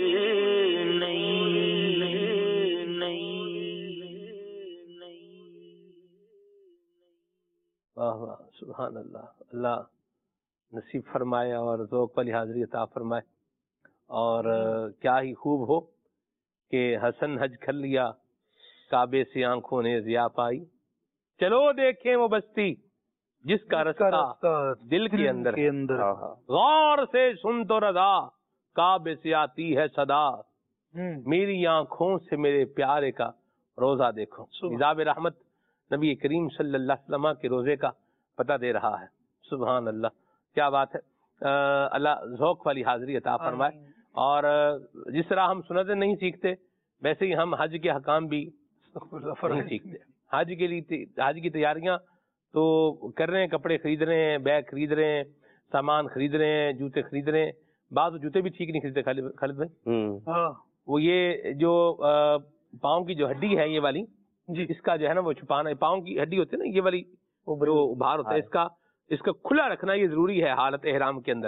واہ واہ سبحان اللہ. اللہ نصیب فرمائے اور ذوق والی حاضری عطا فرمائے. اور کیا ہی خوب ہو کہ حسن حج کر لیا کعبے سے آنکھوں نے ضیا پائی. چلو دیکھیں وہ بستی جس کا رستہ دل کے اندر ہے. غور سے سن تو رضا کعبے سے آتی ہے صدا میری آنکھوں سے میرے پیارے کا روزہ دیکھو. نظام رحمت نبی کریم صلی اللہ علیہ وسلم کے روزے کا پتہ دے رہا ہے. سبحان اللہ کیا بات ہے. اللہ ذوق والی حاضری عطا فرمائے. اور جس طرح ہم سنتیں نہیں سیکھتے ویسے ہی ہم حج کے حکام بھی نہیں سیکھتے. حج کے لیے حج کی تیاریاں تو کر رہے ہیں, کپڑے خرید رہے ہیں, بیگ خرید رہے ہیں, سامان خرید رہے ہیں, جوتے خرید رہے ہیں. بعض جوتے بھی ٹھیک نہیں خریدتے خالد بھائی. وہ یہ جو پاؤں کی جو ہڈی ہے یہ والی جی اس کا جو ہے نا وہ چھپانا, پاؤں کی ہڈی ہوتی ہے نا یہ والی جو باہر ہوتا ہے اس کا اس کا کھلا رکھنا یہ ضروری ہے حالت احرام کے اندر.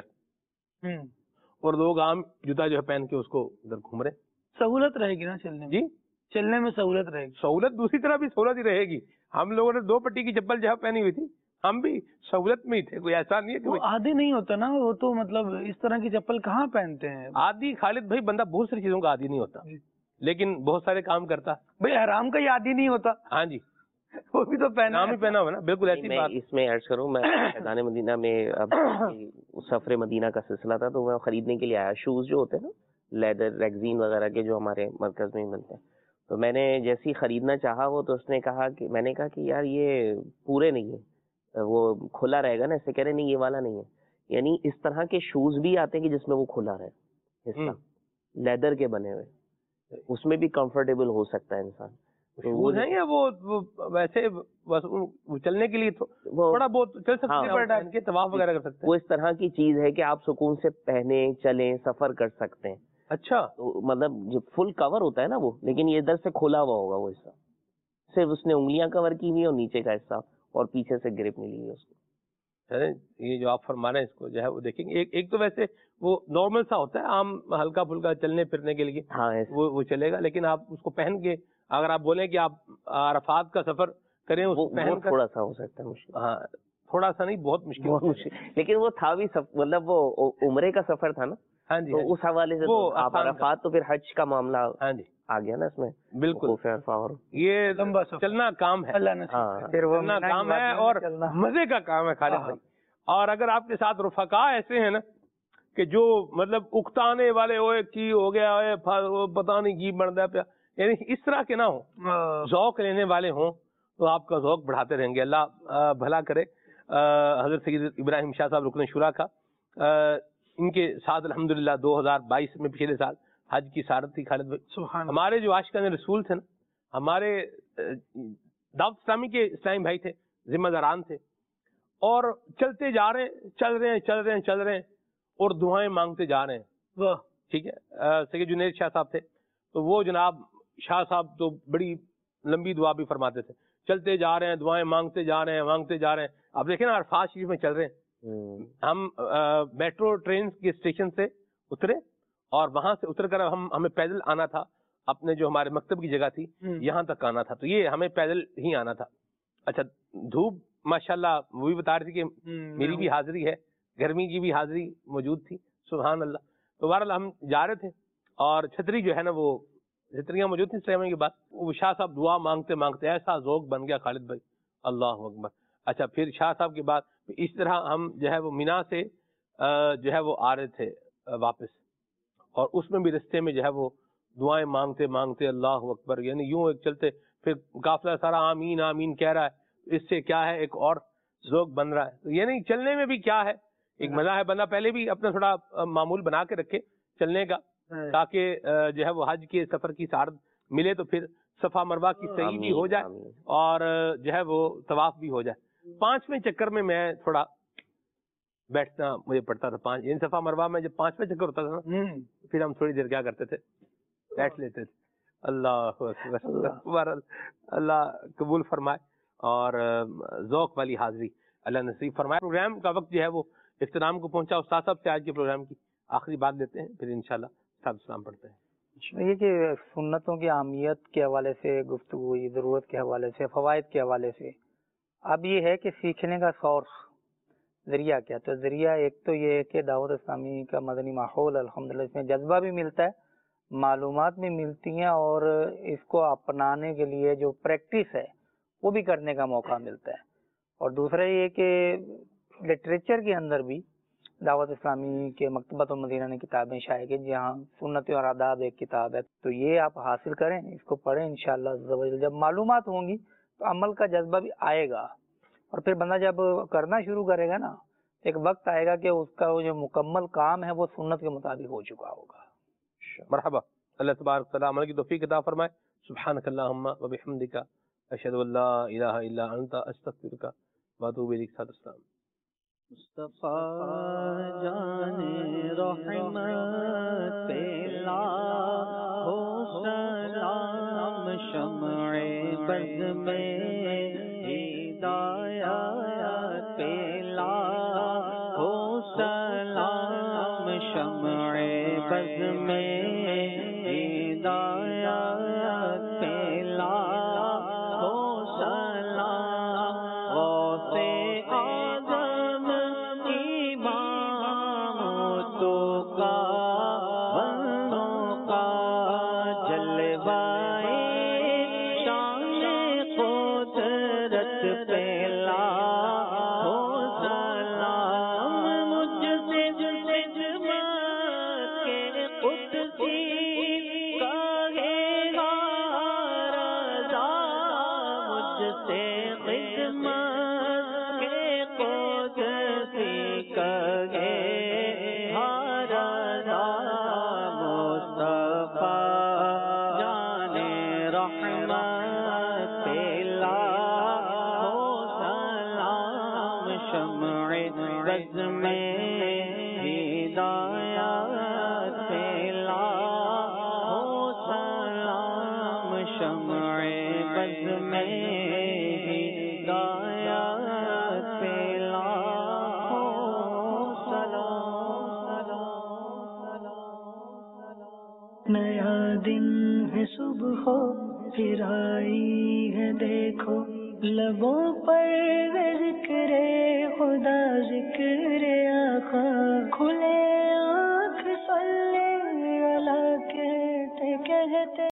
اور لوگ عام جوتا جو ہے پہن کے اس کو ادھر گھوم رہے. سہولت رہے گی نا چلنے جی چلنے میں سہولت رہے گی. سہولت دوسری طرح بھی سہولت ہی رہے گی. ہم لوگوں نے دو پٹی کی چپل جو ہے پہنی ہوئی تھی ہم بھی سہولت میں ہی تھے. کوئی ایسا نہیں ہے کہ عادی نہیں ہوتا نا وہ تو مطلب اس طرح کی چپل کہاں پہنتے ہیں. عادی خالد بھائی بندہ بہت ساری چیزوں کا عادی نہیں ہوتا لیکن بہت سارے کام کرتا. بھائی حرام کا یہ عادی نہیں ہوتا. ہاں جی وہ بھی تو پہنا ہی پہنا ہوا نا. بالکل ایسی میں بات. اس میں عرض کروں میں میدان مدینہ میں اب سفر مدینہ کا سلسلہ تھا تو میں خریدنے کے لیے آیا. شوز جو ہوتے ہیں نا لیدر ریگزین وغیرہ کے جو ہمارے مرکز میں ملتے ہیں تو میں نے جیسے ہی خریدنا چاہا وہ تو اس نے کہا کہ میں نے کہا کہ یار یہ پورے نہیں ہے وہ کھلا رہے گا نا. ایسے کہہ رہے نہیں یہ والا نہیں ہے. یعنی اس طرح کے شوز بھی آتے ہیں کہ جس میں وہ کھلا رہے حصہ لیدر کے بنے ہوئے اس میں بھی کمفرٹیبل ہو سکتا ہے انسان. شوز ہیں یا وہ ویسے بس چلنے کے لیے تھوڑا بہت چل سکتے ہیں طواف وغیرہ کر سکتے ہیں. وہ اس طرح کی چیز ہے کہ آپ سکون سے پہنے چلیں سفر کر سکتے ہیں. اچھا تو مطلب جو فل کور ہوتا ہے نا وہ لیکن یہ ادھر سے کھلا ہوا ہوگا وہ حصہ صرف اس نے انگلیاں کور کی ہوئی اور نیچے کا حصہ اور پیچھے سے گرپ ملی ہوئی اس کو. یہ جو آپ فرما رہے ہیں اس کو جو ہے وہ دیکھیں گے. ایک تو ویسے وہ نارمل سا ہوتا ہے عام ہلکا پھلکا چلنے پھرنے کے لیے وہ وہ چلے گا لیکن آپ اس کو پہن کے اگر آپ بولیں کہ آپ عرفات کا سفر کریں اس پہن کر تھوڑا سا ہو سکتا ہے مشکل. ہاں تھوڑا سا نہیں بہت مشکل لیکن وہ تھا بھی مطلب وہ عمرے کا سفر تھا نا. ہاں جی اس حوالے سے آپ عرفات تو پھر حج کا معاملہ ہاں جی آ گیا نا اس میں. بالکل اور یہ لمبا چلنا کام ہے چلنا کام ہے اور مزے کا کام ہے خالد بھائی. اور اگر آپ کے ساتھ رفقا ایسے ہیں نا کہ جو مطلب اکتانے والے ہوئے کی ہو گیا پتہ نہیں کی بنتا پیا یعنی اس طرح کے نہ ہوں ذوق لینے والے ہوں تو آپ کا ذوق بڑھاتے رہیں گے. اللہ بھلا کرے. حضرت سید ابراہیم شاہ صاحب رکن شورا کا ان کے ساتھ الحمدللہ دو ہزار بائیس میں پچھلے سال حج کی سعادت تھی خالد بھائی. ہمارے جو عاشقان رسول تھے نا ہمارے دعوت اسلامی کے اسلامی بھائی تھے ذمہ داران تھے اور چلتے جا رہے ہیں چل رہے ہیں چل رہے ہیں چل رہے ہیں اور دعائیں مانگتے جا رہے ہیں. ٹھیک ہے سید جنید شاہ صاحب تھے تو وہ جناب شاہ صاحب تو بڑی لمبی دعا بھی فرماتے تھے. چلتے جا رہے ہیں دعائیں مانگتے جا رہے ہیں مانگتے جا رہے ہیں. اب دیکھیں نا عرفات شریف میں چل رہے ہیں ہم میٹرو ٹرین کے اسٹیشن سے اترے اور وہاں سے اتر کر ہم ہمیں پیدل آنا تھا اپنے جو ہمارے مکتب کی جگہ تھی یہاں تک آنا تھا تو یہ ہمیں پیدل ہی آنا تھا. اچھا دھوپ ماشاءاللہ وہ بھی بتا رہی تھی کہ میری بھی حاضری ہے گرمی کی بھی حاضری موجود تھی. سبحان اللہ. تو بہرحال ہم جا رہے تھے اور چھتری جو ہے نا وہ چھتریاں موجود تھیں اس ٹائم کے بعد وہ شاہ صاحب دعا مانگتے مانگتے ایسا ذوق بن گیا خالد بھائی. اللہ اکبر. اچھا پھر شاہ صاحب کے بعد اس طرح ہم جو ہے وہ مینا سے جو ہے وہ آ رہے تھے واپس اور اس میں بھی رستے میں جو ہے وہ دعائیں مانگتے مانگتے اللہ اکبر یعنی یوں ایک چلتے پھر قافلہ سارا آمین آمین کہہ رہا ہے. اس سے کیا ہے ایک اور ذوق بن رہا ہے. یعنی چلنے میں بھی کیا ہے ایک مزہ ہے، بندہ پہلے بھی اپنا تھوڑا معمول بنا کے رکھے چلنے کا، تاکہ جو ہے وہ حج کے سفر کی سعادت ملے، تو پھر صفا مروہ کی صحیح بھی ہو جائے اور جو ہے وہ طواف بھی ہو جائے۔ پانچویں چکر میں میں تھوڑا بیٹھنا مجھے پڑتا تھا، پانچ ان صفا مروہ میں جب پانچویں چکر ہوتا تھا نا، پھر ہم تھوڑی دیر کیا کرتے تھے، بیٹھ لیتے تھے۔ اللہ اکبر، اللہ قبول فرمائے اور ذوق والی حاضری اللہ نصیب فرمائے۔ پروگرام کا وقت جو ہے وہ اختتام کو پہنچا، استاد صاحب سے آج کے پروگرام کی آخری بات لیتے ہیں، پھر انشاءاللہ صاحب السلام پڑھتے ہیں۔ یہ کہ سنتوں کی اہمیت کے حوالے سے گفتگو ہوئی، ضرورت کے حوالے سے، فوائد کے حوالے سے، اب یہ ہے کہ سیکھنے کا سورس ذریعہ کیا؟ تو ذریعہ ایک تو یہ ہے کہ دعوت اسلامی کا مدنی ماحول الحمدللہ، اس میں جذبہ بھی ملتا ہے، معلومات بھی ملتی ہیں، اور اس کو اپنانے کے لیے جو پریکٹس ہے وہ بھی کرنے کا موقع ملتا ہے۔ اور دوسرا یہ کہ لٹریچر کے اندر بھی دعوت اسلامی کے مکتبۃ المدینہ نے کتابیں شائع کی، جہاں سنت اور آداب ایک کتاب ہے، تو یہ آپ حاصل کریں، اس کو پڑھیں انشاءاللہ عز و جل۔ جب معلومات ہوں گی تو عمل کا جذبہ بھی آئے گا، اور پھر بندہ جب کرنا شروع کرے گا نا، ایک وقت آئے گا کہ اس کا جو مکمل کام ہے وہ سنت کے مطابق ہو چکا ہوگا۔ مرحبا، اللہ تبارک تعالیٰ عمل کی توفیق عطا فرمائے۔ سبحانک اللہم و بحمدک، اشہد ان لا الہ الا انت، استغفرک و اتوب الیک۔ السلام مصطفیٰ جان رحمت پہ لاکھوں سلام، شمع بز میں ہدایت پہ لاکھوں سلام، شمع بز میں ہدایت پہ لاکھوں سلام، غوث اعظم امام تو کا بندوں کا جلوائے شان قدرت پہ لاکھوں سلام، مجھ سے خدمت کے قدسی کہے ہر رضا، مجھ سے خدمت کے قدسی کہے ہر رضا، مصطفیٰ جان رحمت پہ لاکھوں سلام، شمع بز میں ہدایت پہ لاکھوں سلام، شمع بز میں ہدایت پہ لاکھوں سلام۔ نیا دن ہے صبح پھر آئی ہے دیکھو، لبوں پر ذکر خدا ذکر آقا، کھلے آنکھ صلی اللہ کہتے کہتے